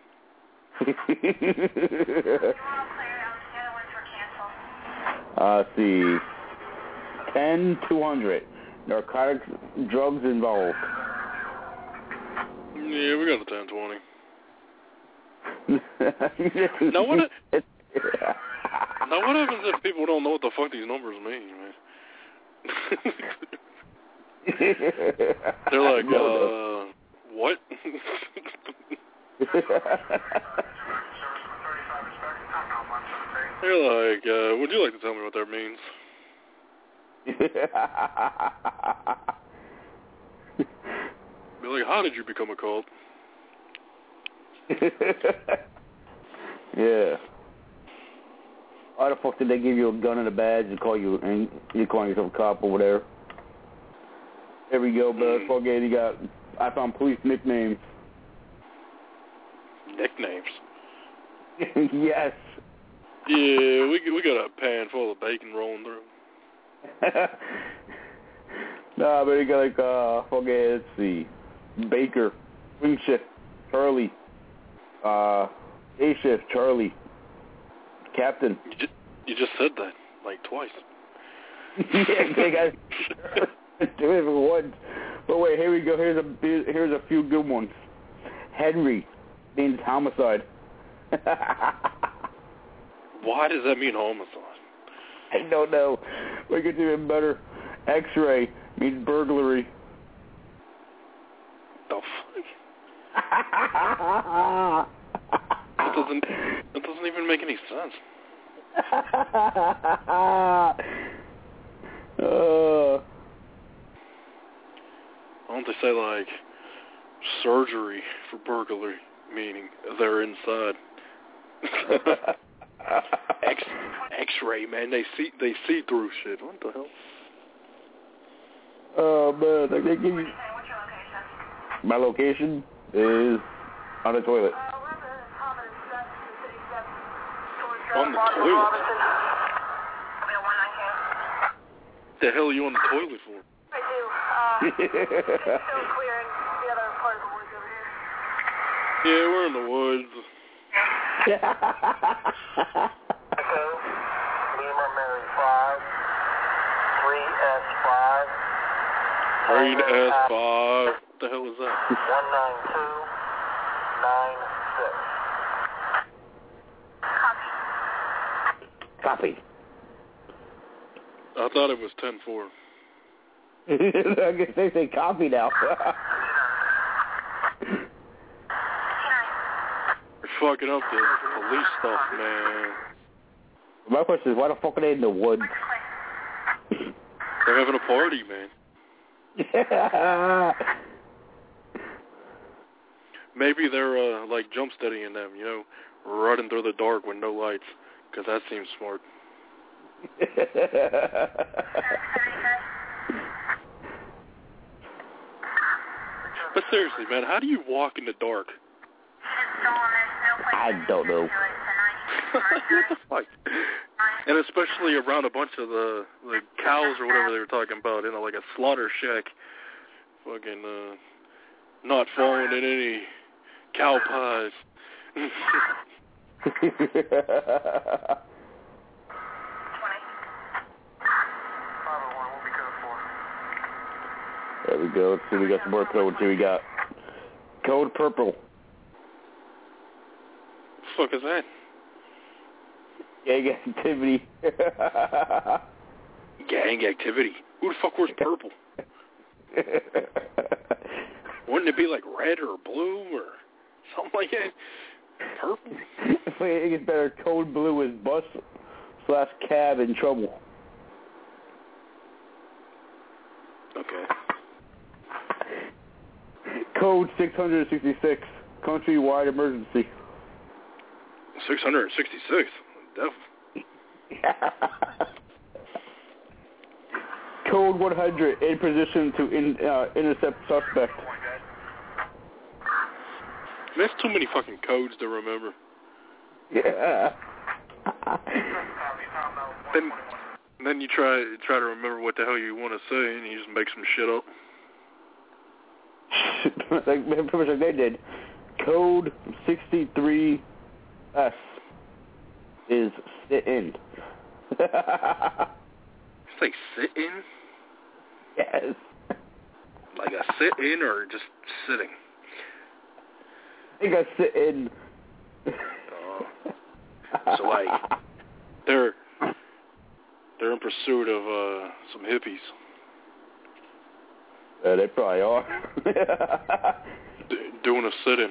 Let's see. 10-200. Narcotics, drugs involved. Yeah, we got the 1020. Now what happens if people don't know what the fuck these numbers mean, man? They're like, what? They're like, would you like to tell me what that means? Be like, how did you become a cult? Yeah. Why the fuck did they give you a gun and a badge and you're calling yourself a cop or whatever? There we go, bud. Fucking, you got, I found police nicknames. Nicknames? Yes. Yeah, we got a pan full of bacon rolling through. Nah, but you got like, fucking, let's see. Baker, Wing Shift, Charlie, A Shift, Charlie, Captain. You just said that, like, twice. Yeah, they got different ones. But wait, here we go. Here's a few good ones. Henry means homicide. Why does that mean homicide? I don't know. But it gets even better. X-ray means burglary. The fuck? That doesn't even make any sense. Why don't they say, like, surgery for burglary, meaning they're inside? X-ray, man, they see through shit. What the hell? Oh man, like they give you. My location is on the toilet. On the toilet? The hell are you on the toilet for? Yeah, we're in the woods. Lima Mary 5, 3S5. Green S5. What the hell is that? 19296. Copy. I thought it was 10-4. I guess they say copy now. You're fucking up the police stuff, man. My question is, why the fuck are they in the woods? They're having a party, man. Maybe they're, like, jump steadying them, you know, running through the dark with no lights, because that seems smart. But seriously, man, how do you walk in the dark? I don't know. What the fuck? And especially around a bunch of the cows or whatever they were talking about, you know, like a slaughter shack. Fucking, not falling in any cow pies. There we go. Let's see, we got some more code. Let's see, we got code purple. What the fuck is that? Gang activity. Gang activity? Who the fuck wears purple? Wouldn't it be like red or blue or something like that? Purple? Wait, it gets better. Code blue is bus/cab in trouble. Okay. Code 666, countrywide emergency. 666? Definitely. Code 100, in position to intercept suspect. That's too many fucking codes to remember. Yeah. Then you try to remember what the hell you want to say, and you just make some shit up. Like pretty much like they did. Code 63S is sit in. Say sit in? Yes. Like a sit in or just sitting? I think I sit in. So like they're in pursuit of some hippies. They probably are. Doing a sit-in.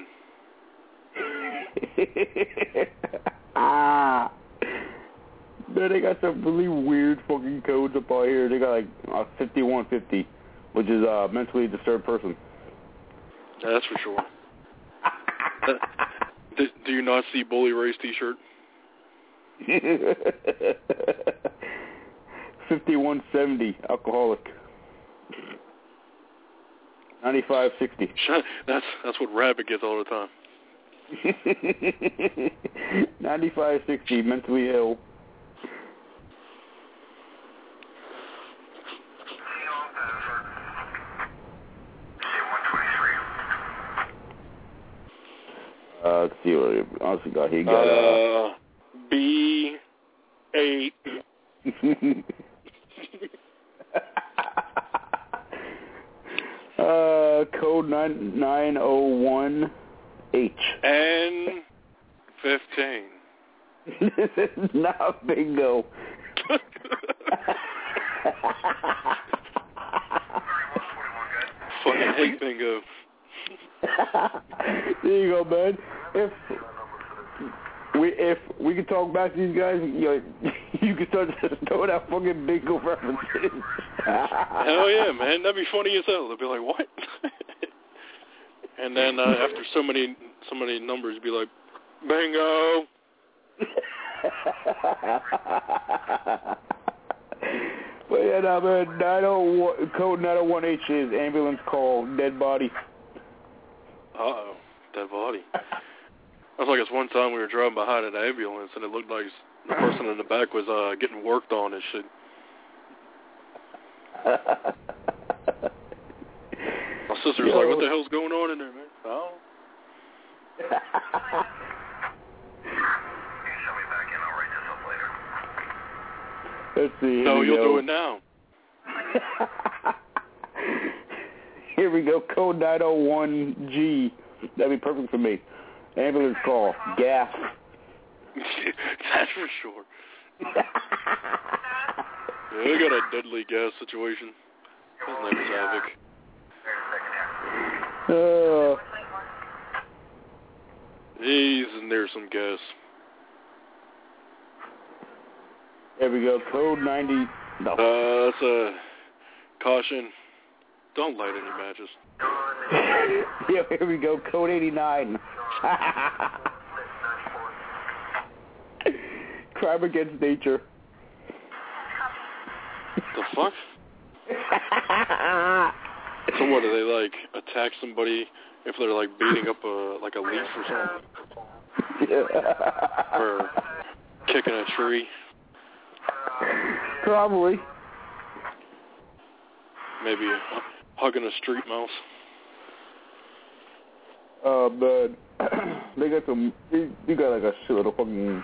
Man, they got some really weird fucking codes up out here. They got like 5150, which is a mentally disturbed person. That's for sure. Do you not see Bully Ray's t-shirt? 5170, alcoholic. 9560. That's what Rabbit gets all the time. 9560, mentally ill. Let's see what he honestly got. He got B8. Code 901H. N15. This is not bingo. Fucking hate bingo. There you go, man. If we could talk back to these guys, you can start just throwing out fucking bingo references. Hell yeah, man. That'd be funny as hell. They'd be like, what? And then after so many numbers, you'd be like, bingo. But yeah, no, man. 901, code 901H is ambulance call, dead body. Uh-oh, dead body. I was like, this one time we were driving behind an ambulance, and it looked like the person in the back was getting worked on and shit. My sister was like, what the hell's going on in there, man? Oh. Let's see. No, you'll do it now. Here we go. Code 901G. That'd be perfect for me. Ambulance call. Gas. That's for sure. Yeah, they got a deadly gas situation. His name is Havoc. He's near some gas. There we go. Code 90. No. That's a caution. Don't light any matches. Yeah, here we go. Code 89. Crime against nature. The fuck? So what, do they, like, attack somebody if they're, like, beating up a leaf or something? Or kicking a tree? Probably. Maybe hugging a street mouse. But they got some. You got like a shitload of fucking.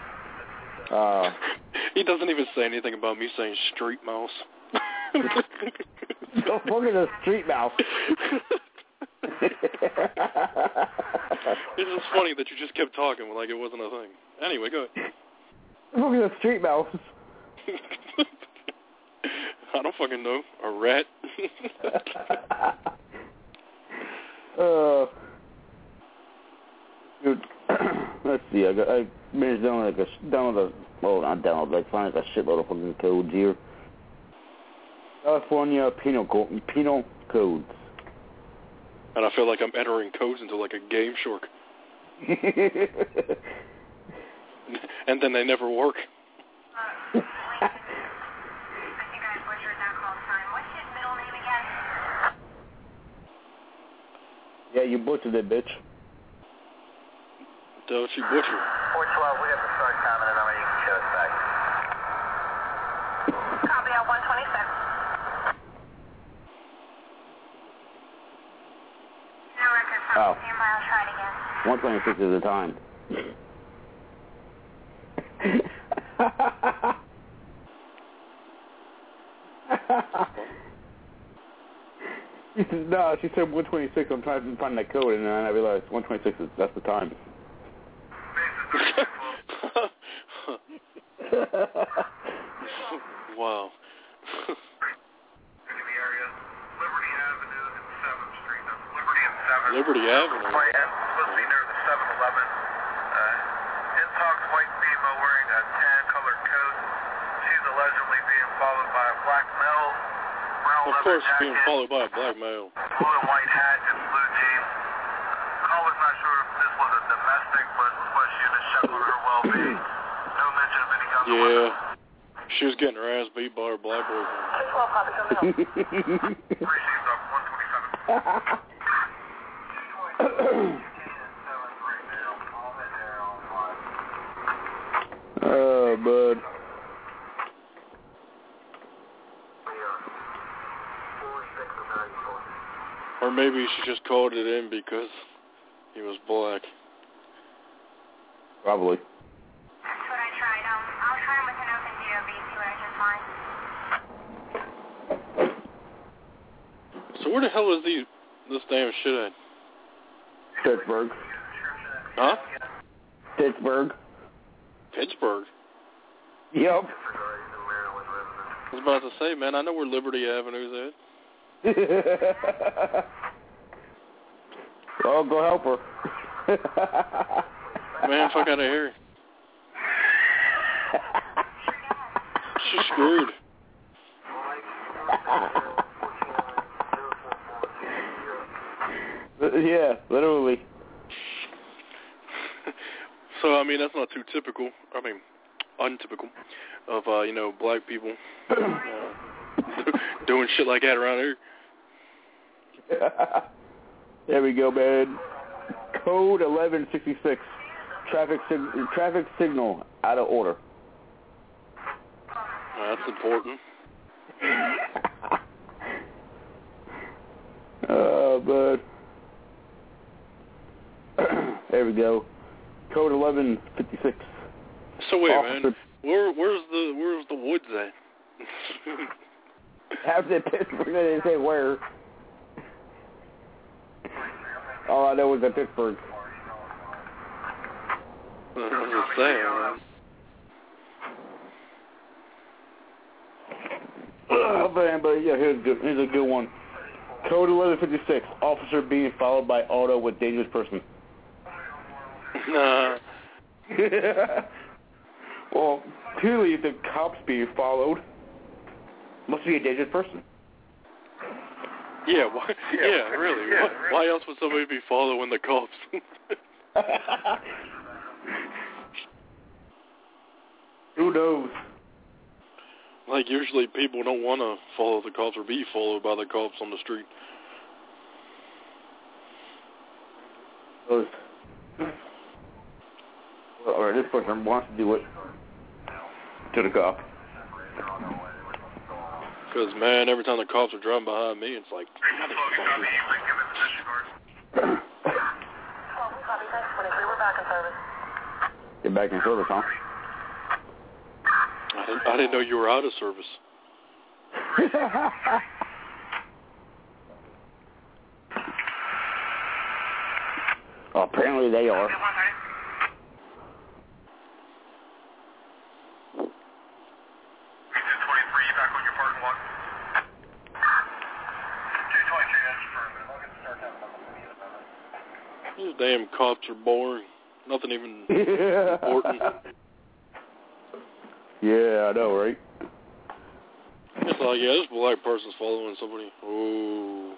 He doesn't even say anything about me saying street mouse. Go fucking a street mouse. It's just funny that you just kept talking like it wasn't a thing. Anyway, go ahead. Fucking a street mouse. I don't fucking know. A rat. Dude, let's see. I managed to download find like a shitload of fucking codes here. California penal codes. And I feel like I'm entering codes into like a game shark. And then they never work. Yeah, you butchered it, bitch. Don't you butcher. 412, we have the start time and a number you can show us back. Copy on 126. No record from Mile, try it again. 126 is the time. No, she said 126. I'm trying to find that code, and then I realized 126 that's the time. Wow. Liberty Avenue. Supposed to be near the 7-Eleven. In talks white female wearing a tan colored coat. She's allegedly being followed by a black male. Of course, being followed by a black male. Blue and white hat and blue jeans. Caller's not sure if this was a domestic, but was questioning to check on her well-being. No mention of any Yeah. She was getting her ass beat by her black boyfriend. Oh, bud. Or maybe she just called it in because he was black. Probably. That's what I tried. I'll try him with an open DOB, see what I can find. So where the hell is this damn shit at? Pittsburgh. Huh? Pittsburgh. Pittsburgh? Yep. I was about to say, man, I know where Liberty Avenue's at. Oh, go help her. Man, fuck out of here. She's screwed. Yeah, literally. So, I mean, that's not too typical. I mean, untypical of, black people doing shit like that around here. There we go, man. Code 1166. Traffic signal out of order. That's important. Oh, bud. There we go. Code 1156. So wait, Officer. man. Where's the woods at? After Pittsburgh, they didn't say where. All I know was at Pittsburgh. I was just saying, man. Oh, man, but yeah, here's a good one. Code 1156. Officer being followed by auto with dangerous person. Nah. Well, clearly the cops being followed must be a dangerous person. Yeah, why? Yeah, really. Why else would somebody be following the cops? Who knows? Like, usually people don't want to follow the cops or be followed by the cops on the street. Or this person wants to do it to the cop. Because, man, every time the cops are driving behind me, it's like, Get back in service, huh? I didn't know you were out of service. Well, apparently they are. These damn cops are boring. Nothing even important. Yeah, I know, right? It's like, yeah, this black person's following somebody. Oh.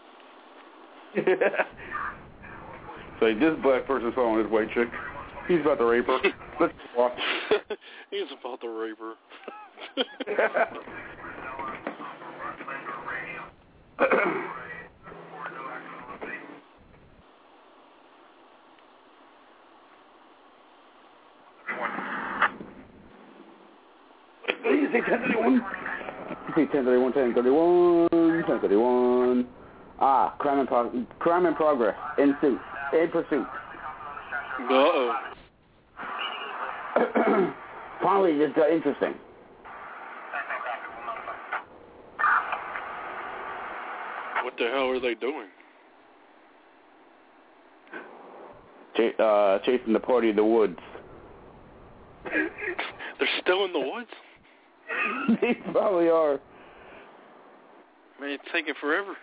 So this black person's following this white chick. He's about to rape her. Let's watch. He's about to rape her. You say 1031? You say 1031, 1031. Ah, crime in progress. In pursuit. Uh-oh. Finally, it just got interesting. What the hell are they doing? Chasing the party in the woods. They're still in the woods? They probably are. Man, it's taking forever.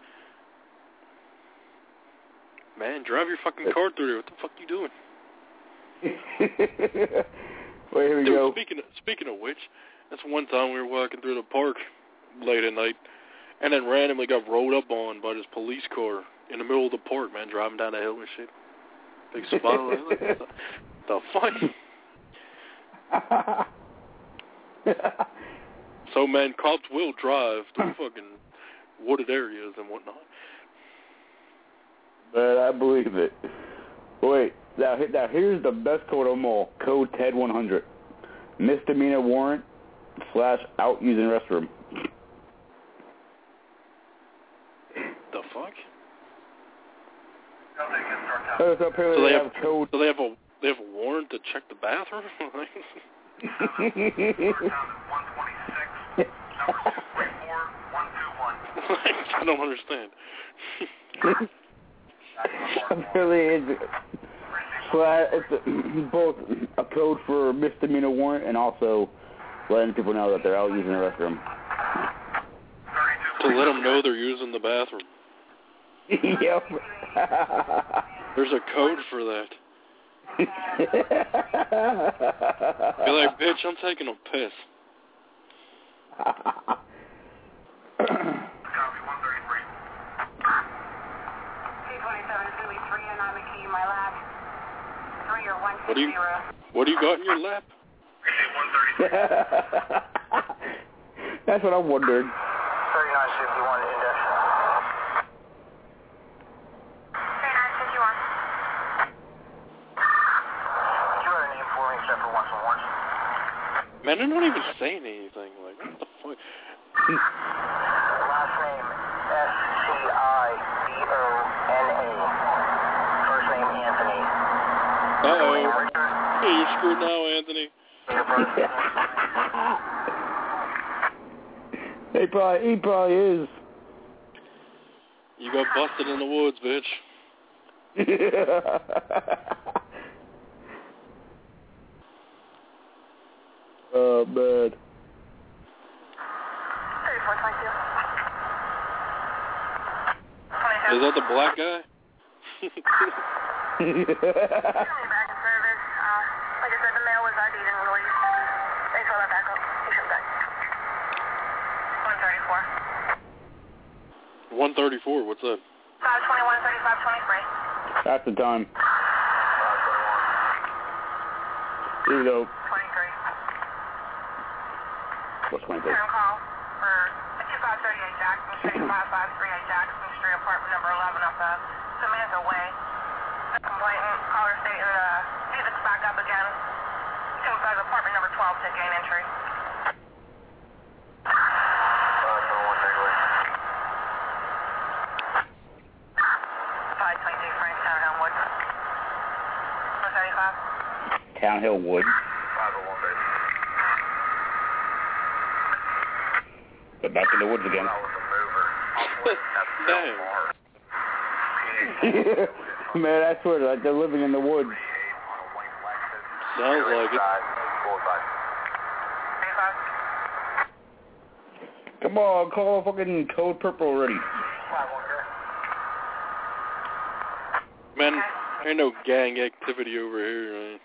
Man, drive your fucking car through there. What the fuck you doing? Wait, here we go. Speaking of which, that's one time we were walking through the park late at night, and then randomly got rolled up on by this police car in the middle of the park, man, driving down the hill and shit. Big smile. The fuck? So, man, cops will drive to fucking wooded areas and whatnot. But I believe it. Wait, now here's the best code of them all. Code TED100. Misdemeanor warrant / out using restroom. The fuck? So apparently they have code. So they have a warrant to check the bathroom? I don't understand. Apparently it's both a code for misdemeanor warrant and also letting people know that they're out using the restroom. To let them know they're using the bathroom. Yep. There's a code for that. Be like, bitch, I'm taking a piss. What do you got in your lap? That's what I'm wondering. 3951 index. 3951. Do you have a name for me except for once and once? Man, they're not even saying anything. Like, what the fuck? Last name, S-C-I-D-O-N-A. First name, Anthony. Uh-oh. Hey, you're screwed now, Anthony. He probably is. You got busted in the woods, bitch. Oh, man. 3422. Is that the black guy? Back in service. Like I said, the mail was ID'd and released. They saw that back up. He should back. 134. 134, what's that? 521, 3523. That's the time. Here we go. 23. What's 23? Turn call for 2538 Jackson Street, 5538 Jackson Street, apartment number 11 off of Samantha Way. A complainant, caller stating music's back up again. Inside apartment number 12 to gain entry. 522 Frank Townhill Wood. 135. Townhill Wood. 501 But back in the woods again. Man, I swear, like they're living in the woods. Sounds like it. Come on, call fucking Code Purple already. Man, ain't no gang activity over here, man.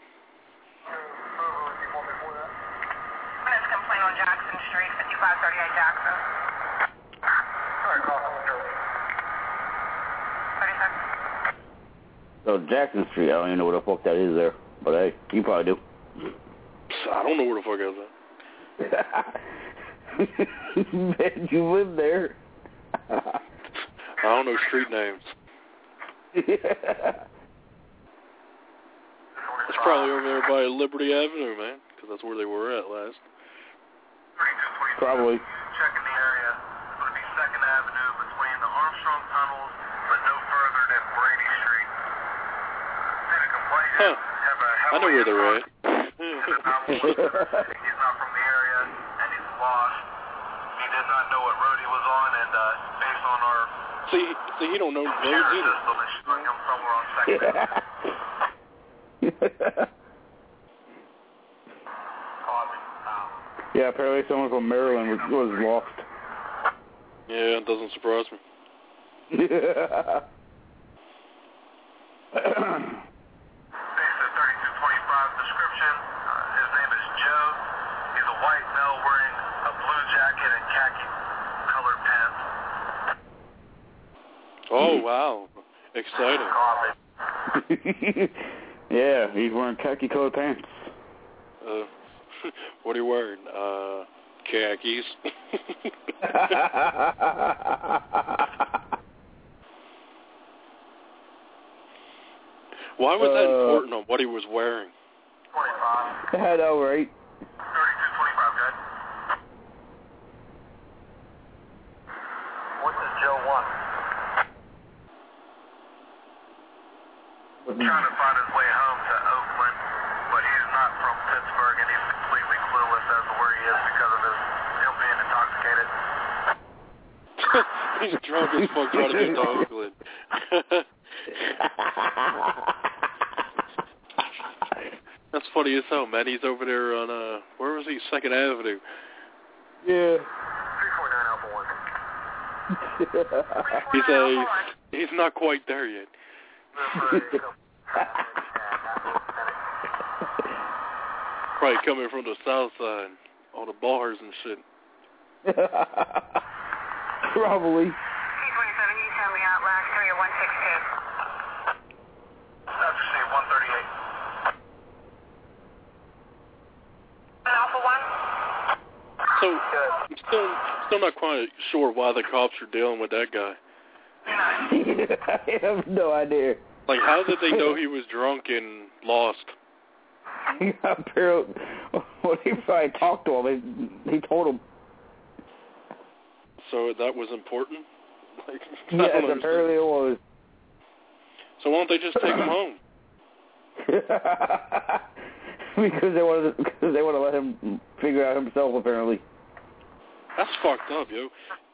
Let's complain on Jackson Street, 5538 Jackson. So Jackson Street, I don't even know what the fuck that is there. But hey, you probably do. I don't know where the fuck is that. Man, you live there. I don't know street names. It's probably over there by Liberty Avenue, man, because that's where they were at last. Probably. Checking the area. It's going to be 2nd Avenue between the Armstrong tunnels, but no further than Brady Street. Huh. I know where they're at. He's not from the area, and he's lost. He did not know what road he was on, and based on our... See, he don't know roads either. System, it's showing him somewhere on 2nd Avenue. Yeah, apparently someone from Maryland was lost. Yeah, it doesn't surprise me. Description. His name is Joe. He's a white male wearing a blue jacket and khaki colored pants. Oh, wow. Exciting. Yeah, he's wearing khaki colored pants. What are you wearing? Khakis. Why was that important on what he was wearing? 25. I know, right? 3225, good. What is Joe 1? Trying to find his way home to Oakland, but he's not from Pittsburgh, and he's completely clueless as to where he is because of him being intoxicated. He's drunk as fuck trying to get to Oakland. That's funny as hell, man. He's over there on, where was he? 2nd Avenue. Yeah. 349 Alpha 1. He's not quite there yet. Probably coming from the south side, all the bars and shit. Probably. T27, you send me out last 3 or 162. That's received 138. Alpha 1? So, I'm still not quite sure why the cops are dealing with that guy. I have no idea. Like, how did they know he was drunk and lost? Apparently, when he probably talked to him, he told him. So that was important? Like, yes, apparently it was. So why don't they just take him home? Because they want to let him figure out himself, apparently. That's fucked up, yo.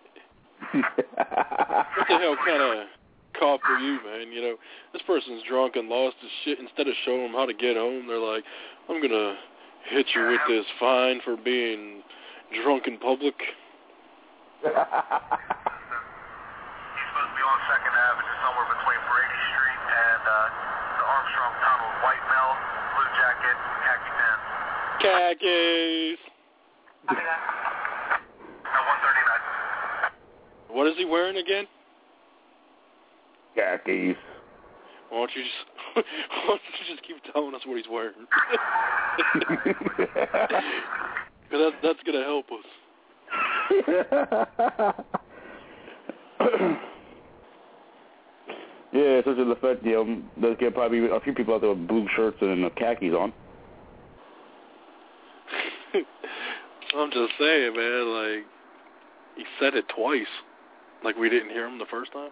What the hell kind of cop are you, man? You know, this person's drunk and lost his shit. Instead of showing him how to get home, they're like, I'm going to hit you with this fine for being drunk in public. He's supposed to be on 2nd Avenue, somewhere between Brady Street and the Armstrong Tunnel. White male, blue jacket, khaki pants. Khakis. At 139. What is he wearing again? Khakis. Why don't you just keep telling us what he's wearing? That's going to help us. Yeah, such an effect, you know, there's probably a few people out there with blue shirts and khakis on. I'm just saying, man, like, he said it twice. Like we didn't hear him the first time.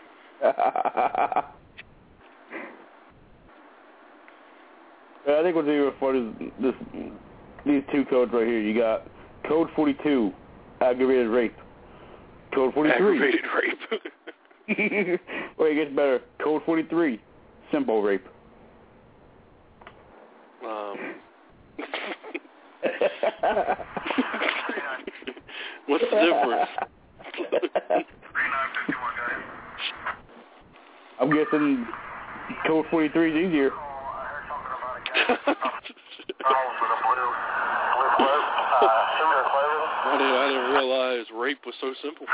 I think what's even fun is these two codes right here. You got code 42, aggravated rape. Code 43. Aggravated rape. Wait, it gets better. Code 43, simple rape. What's the difference? I'm guessing code 43 is easier. I didn't realize rape was so simple.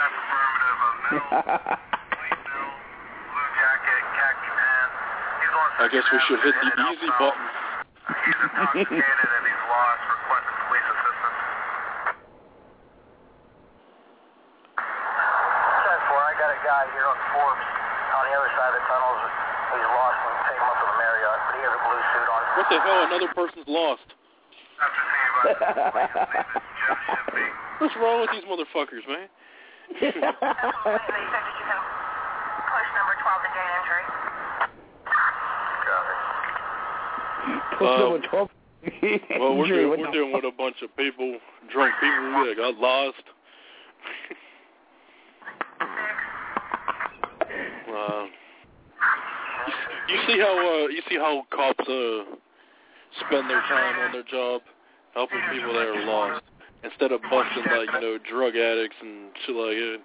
I guess we should hit the easy button. He's intoxicated and he's lost, requesting police assistance. 10-4, I got a guy here on Forbes on the other side of the tunnels. He's lost and take him up to the Marriott, but he has a blue suit on. What the hell? Another person's lost. What's wrong with these motherfuckers, man? Push number 12 to gain entry. Number 12. Well, we're dealing with a bunch of people, drunk people that got lost. You see how cops spend their time on their job, helping people that are lost, instead of busting drug addicts and shit like that.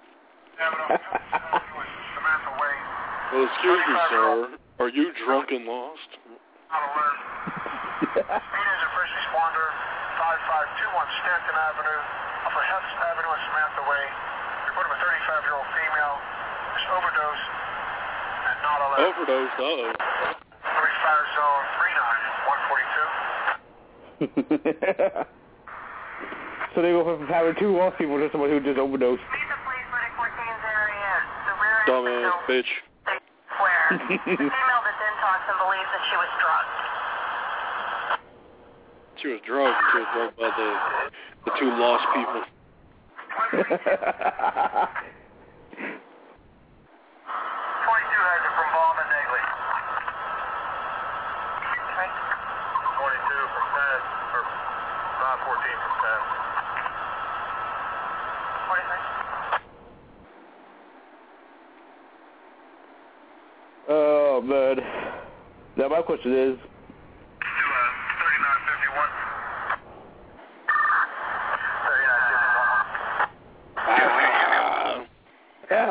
Well, excuse me, sir. Are you drunk and lost? Speed engine first responder, 5521 Stanton Avenue, off of Hess Avenue and Samantha Way. Report of a 35-year-old female. Just overdosed and not allowed. Overdosed? Uh-oh. Fire zone 39, 142. So they go from having 2 lost people to someone who just overdosed. Dumbass bitch. The female that's in toxin believes that she was drugged. She was drugged. She was drugged by the 2 lost people. 22 has it from Baum and Negley. 22 from 10, or 914 from 10. 43. Oh, man. Now, my question is... 3951. 3951. Yeah,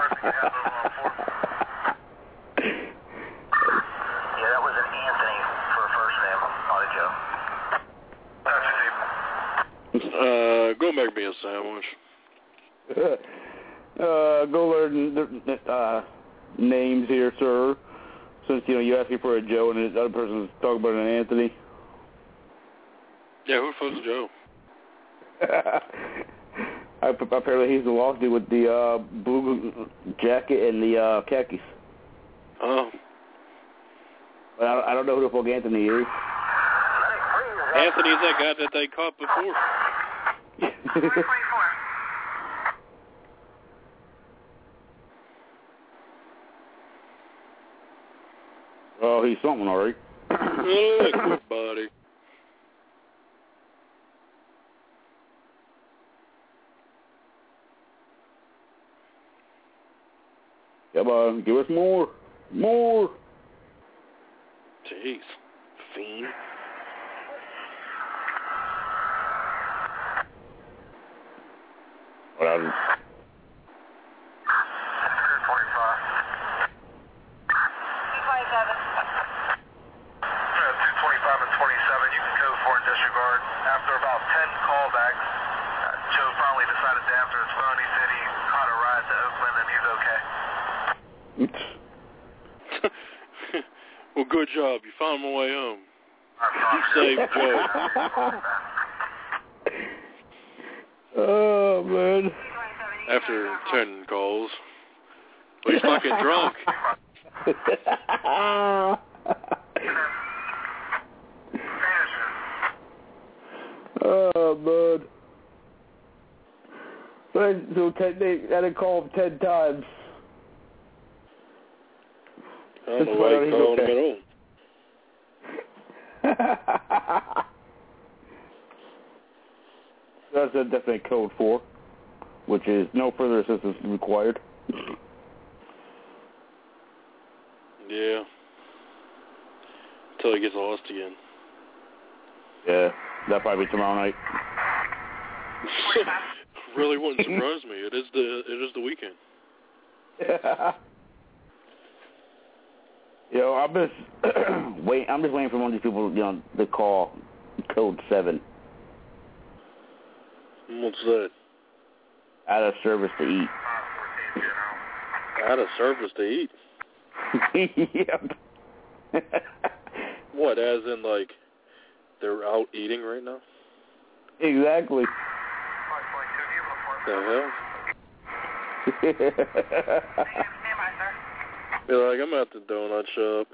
that was an Anthony for a first name, not a Joe. Go make me a sandwich. Go learn names here, sir. Since, you asked me for a Joe and the other person's talking about an Anthony. Yeah, who the fuck's Joe? Apparently he's the lost dude with the blue jacket and the khakis. Oh. But I don't know who the fuck Anthony is. Anthony's that guy that they caught before. Oh, he's something, all right. Look, buddy. Come on, give us more. More. Jeez. Fiend. Well, 225. And 27, you can code for and disregard. After about 10 callbacks, Joe finally decided to answer his phone. He said he caught a ride to Oakland and he's okay. Well, good job. You found my way home. You saved Joe. Oh, man. After 10 calls. Well, he's fucking drunk. Oh, man. So they had to call him 10 times. I don't know why he called him at all. That's a definite code 4, which is no further assistance required. Yeah. Until he gets lost again. Yeah, that'll probably be tomorrow night. Really wouldn't surprise me. It is the weekend. I'm just waiting for one of these people, to call code 7. What's that? Out of service to eat. Out of service to eat? Yep. What, as in, like, they're out eating right now? Exactly. The hell? Be like, I'm at the donut shop.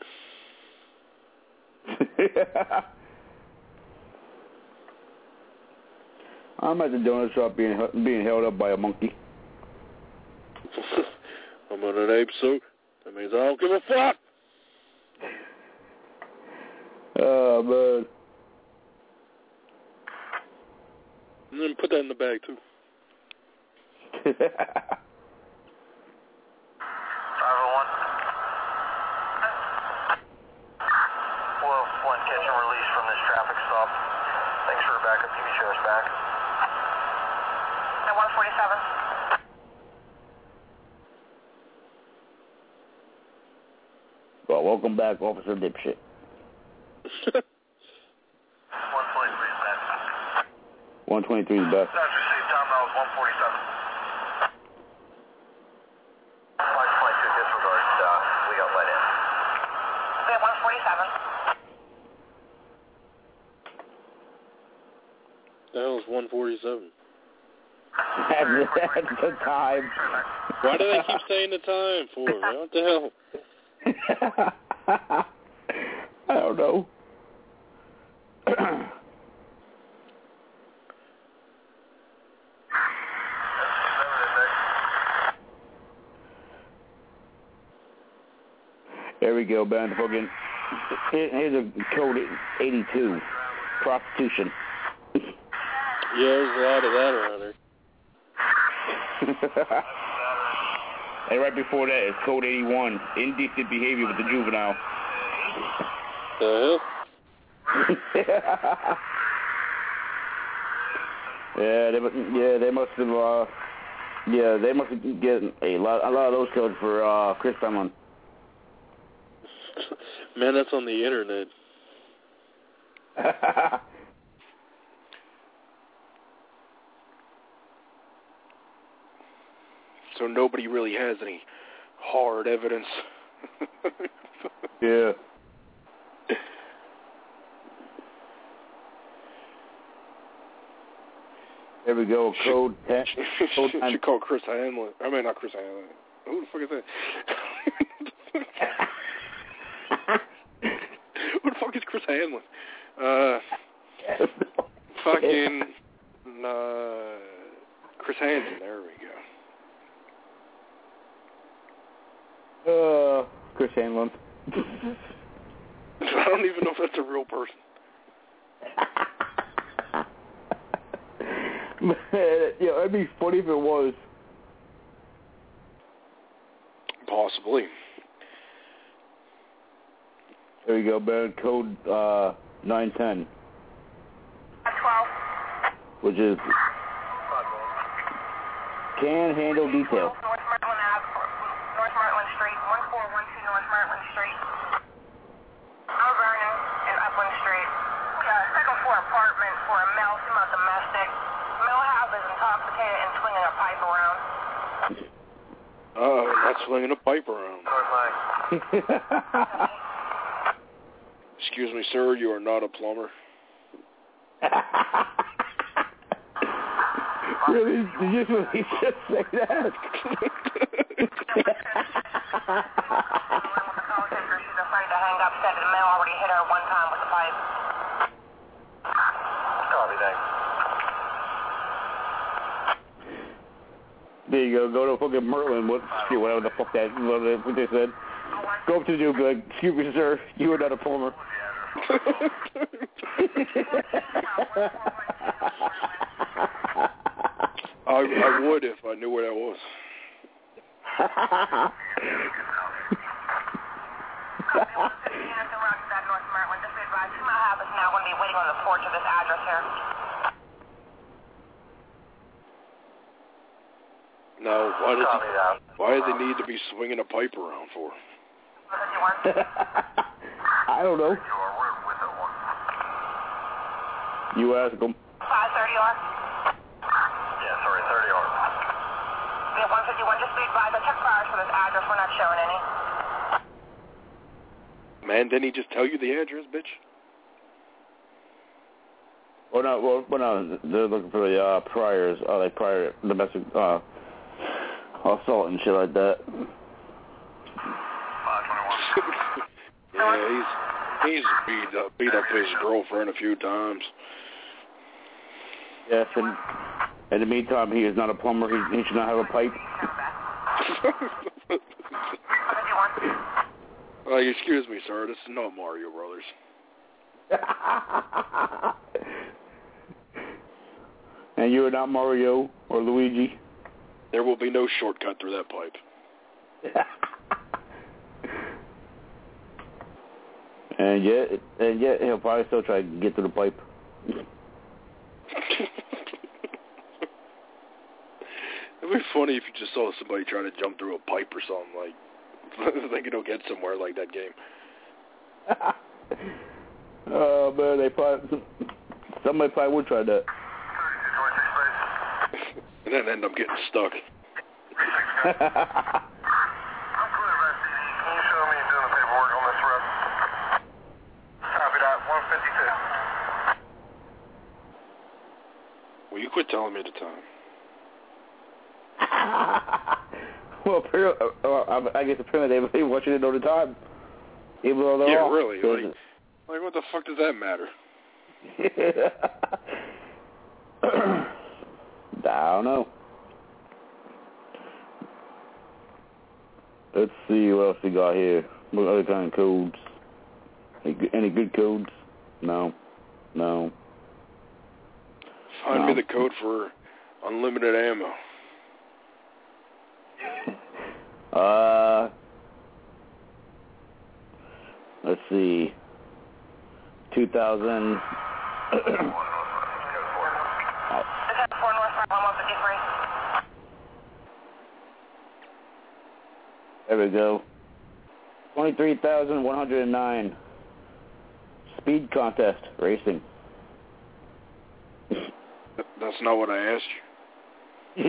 I'm at the donut shop being held up by a monkey. I'm on an ape suit. That means I don't give a fuck. Oh, man. And then put that in the bag, too. 501. Catch and release from this traffic stop. Thanks for your backup. Can you show us back? At 147. Well, welcome back, Officer Dipshit. 123 is best. 123 is best. That's received. Time now is 147. Flight 22 disregard. We got let in. Okay, 147. The hell is 147? the time. Why do they keep saying the time for? What the hell? I don't know. There we go, man. Fucking. Here's a code 82. Prostitution. Yeah, there's a lot of that around there. And right before that is code 81. Indecent behavior with the juvenile. The hell? They must have. They must have getting a lot of those codes for Chris Penland. Man, that's on the internet. So nobody really has any hard evidence. Yeah. There we go. Code 10. You call Chris Hanlon. I mean, not Chris Hanlon. Who the fuck is that? Who the fuck is Chris Hanlon? Fucking Chris Hansen. There we go. Chris Hanlon. I don't even know if that's a real person. Yeah, it'd be funny if it was. Possibly. There we go, man. Code 910. 12. Which is can handle detail. North Martland Street, 1412 North Martland Street. Mount Vernon and Upland Street. Second floor apartment for a male female domestic. Male house is intoxicated and swinging a pipe around. Oh, not swinging a pipe around. Excuse me, sir, you are not a plumber. Really? Did you really just say that? She's afraid to hang up, said the male already hit her one time with the pipe. Copy that. There you go. Go to fucking Merlin. Whatever the fuck what they said. Go up to the dude, be like, excuse me, sir, you are not a plumber. I would if I knew where that was. Now going to be waiting on the porch of this address here. No, why does he need to be swinging a pipe around for? I don't know. You ask him. 530R? Yeah, sorry, 30R. Yeah, 151, just be advised. I checked priors for this address. We're not showing any. Man, didn't he just tell you the address, bitch? Well, no, they're looking for the priors, like prior domestic assault and shit like that. Yeah, he's beat up his girlfriend a few times. Yes, and in the meantime, he is not a plumber. He should not have a pipe. Excuse me, sir. This is not Mario Brothers. And you are not Mario or Luigi. There will be no shortcut through that pipe. And yet he'll probably still try to get through the pipe. It'd be funny if you just saw somebody trying to jump through a pipe or something, like, thinking he'll get somewhere like that game. Oh, man, somebody probably would try that. And then end up getting stuck. Will you quit telling me the time? Well, I guess apparently they want you to know the time, even though they're off. Really. Like, what the fuck does that matter? I don't know. Let's see what else we got here. What other kind of codes? Any good codes? No. Find me the code for unlimited ammo. Let's see. 2000. There we go. 23,109. Speed contest racing. That's not what I asked you.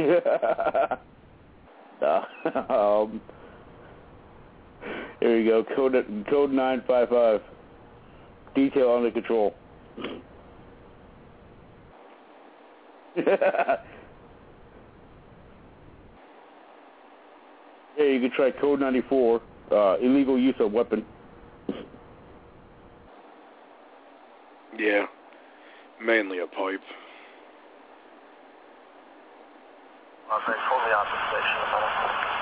Here we go. Code 955. Detail under control. Yeah, you can try code 94. Illegal use of weapon. Yeah. Mainly a pipe. Okay, pull me off the station a minute.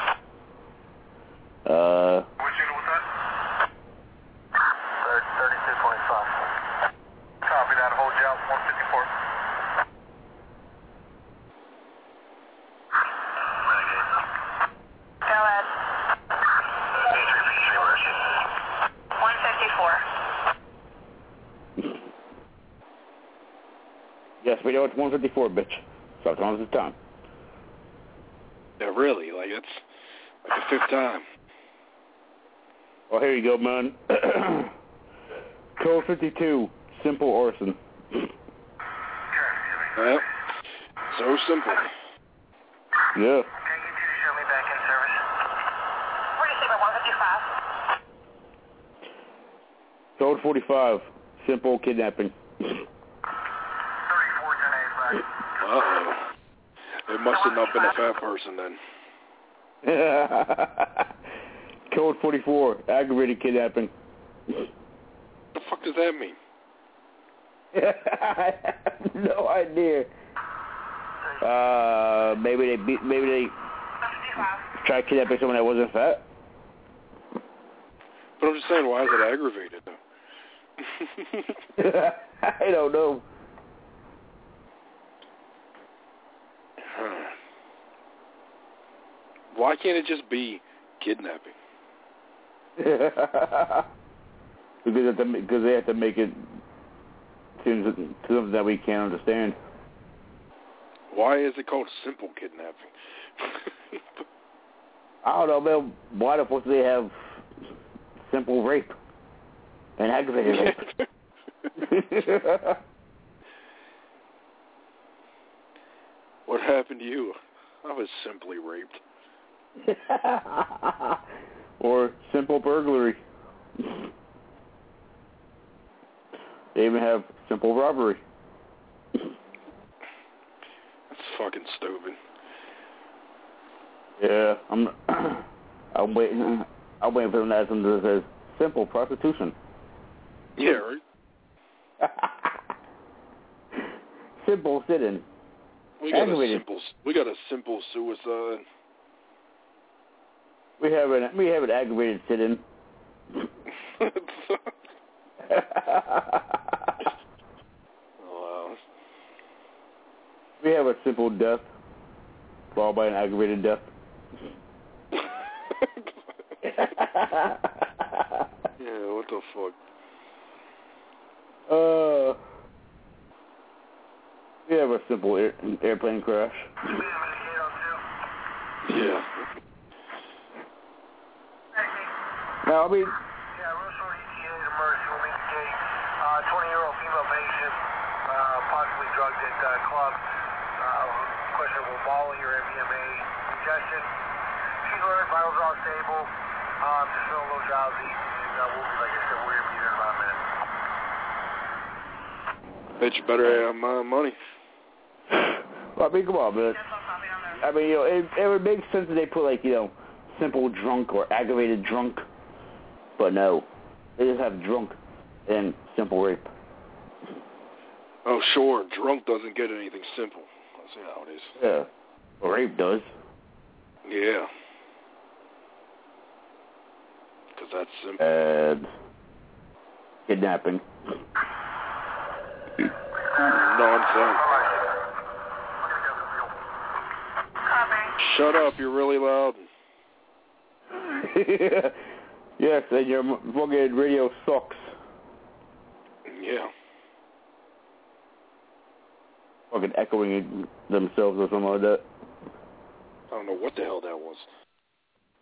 Which unit was that? 32.5. Copy that, hold you out, 154. Go ahead. 154. Yes, we know it's 154, bitch. So as long as it's time. Yeah, really? Like, it's like the fifth time. Well, here you go, man. Code 52, simple arson. Well, so simple. Yeah. Can you two show me back in service? Receiver 155. Code 45, simple kidnapping. 3410A back. Uh-oh. It must have not been a fat person then. Code 44, aggravated kidnapping. What the fuck does that mean? I have no idea. Maybe they tried kidnapping someone that wasn't fat. But I'm just saying, why is it aggravated though? I don't know. Why can't it just be kidnapping? Because they have to make it something that we can't understand. Why is it called simple kidnapping? I don't know, man. Why the fuck do they have simple rape and aggravated rape? What happened to you? I was simply raped. Or simple burglary. They even have simple robbery. That's fucking stupid. Yeah, I'm waiting for them to add something that says simple prostitution. Yeah, right. Simple sit-in. We got a simple suicide. We have an aggravated sit-in. Wow. We have a simple death, followed by an aggravated death. Yeah, what the fuck? We have a simple airplane crash. Yeah. Now, I mean... Yeah, real short ETA to Mercy. We'll meet the gate. 20-year-old female patient, possibly drugged at club. Questionable Molly or MDMA ingestion. She's alert, vitals are all stable. Just feeling a little drowsy. And we'll be, like I said, we're going to be there in about a minute. Bet you better have my money. Well, I mean, come on, man. I mean, it would make sense that they put, like, simple drunk or aggravated drunk. But no, they just have drunk and simple rape. Oh, sure. Drunk doesn't get anything simple. That's how it is. Yeah. Well, rape does. Yeah. Because that's simple. And kidnapping. Nonsense. Shut up. You're really loud. Yes, and your fucking radio sucks. Yeah. Fucking echoing themselves or something like that. I don't know what the hell that was.